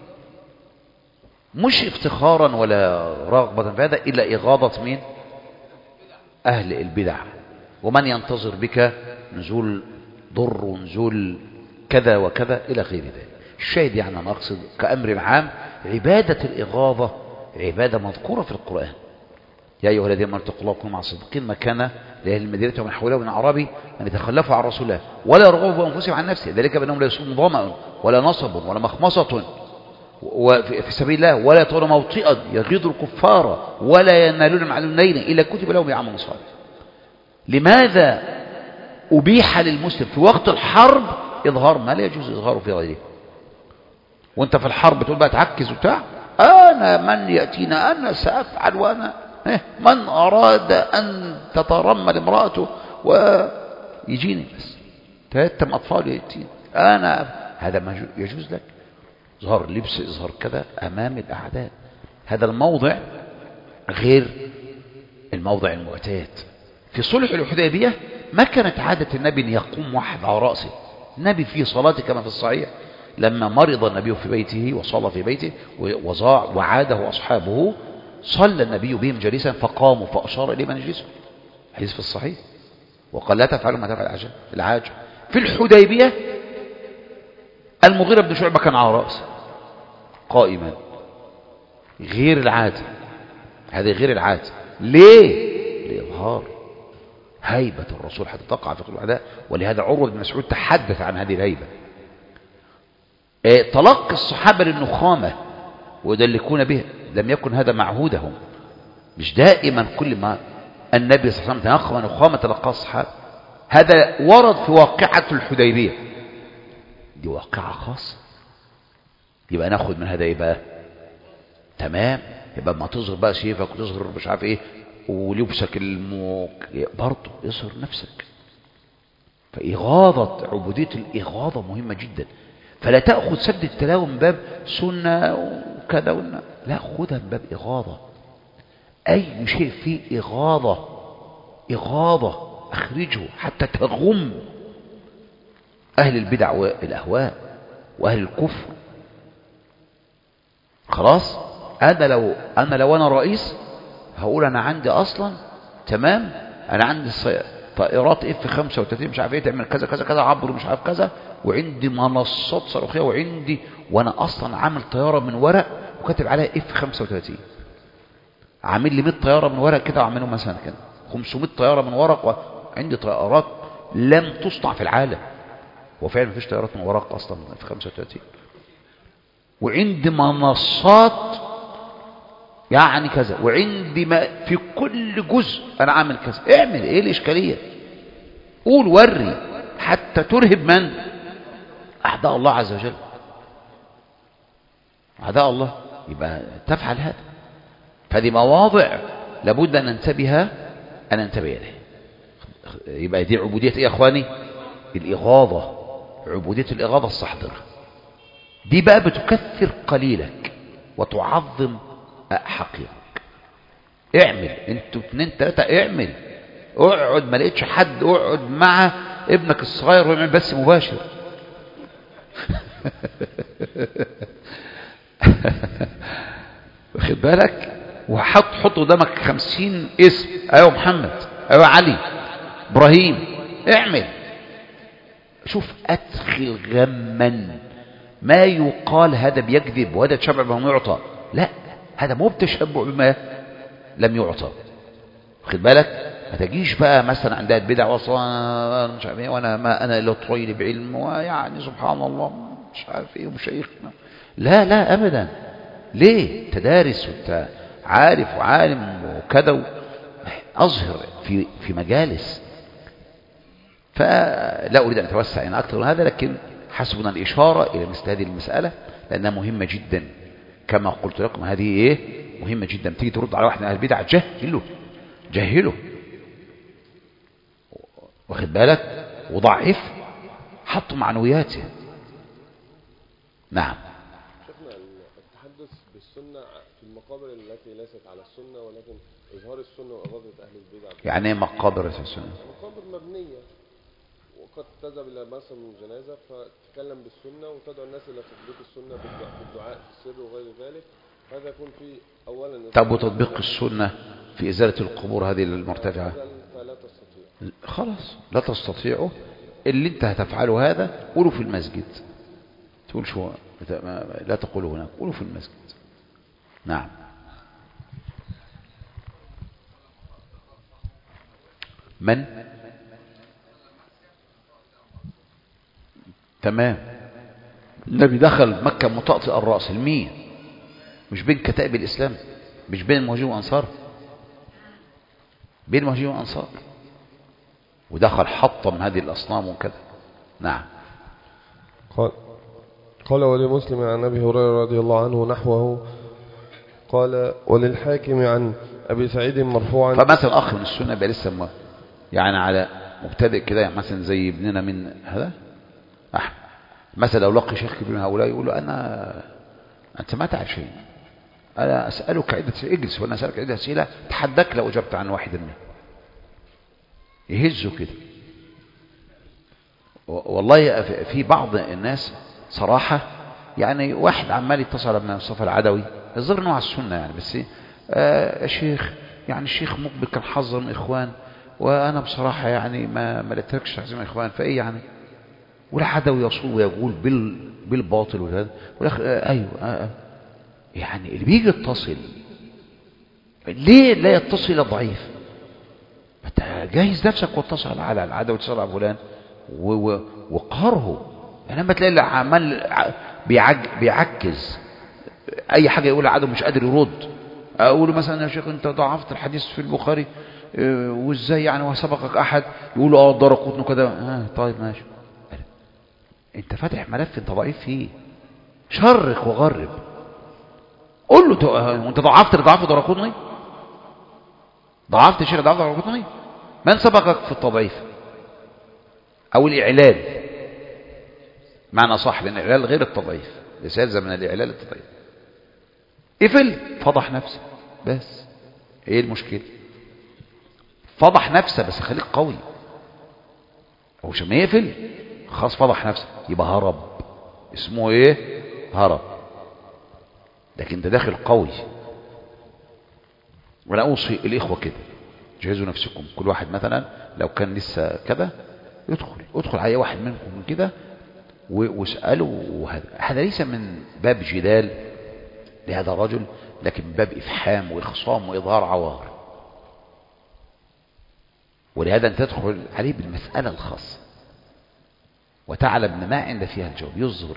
مش افتخارا ولا رغبه في هذا، الا اغاظه مين؟ اهل البدع، ومن ينتظر بك نزول ضر ونزول كذا وكذا الى غير ذلك. الشاهد يعني انا اقصد كامر عام، عباده الاغاظه عباده مذكوره في القران. يا ايها الذين امنوا اتقوا الله وكونوا مع الصادقين، ما كان لاهل المدينه ومن حولها ومن الاعراب ان يتخلفوا عن رسول الله ولا يرغبوا بانفسهم عن نفسه، ذلك بانهم لا يصيبهم ظمأ ولا نصب ولا مخمصه وفي سبيل الله ولا يطعون موطئا يغيظ الكفار ولا ينالون معلوم نيلا إلا كتب لهم بعمل صالح. لماذا أبيح للمسلم في وقت الحرب إظهار ما لا يجوز إظهاره في غيره؟ وانت في الحرب تقول بقى تعكز وبتاع، أنا من يأتينا أنا سأفعل، وأنا من أراد أن تترمل امرأته ويجيني بس تهتم أطفال يأتيني أنا، هذا ما يجوز لك. إظهار اللبس، إظهار كذا أمام الأعداء، هذا الموضع غير الموضع المعتاد. في صلح الحديبية ما كانت عادة النبي أن يقوم واحد على رأسه. النبي في صلاته كما في الصحيح لما مرض النبي في بيته وصلى في بيته وضاع وعاده أصحابه، صلى النبي بهم جالسا فقاموا فأشار إليه من يجلسوا، حديث في الصحيح، وقال لا تفعلوا ما تفعل العاجل. في الحديبية المغيرة بن شعبة كان على رأسه قائما، غير العادة، هذه غير العادة. ليه؟ لإظهار هيبة الرسول حتى تقع في قلوب الأعداء. ولهذا عروة بن مسعود تحدث عن هذه الهيبة. تلقي الصحابة للنخامة ويدلكون به لم يكن هذا معهودهم، مش دائما كل ما النبي صلى الله عليه وسلم تنخم نخامة تلقى الصحابة. هذا ورد في واقعة الحديبية، دي واقعة خاصة، يبقى ناخد من هذا يبقى تمام. يبقى ما تظهر بقى سيفك وتظهر مش عارف ايه ولبسك الموك، برضه اظهر نفسك. فإغاظة عبودية الإغاظة مهمة جدا. فلا تأخذ سد التلاوة من باب سنة وكذا ونا. لا، خذها من باب إغاظة. أي شيء فيه إغاظة إغاظة أخرجه حتى تغم أهل البدع والأهواء وأهل الكفر. خلاص، أنا لو أنا لو أنا رئيس هقول أنا عندي أصلا تمام، أنا عندي طائرات اف خمسة وثلاثين مش عارف ايه تعمل كذا كذا كذا عبر مش عارف كذا، وعندي منصات صاروخيه، وعندي وانا اصلا عامل طياره من ورق وكاتب عليها اف خمسة وثلاثين، عامل لي مية طياره من ورق كده، وعاملهم مثلا كده خمسمية طياره من ورق، وعندي طيارات لم تصنع في العالم، وفعلا مفيش طيارات من ورق اصلا اف خمسة وثلاثين، وعندي منصات يعني كذا، وعندي ما في كل جزء انا عامل كذا. اعمل ايه الاشكاليه؟ قول وري حتى ترهب من؟ اعداء الله عز وجل، اعداء الله. يبقى تفعل هذا. فهذه مواضع لابد ان ننتبه ان ننتبه اليها. يبقى دي عبوديه ايه يا اخواني؟ الاغاظه، عبوديه الاغاظه الصحدره. دي بقى بتكثر قليلك وتعظم حقيقك. اعمل انتوا اتنين تلاتة، اعمل، اقعد، ما لقيتش حد اقعد مع ابنك الصغير واعمل بس مباشر. واخد بالك؟ وحط حط قدامك خمسين اسم، ايوه محمد، ايوه علي، ابراهيم، اعمل. شوف ادخل غما ما يقال هذا بيكذب وهذا تشبع بما يعطى، لا، هذا مو بتشبع بما لم يعطى. واخد بالك؟ ما تجيش بقى مثلا عند البدع واصلا مش عارف ايه، وانا ما انا الا طويل بعلم، ويعني سبحان الله مش عارف ايه ومشايخنا. لا لا ابدا. ليه؟ تدارس وانت عارف وعالم وكذا، اظهر في في مجالس. فلا اريد ان اتوسع يعني اكثر من هذا، لكن حسبنا الاشاره الى مثل هذه المساله لانها مهمه جدا. كما قلت لكم هذه ايه؟ مهمه جدا. تيجي ترد على واحد من اهل البدع، جهله جهله، واخد بالك؟ وضعف، حط معنوياته. نعم. شفنا التحدث بالسنة في المقابر التي ليست على السنة، ولكن إظهار السنة وإغاظة أهل البدع. يعني ايه مقابر السنة؟ مقابر مبنية، وقد تذهب إلى مثلا جنازة فتتكلم بالسنة وتدعو الناس إلى تطبيق السنة بالدعاء في السر وغير ذلك. هذا يكون في أولا. طب وتطبيق السنة في إزالة القبور هذه المرتفعة؟ فلا تستطيع. خلاص لا تستطيعه. اللي انت هتفعله هذا قوله في المسجد. تقول شو لا تقوله هناك، قوله في المسجد. نعم. من؟ تمام. النبي دخل مكة مطأطئ الرأس المية، مش بين كتائب الإسلام، مش بين المهاجرين والأنصار، بين المهاجرين والأنصار، ودخل حطم هذه الأصنام وكذا. نعم. قال قال ولمسلم عن أبي هريرة رضي الله عنه نحوه. قال وللحاكم عن أبي سعيد مرفوعا. فمثلا أخ من السنة بقى لسه م- يعني على مبتدئ كده، يعني مثلا زي ابننا من هذا أحمد مثلا، لو لقي شيخ كبير من هؤلاء يقول له أنا أنت ما تعرف شيء، أنا أسألك عدة اجلس وأنا أسألك عدة أسئلة تحدك لو أجبت عن واحد منهم، يهزوا كده. والله في بعض الناس صراحة، يعني واحد عمال يتصل بنا مصطفى العدوي يظهر انه على السنة يعني، بس آه شيخ يعني الشيخ مقبل كان حذر من إخوان، وأنا بصراحة يعني ما ما لتركش تحذير من إخوان، فإيه يعني؟ والعدوي يصول ويقول بال بالباطل وهذا، والآخر آه أيوه آه آه. يعني اللي بيجي يتصل ليه لا يتصل إلى ضعيف؟ جهز نفسك واتصل على العدوي واتصل على فلان وقهره. يعني لما تلاقي اللي عمال بيعج بيعكز اي حاجه يقول العدو مش قادر يرد، اقول له مثلا يا شيخ انت ضعفت الحديث في البخاري وازاي يعني وسبقك احد، يقول اه الدرقطني كده، اه طيب ماشي، انت فاتح ملف انت ضعيف فيه، شرق وغرب، قول له انت ضعفت اللي ضعفه درقطني، ضعفت الشيخ ضعف درقطني، من سبقك في التضعيف او الاعلال، معنى صح، لان الاعلال غير التضعيف، ليس يلزم من الاعلال التضعيف. اقفل فضح نفسه بس، ايه المشكله؟ فضح نفسه بس خليك قوي، او عشان ما يقفل خلاص فضح نفسه يبقى هرب، اسمه ايه؟ هرب. لكن انت داخل قوي. وانا اوصي الاخوه كده، جهزوا نفسكم، كل واحد مثلا لو كان لسه كده يدخل ادخل على واحد منكم من كده واساله، وهذا هذا ليس من باب جدال لهذا الرجل، لكن من باب افحام واخصام واظهار عوار. ولهذا انت تدخل عليه بالمساله الخاصه وتعلم ما عند فيها الجواب، يظهر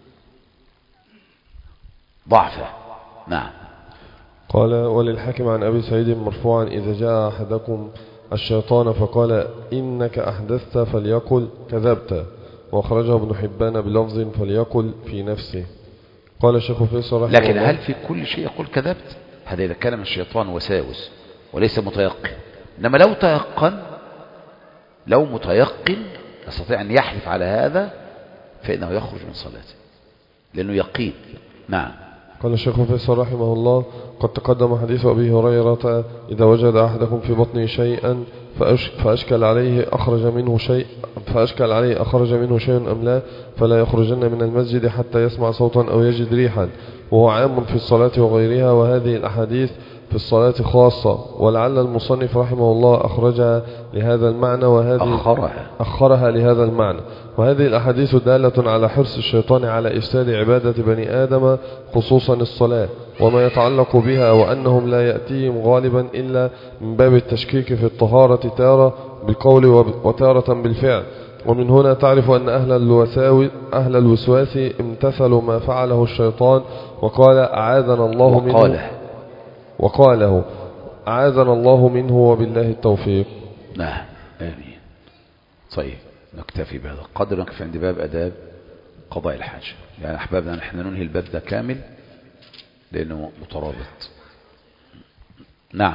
ضعفه. نعم. قال وللحاكم عن أبي سعيد مرفوعا إذا جاء أحدكم الشيطان فقال إنك أحدثت فليقل كذبت، وأخرجه ابن حبان بلفظ فليقل في نفسه. قال الشيخ فيصل رحمه لكن الله. هل في كل شيء يقول كذبت؟ هذا إذا كان من الشيطان وساوس وليس متيقن. إنما لو تيقن، لو متيقن يستطيع أن يحلف على هذا فإنه يخرج من صلاته لأنه يقين. نعم. قال الشيخ فيصل رحمه الله قد تقدم حديث أبي هريرة إذا وجد أحدكم في بطنه شيئا فأشكل عليه أخرج منه شيء فأشكل عليه أخرج منه شيء أم لا فلا يخرجن من المسجد حتى يسمع صوتا أو يجد ريحا، وهو عام في الصلاة وغيرها، وهذه الأحاديث في الصلاة خاصة، ولعل المصنف رحمه الله أخرجها لهذا المعنى وهذه أخرها. أخرها لهذا المعنى. وهذه الأحاديث دالة على حرص الشيطان على إفساد عبادة بني آدم خصوصا الصلاة وما يتعلق بها، وأنهم لا يأتيهم غالبا إلا من باب التشكيك في الطهارة تارة بالقول وتارة بالفعل. ومن هنا تعرف أن أهل الوساوس أهل الوسواس امتثلوا ما فعله الشيطان وقال أعاذنا الله منه وقاله وقاله أعاذنا الله منه وبالله التوفيق. نعم آمين. طيب نكتفي بهذا القدر، نكفي عند باب أداب قضاء الحاجة. يعني أحبابنا نحن ننهي الباب ده كامل لأنه مترابط. نعم.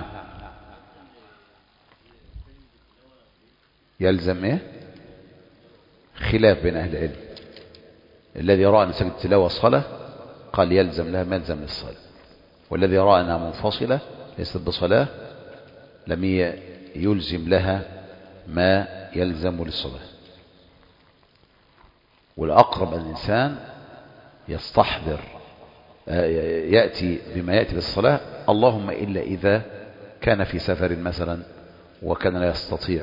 يلزم ايه؟ خلاف بين أهل العلم. الذي رأى أن سجد التلاوة صلاة قال يلزم لها ما يلزم للصلاة، والذي رأى أنها منفصلة ليست بصلاة لم يلزم لها ما يلزم للصلاة. والأقرب الإنسان يستحضر يأتي بما يأتي للصلاة، اللهم إلا إذا كان في سفر مثلا وكان لا يستطيع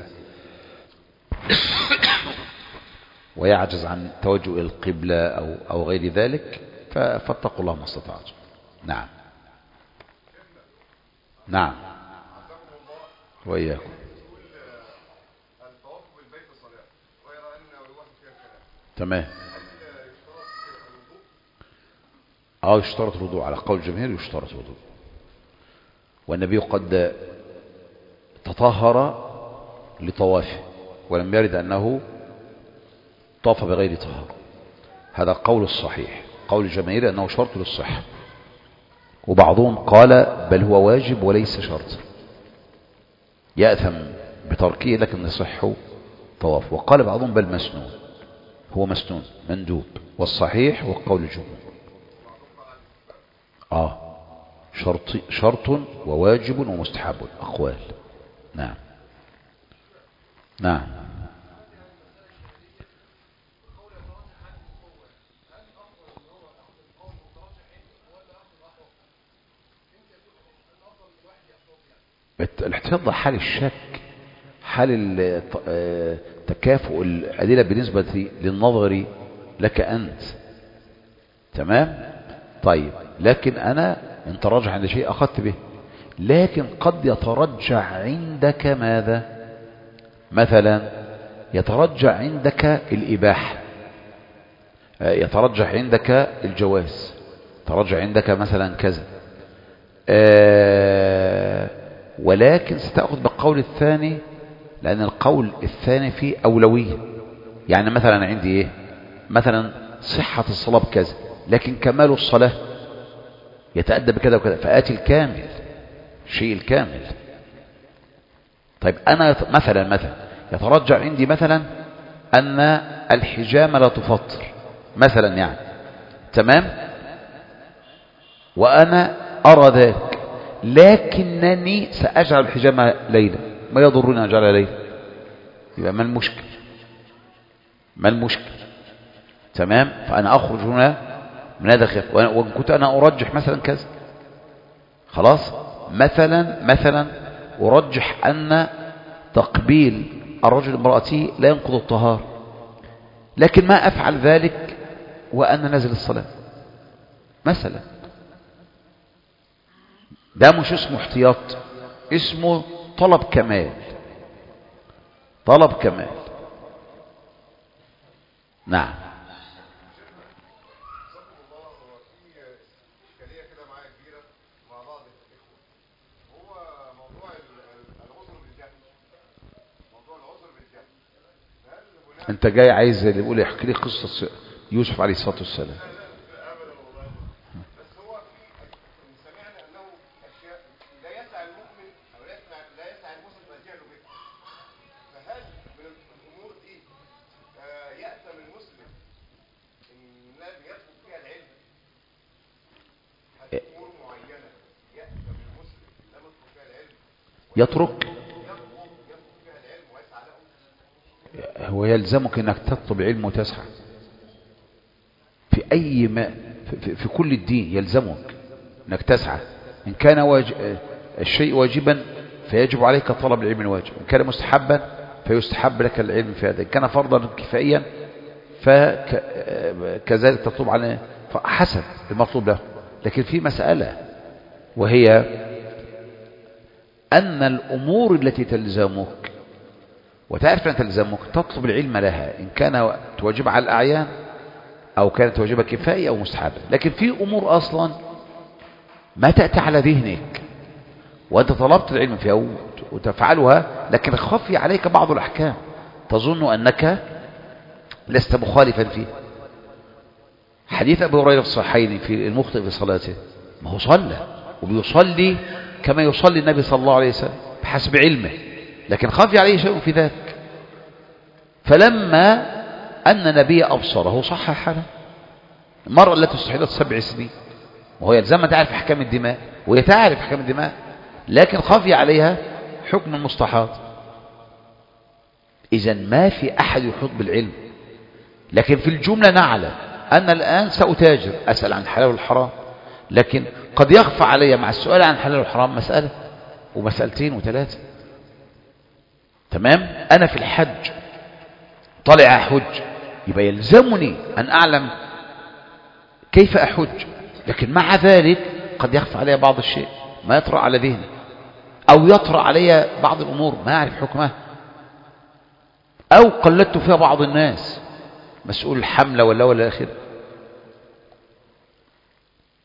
ويعجز عن توجه إلى القبلة أو, أو غير ذلك فاتقوا الله ما استطعتم. نعم. نعم وإياكم. تمام. اه يشترط الوضوء على قول الجماهير، يشترط الوضوء. والنبي قد تطهر لطوافه ولم يرد أنه طاف بغير طهارة. هذا قول الصحيح. قول الجماهير أنه شرط للصحة، وبعضهم قال بل هو واجب وليس شرط، يأثم بتركه لكن يصح طواف. وقال بعضهم بل مسنون، هو مسنون مندوب. والصحيح وقول الجمهور آه شرط, شرط وواجب ومستحب أقوال. نعم نعم. الاحتياط ده حال الشك، حال تكافؤ الأدلة بالنسبة للنظر لك أنت. تمام. طيب لكن أنا إن ترجح عند شيء أخذت به، لكن قد يترجح عندك ماذا؟ مثلا يترجح عندك الإباحة، يترجح عندك الجواز، يترجح عندك مثلا كذا، آه ولكن ستأخذ بالقول الثاني لأن القول الثاني فيه أولوية. يعني مثلا عندي إيه؟ مثلا صحة الصلاة بكذا، لكن كمال الصلاة يتأدى بكذا وكذا، فآتي الكامل، شيء الكامل. طيب أنا مثلا مثلا يترجع عندي مثلا أن الحجامة لا تفطر مثلا يعني، تمام، وأنا أرى ذلك، لكنني سأجعل الحجامة ليلة، ما يضرني أن أجعلها ليلة، يبقى ما المشكل؟ ما المشكل؟ تمام. فأنا أخرج هنا من هذا الخلاف، وإن كنت أنا أرجح مثلا كذا، خلاص، مثلا مثلا أرجح أن تقبيل الرجل امرأته لا ينقض الطهارة، لكن ما أفعل ذلك وأنا نازل الصلاة مثلا. ده مش اسمه احتياط، اسمه طلب كمال، طلب كمال. نعم. انت جاي عايز اللي يقول يحكي لي قصة يوسف عليه الصلاة والسلام. يترك، هو يلزمك انك تطلب علم وتسعى في اي ما في, في كل الدين، يلزمك انك تسعى. ان كان واجب الشيء واجبا فيجب عليك طلب العلم الواجب، ان كان مستحبا فيستحب لك العلم في هذا، ان كان فرضا كفائيا فكذلك تطلب عليه حسب المطلوب له. لكن في مسألة وهي أن الأمور التي تلزمك وتعرف أن تلزمك تطلب العلم لها، إن كان تواجب على الأعيان أو كانت واجبة كفائية أو مستحبة. لكن في أمور أصلا ما تأتي على ذهنك وأنت طلبت العلم فيها وتفعلها، لكن خفي عليك بعض الأحكام تظن أنك لست مخالفا فيه. حديث أبي هريرة في الصحيحين في المخطئ في صلاته، ما هو صلى وبيصلي كما يصلي النبي صلى الله عليه وسلم بحسب علمه، لكن خفي عليه شيء في ذلك. فلما أن النبي أبصره صحح له. المرأة التي استحيضت سبع سنين وهو يلزمها تعرف أحكام الدماء وهي تعرف أحكام الدماء، لكن خفي عليها حكم المستحاض. إذن ما في أحد يحيط بالعلم، لكن في الجملة نعلم أن الآن سأتاجر أسأل عن الحلال والحرام، لكن قد يخفى علي مع السؤال عن الحلال والحرام مسألة ومسألتين وثلاثة. تمام. أنا في الحج طلع أحج، يبقى يلزمني أن أعلم كيف أحج، لكن مع ذلك قد يخفى علي بعض الشيء ما يطرأ على ذهني، أو يطرأ علي بعض الأمور ما أعرف حكمها، أو قلدت فيها بعض الناس مسؤول الحملة ولا ولا آخر.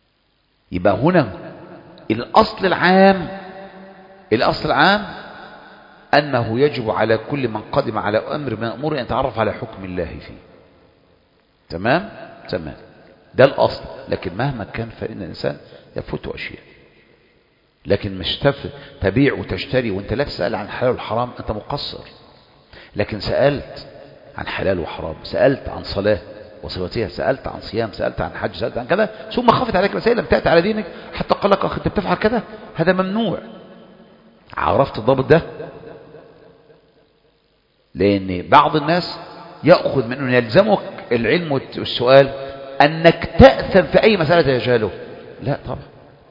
يبقى هنا الأصل العام الأصل العام أنه يجب على كل من قدم على أمر من أمور أن يتعرف على حكم الله فيه. تمام تمام، ده الأصل. لكن مهما كان فإن الإنسان يفوت أشياء. لكن مش تبيع وتشتري وانت لا تسأل عن حلال والحرام، أنت مقصر. لكن سألت عن حلال وحرام، سألت عن صلاة وصفاتها، سألت عن صيام، سألت عن حج، سألت عن كذا، ثم خفت عليك مسائل لم تأتي على دينك حتى قال لك أخي أنت بتفعل كذا، هذا ممنوع. عرفت الضابط ده؟ لأن بعض الناس يأخذ من أنه يلزمك العلم والسؤال أنك تأثم في أي مسألة يجهله. لا طبعا.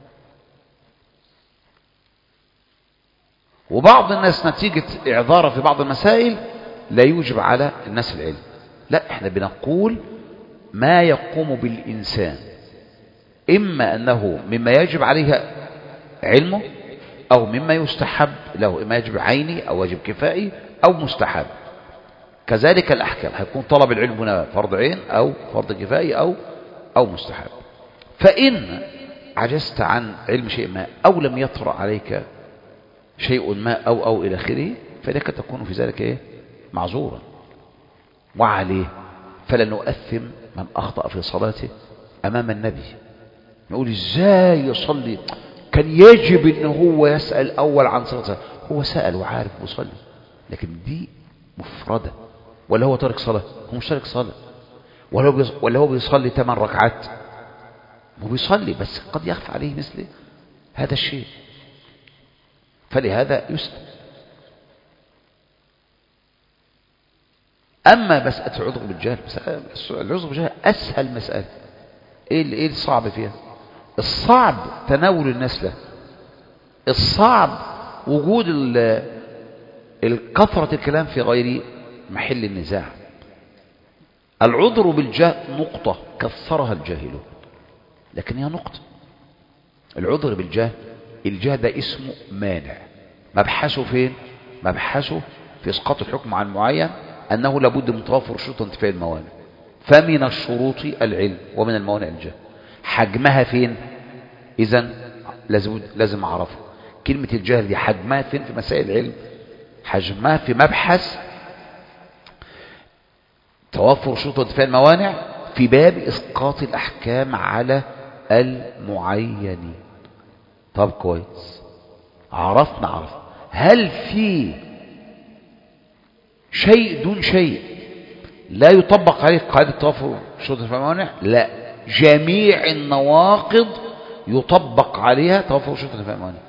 وبعض الناس نتيجة إعذاره في بعض المسائل لا يوجب على الناس العلم. لا، احنا بنقول ما يقوم بالإنسان إما أنه مما يجب عليه علمه أو مما يستحب له، إما يجب عيني أو واجب كفائي أو مستحب. كذلك الأحكام هيكون طلب العلم هنا فرض عين أو فرض كفائي أو أو مستحب. فإن عجزت عن علم شيء ما أو لم يطرأ عليك شيء ما أو أو إلى آخره، فلك تكون في ذلك إيه؟ معذورا. وعليه فلا نؤثم من أخطأ في صلاته أمام النبي. نقول إزاي يصلي؟ كان يجب إن هو يسأل أول عن صلاته. هو سأل وعارف وصلي، لكن دي مفردة. ولا هو تارك صلاة؟ هو مش تارك صلاة. ولا هو ولا هو بيصلي ثمان ركعات؟ هو بيصلي، بس قد يخفى عليه مثل هذا الشيء، فلهذا يسلم. أما مسألة العذر بالجهل، العذر بالجهل أسهل مسألة. إيه إيه الصعب فيها؟ الصعب تناول الناس له، الصعب وجود الكثرة الكلام في غير محل النزاع. العذر بالجهل نقطة كثرها الجاهلون، لكن هي نقطة. العذر بالجهل، الجهل ده اسمه مانع. مبحثه فين؟ مبحثه في اسقاط الحكم عن معين، أنه لابد من توافر شروط انتفاء الموانع. فمن الشروط العلم ومن الموانع الجهل. حجمها فين؟ إذن لازم لازم أعرفه. كلمة الجهل دي حجمها فين في مسائل العلم؟ حجمها في مبحث توافر شروط انتفاء الموانع في باب إسقاط الأحكام على المعينين. طب كويس، عرفنا عرف هل في شيء دون شيء لا يطبق عليه قاعدة توافر شروط انتفاء الموانع؟ لا، جميع النواقض يطبق عليها توافر شروط انتفاء الموانع.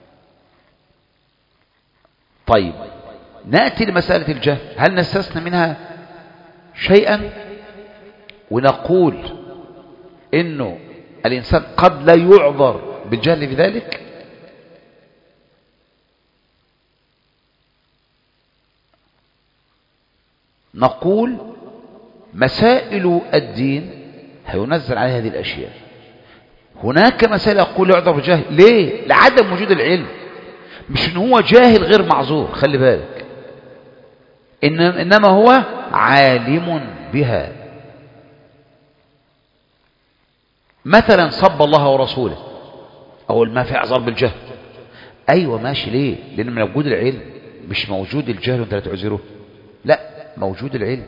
طيب نأتي لمسألة الجهل، هل نستثنى منها شيئا ونقول إنه الإنسان قد لا يعذر بالجهل في ذلك؟ نقول مسائل الدين هينزل على هذه الأشياء. هناك مسائل يقول يعذر بالجهل، ليه؟ لعدم وجود العلم، مش إن هو جاهل غير معذور، خلي بالك، إنما هو عالم بها. مثلا صب الله ورسوله، أول ما في اعذار بالجهل. أيوة ماشي، ليه؟ لأن من وجود العلم، مش موجود الجهل وانت لا تعذره، لا موجود العلم.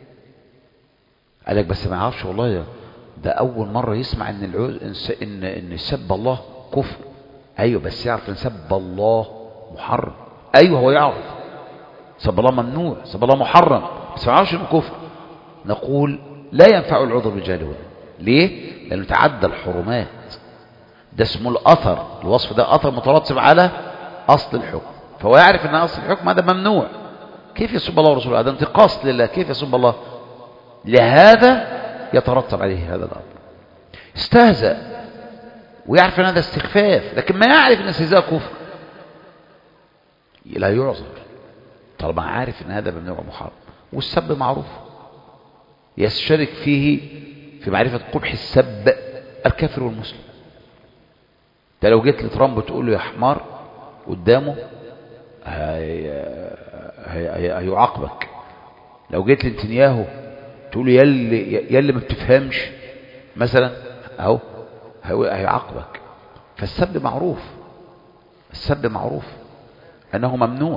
قالك بس ما يعرفش والله، ده أول مرة يسمع إن العز... إن إن سب الله كفر. أيوة بس يعرف إن سب الله محرم. أيوة هو يعرف سب الله ممنوع، سب الله محرم، بس ما يعرفش إنه كفر. نقول لا ينفع العذر بالجهل هنا. ليه؟ لأنه تعدى الحرمات. ده اسمه الأثر، الوصف ده أثر مترتب على أصل الحكم، فهو يعرف أن أصل الحكم هذا ممنوع. كيف يسب الله ورسوله؟ هذا انتقاص لله، كيف يسب الله؟ لهذا يترتب عليه هذا الأمر. استهزأ ويعرف أن هذا استخفاف، لكن ما يعرف أن استهزاء كفر، لا يعذر طالما عارف أن هذا ممنوع محرم. والسب معروف، يشترك فيه في معرفة قبح السب الكافر والمسلم. انت لو جيت لترامب تقول له يا حمار قدامه هيعاقبك. لو جيت لنتنياهو تقول له يلي يلي ما بتفهمش مثلا، اهو هيعاقبك. فالسب معروف، السب معروف أنه ممنوع.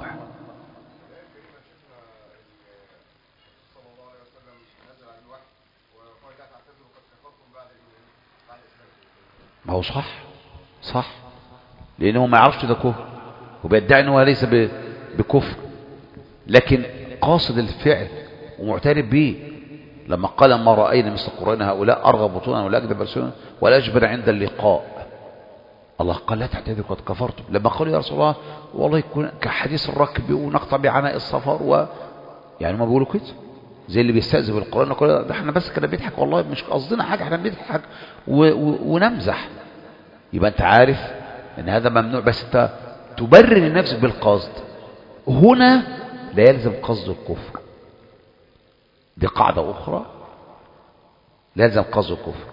ما هو صح صح، لأنه ما يعرفش ده كفر وبيدعي أنه ليس بكفر، لكن قاصد الفعل ومعترف به. لما قال ما رأينا مثل قرآن هؤلاء أرغب بطونا ولا أكذب ألسنا ولا أجبر عند اللقاء، الله قال لا تعتذروا قد كفرتم. لما قالوا يا رسول الله والله يكون كحديث الركب ونقطع بعناء السفر و... يعني ما بيقولوا كده زي اللي بيستهزئ بالقرآن، نقول ده احنا بس كده بنضحك والله مش قصدنا حاجة، احنا بنضحك و... و... ونمزح. يبقى انت عارف ان هذا ممنوع، بس انت تبرر لنفسك بالقصد. هنا لا يلزم قصد الكفر، دي قاعدة أخرى، لا يلزم قصد الكفر،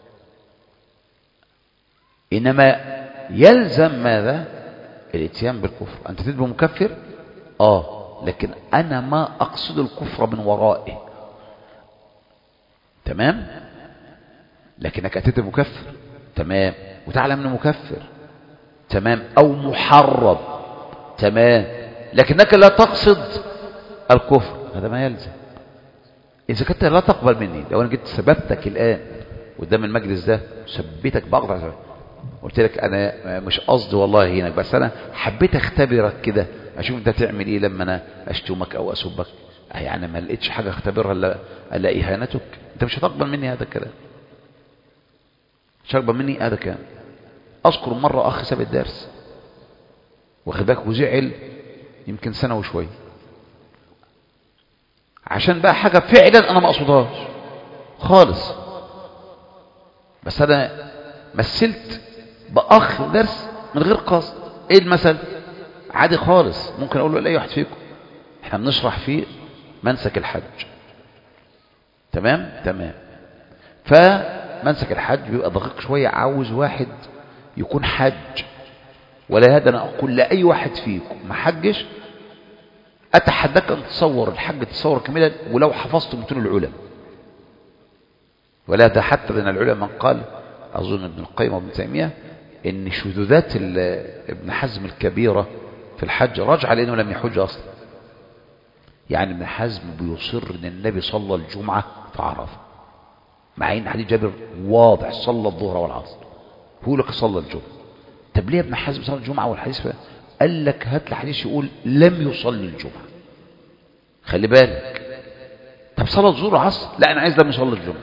إنما يلزم ماذا؟ الاتيان بالكفر. أنت تدبه مكفر آه، لكن أنا ما أقصد الكفر من ورائه، تمام؟ لكنك أتيت مكفر تمام، وتعلم أنه مكفر تمام، أو محرم تمام، لكنك لا تقصد الكفر، هذا ما يلزم. إذا كنت لا تقبل مني، لو أنا جيت سببتك الآن قدام المجلس ده، سبيتك بقطع، قلت لك أنا مش قصدي والله هنا، بس أنا حبيت أختبرك كده، أشوف أنت تعمل إيه لما أنا أشتمك أو أسبك، يعني ما لقيتش حاجة اختبرها إلا إلا إهانتك، أنت مش هتقبل مني هذا الكلام، مش هتقبل مني هذا الكلام. أذكر مرة أخ ساب الدرس واخد بالك وزعل يمكن سنة وشوية، عشان بقى حاجة فعلا أنا ما أقصدهاش خالص، بس أنا مثلت بأخ درس من غير قصد. إيه المثل؟ عادي خالص، ممكن أقول له لأي واحد فيكم إحنا بنشرح فيه منسك الحج، تمام تمام، فمنسك الحج بيبقى دقيق شوية، عاوز واحد يكون حج، ولا هذا أنا أقول لأي واحد فيكم ما حجش أتحداك أن تصور الحج تصور كاملا ولو حفظت متون العلم، ولا ده حتى من العلماء من قال، أظن ابن القيم وابن تيمية، إن شذوذات ابن حزم الكبيرة في الحج راجعة لأنه لم يحج أصلا. يعني ابن حزم بيصر أن النبي صلى الجمعة في عرفة، مع إن حديث جابر واضح صلى الظهر والعصر، هو لك صلى الجمعة. طب ليه ابن حزم صلى الجمعة والحديث فيه؟ قال لك هات الحديث يقول لم يصلي الجمعة، خلي بالك. طب صلى الظهر والعصر؟ لا أنا عايز لم يصلي الجمعة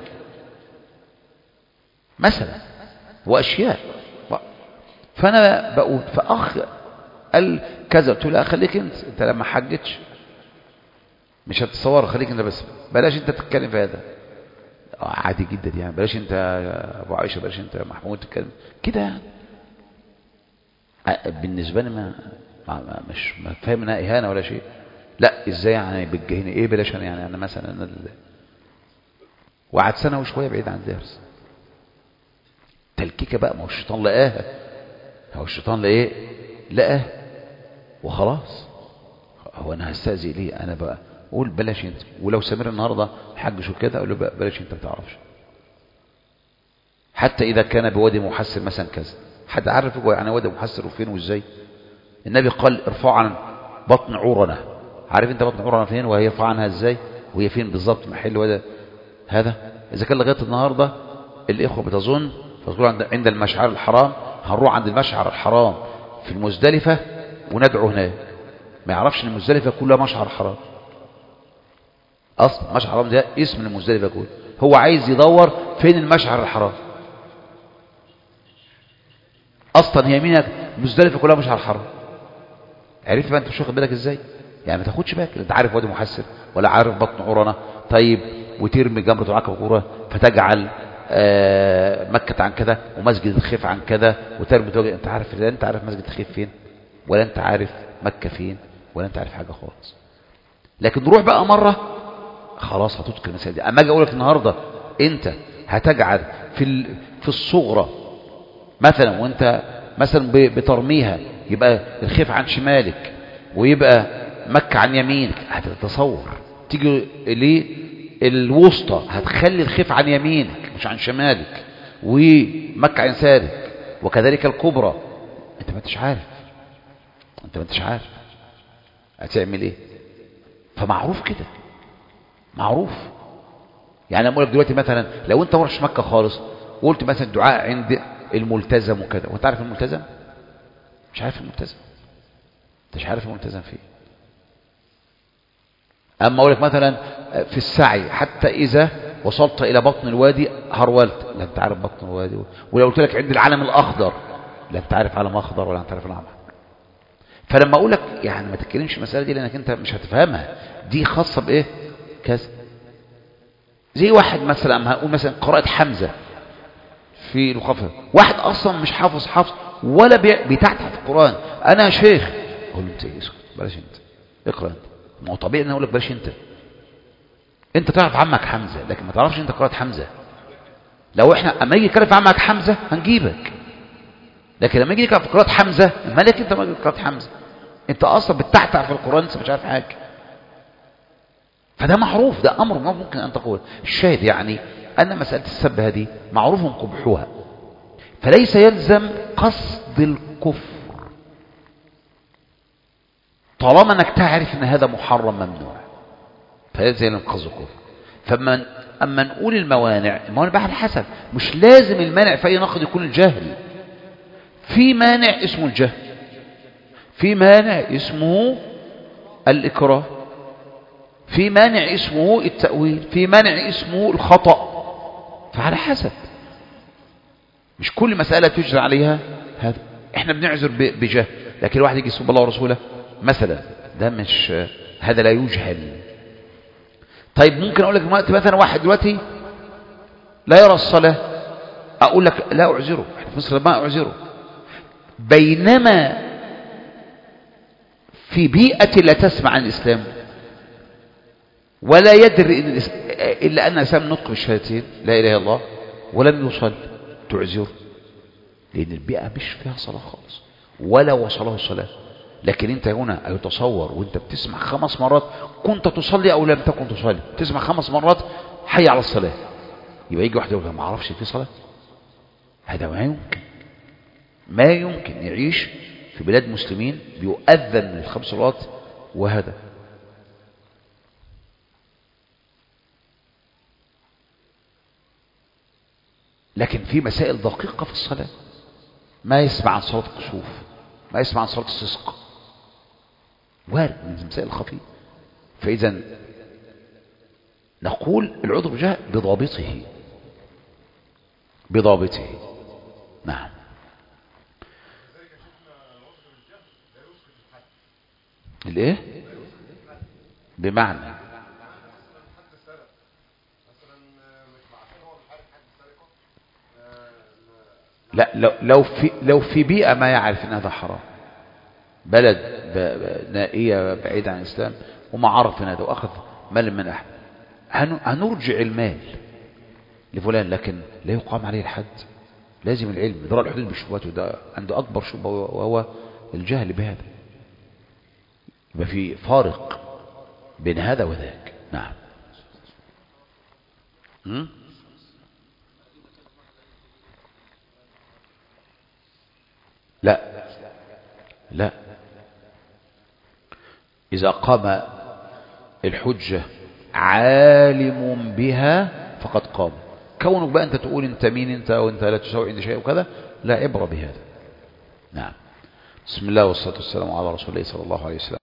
مثلا، وأشياء. فأنا بقول فأخ قال كذا، قلت له خليك انت انت لما حجتش مش هتتصور، خليك انت بس، بلاش انت تتكلم في هذا. عادي جدا يعني، بلاش انت يا ابو عائشه، بلاش انت يا محمود تتكلم كده يعني. بالنسبه لي ما, ما مش ما فاهم انها اهانه ولا شيء. لا ازاي يعني بتجهني ايه؟ بلاش انا يعني انا مثلا انا ال... وقعد سنه وشويه بعيد عن الدرس، تلكيكه بقى، ما هو الشيطان لقاها، هو الشيطان لقاه لقاه وخلاص. هو انا هستأذي ليه؟ انا بقى قول بلاش انت، ولو سمير النهارده حجش وكده اقول له بلاش انت، ما تعرفش. حتى اذا كان بوادي محسر مثلا كذا، حد عارف يعني وادي محسر وفين وازاي؟ النبي قال ارفعوا عن بطن عورنا، عارف انت بطن عورنا فين وهي يرفع عنها ازاي وهي فين بالظبط محل وادي هذا؟ اذا كان لغايه النهارده الاخوه بتظن فتقول عند عند المشعر الحرام، هنروح عند المشعر الحرام في المزدلفه وندعو هناك، ما يعرفش ان المزدلفه كلها مشعر حرام اصلا. مشعر حرام ده اسم المزدلفه كله، هو عايز يدور فين المشعر الحرام اصلا، هي مين المزدلفه كلها مشعر حرام. عرفت بقى انت مش واخد بالك ازاي؟ يعني ما تاخدش بالك، انت عارف وادي محسر ولا عارف بطن عورنا؟ طيب وترمي جمره العقبه فتجعل آه مكه عن كذا ومسجد الخيف عن كذا وترمي توجه. انت عارف لا انت عارف مسجد الخيف فين، ولا انت عارف مكه فين، ولا انت عارف حاجه خالص. لكن نروح بقى مره خلاص هتذكر المسائل دي. اما اجي اقول لك النهارده انت هتجعل في في الصغرى مثلا، وانت مثلا بترميها يبقى الخيف عن شمالك ويبقى مكة عن يمينك، هتتصور. تيجي للوسطى هتخلي الخيف عن يمينك مش عن شمالك، ومكة عين سارك وكذلك الكبرى. انت ما انتش عارف، انت ما انتش عارف هتعمل ايه. فمعروف كده، معروف. يعني انا بقول لك دلوقتي مثلا لو انت ورش مكة خالص وقلت مثلا دعاء عند الملتزم وكذا، وانت عارف الملتزم؟ مش عارف الملتزم، انت مش عارف الملتزم فيه. اما اقول لك مثلا في السعي حتى اذا وصلت الى بطن الوادي هرولت، لا انت عارف بطن الوادي. ولو قلت لك عند العلم الاخضر، لا انت عارف علم اخضر ولا انت عارف العلم. فلما اقول لك يعني ما تتكلمش المساله دي لانك انت مش هتفهمها، دي خاصه بايه كذا. زي واحد مثلا هقول مثلا قراءه حمزه في الخفض، واحد اصلا مش حافظ حفظ ولا بيتعتع في القران، انا يا شيخ اقول له انت اسكت بلاش انت اقرا انت. ما هو طبيعي ان اقول لك بلاش انت، انت تعرف عمك حمزه لكن ما تعرفش انت قراءه حمزه. لو احنا اما يجي يتكلم في عمك حمزه هنجيبك، لكن لما يجي يتكلم في قراءه حمزه مالك انت ما قراءه حمزه، انت اصلا بتتعتع في القران انت مش عارف حاجه. فده معروف، ده امر ما ممكن ان تقول. الشاهد يعني ان مساله السب هذه معروف قبحها، فليس يلزم قصد الكفر طالما انك تعرف ان هذا محرم ممنوع، فليس يلزم قصد الكفر. فمن اما نقول الموانع، الموانع بقى على حسب، مش لازم المانع في اي نقد يكون الجهل. في مانع اسمه الجهل، في مانع اسمه الاكراه، في مانع اسمه التأويل، في مانع اسمه الخطأ. فعلى حسب، مش كل مسألة تجرى عليها هذا. احنا بنعذر بجهل، لكن الواحد يجي يسب الله ورسوله مثلا، ده مش، هذا لا يجهل. طيب ممكن اقول لك مثلا واحد دلوقتي لا يرى الصلاة، اقول لك لا اعذره، احنا في مصر ما اعذره، بينما في بيئة لا تسمع عن الاسلام ولا يدري إن إلا أن الإنسان نطق بالشهادتين لا إله إلا الله ولم يصل، تعذر لأن البيئة مش فيها صلاة خالص ولا وصله الصلاة. لكن أنت هنا يتصور وأنت بتسمع خمس مرات كنت تصلي أو لم تكن تصلي، تسمع خمس مرات حي على الصلاة، يبقى يجي واحد يقول ما أعرفش في صلاة. هذا ما يمكن، ما يمكن يعيش في بلاد مسلمين بيؤذن من الخمس صلوات. وهذا لكن في مسائل دقيقة في الصلاة، ما يسمع عن صلاة الكسوف، ما يسمع عن صلاة السسق، وارد من المسائل الخفية. فإذا نقول العذر جاء بضابطه، بضابطه. نعم. الايه؟ بمعنى لا، لو لو في لو في بيئة ما يعرف ان هذا حرام، بلد نائية بعيدة عن الإسلام وما عرف ان هذا واخذ مال من احد، هنرجع المال لفلان، لكن لا يقام عليه الحد. لازم العلم درء الحدود بالشبهات، وده عنده اكبر شبهة وهو الجهل بهذا. يبقى في فارق بين هذا وذاك. نعم. م? لا لا، إذا قام الحجة عالم بها فقد قام. كونك بقى أنت تقول أنت مين أنت وأنت لا تساوي عندي شيء وكذا، لا عبرة بهذا. نعم. بسم الله والصلاة والسلام على رسول الله صلى الله عليه وسلم.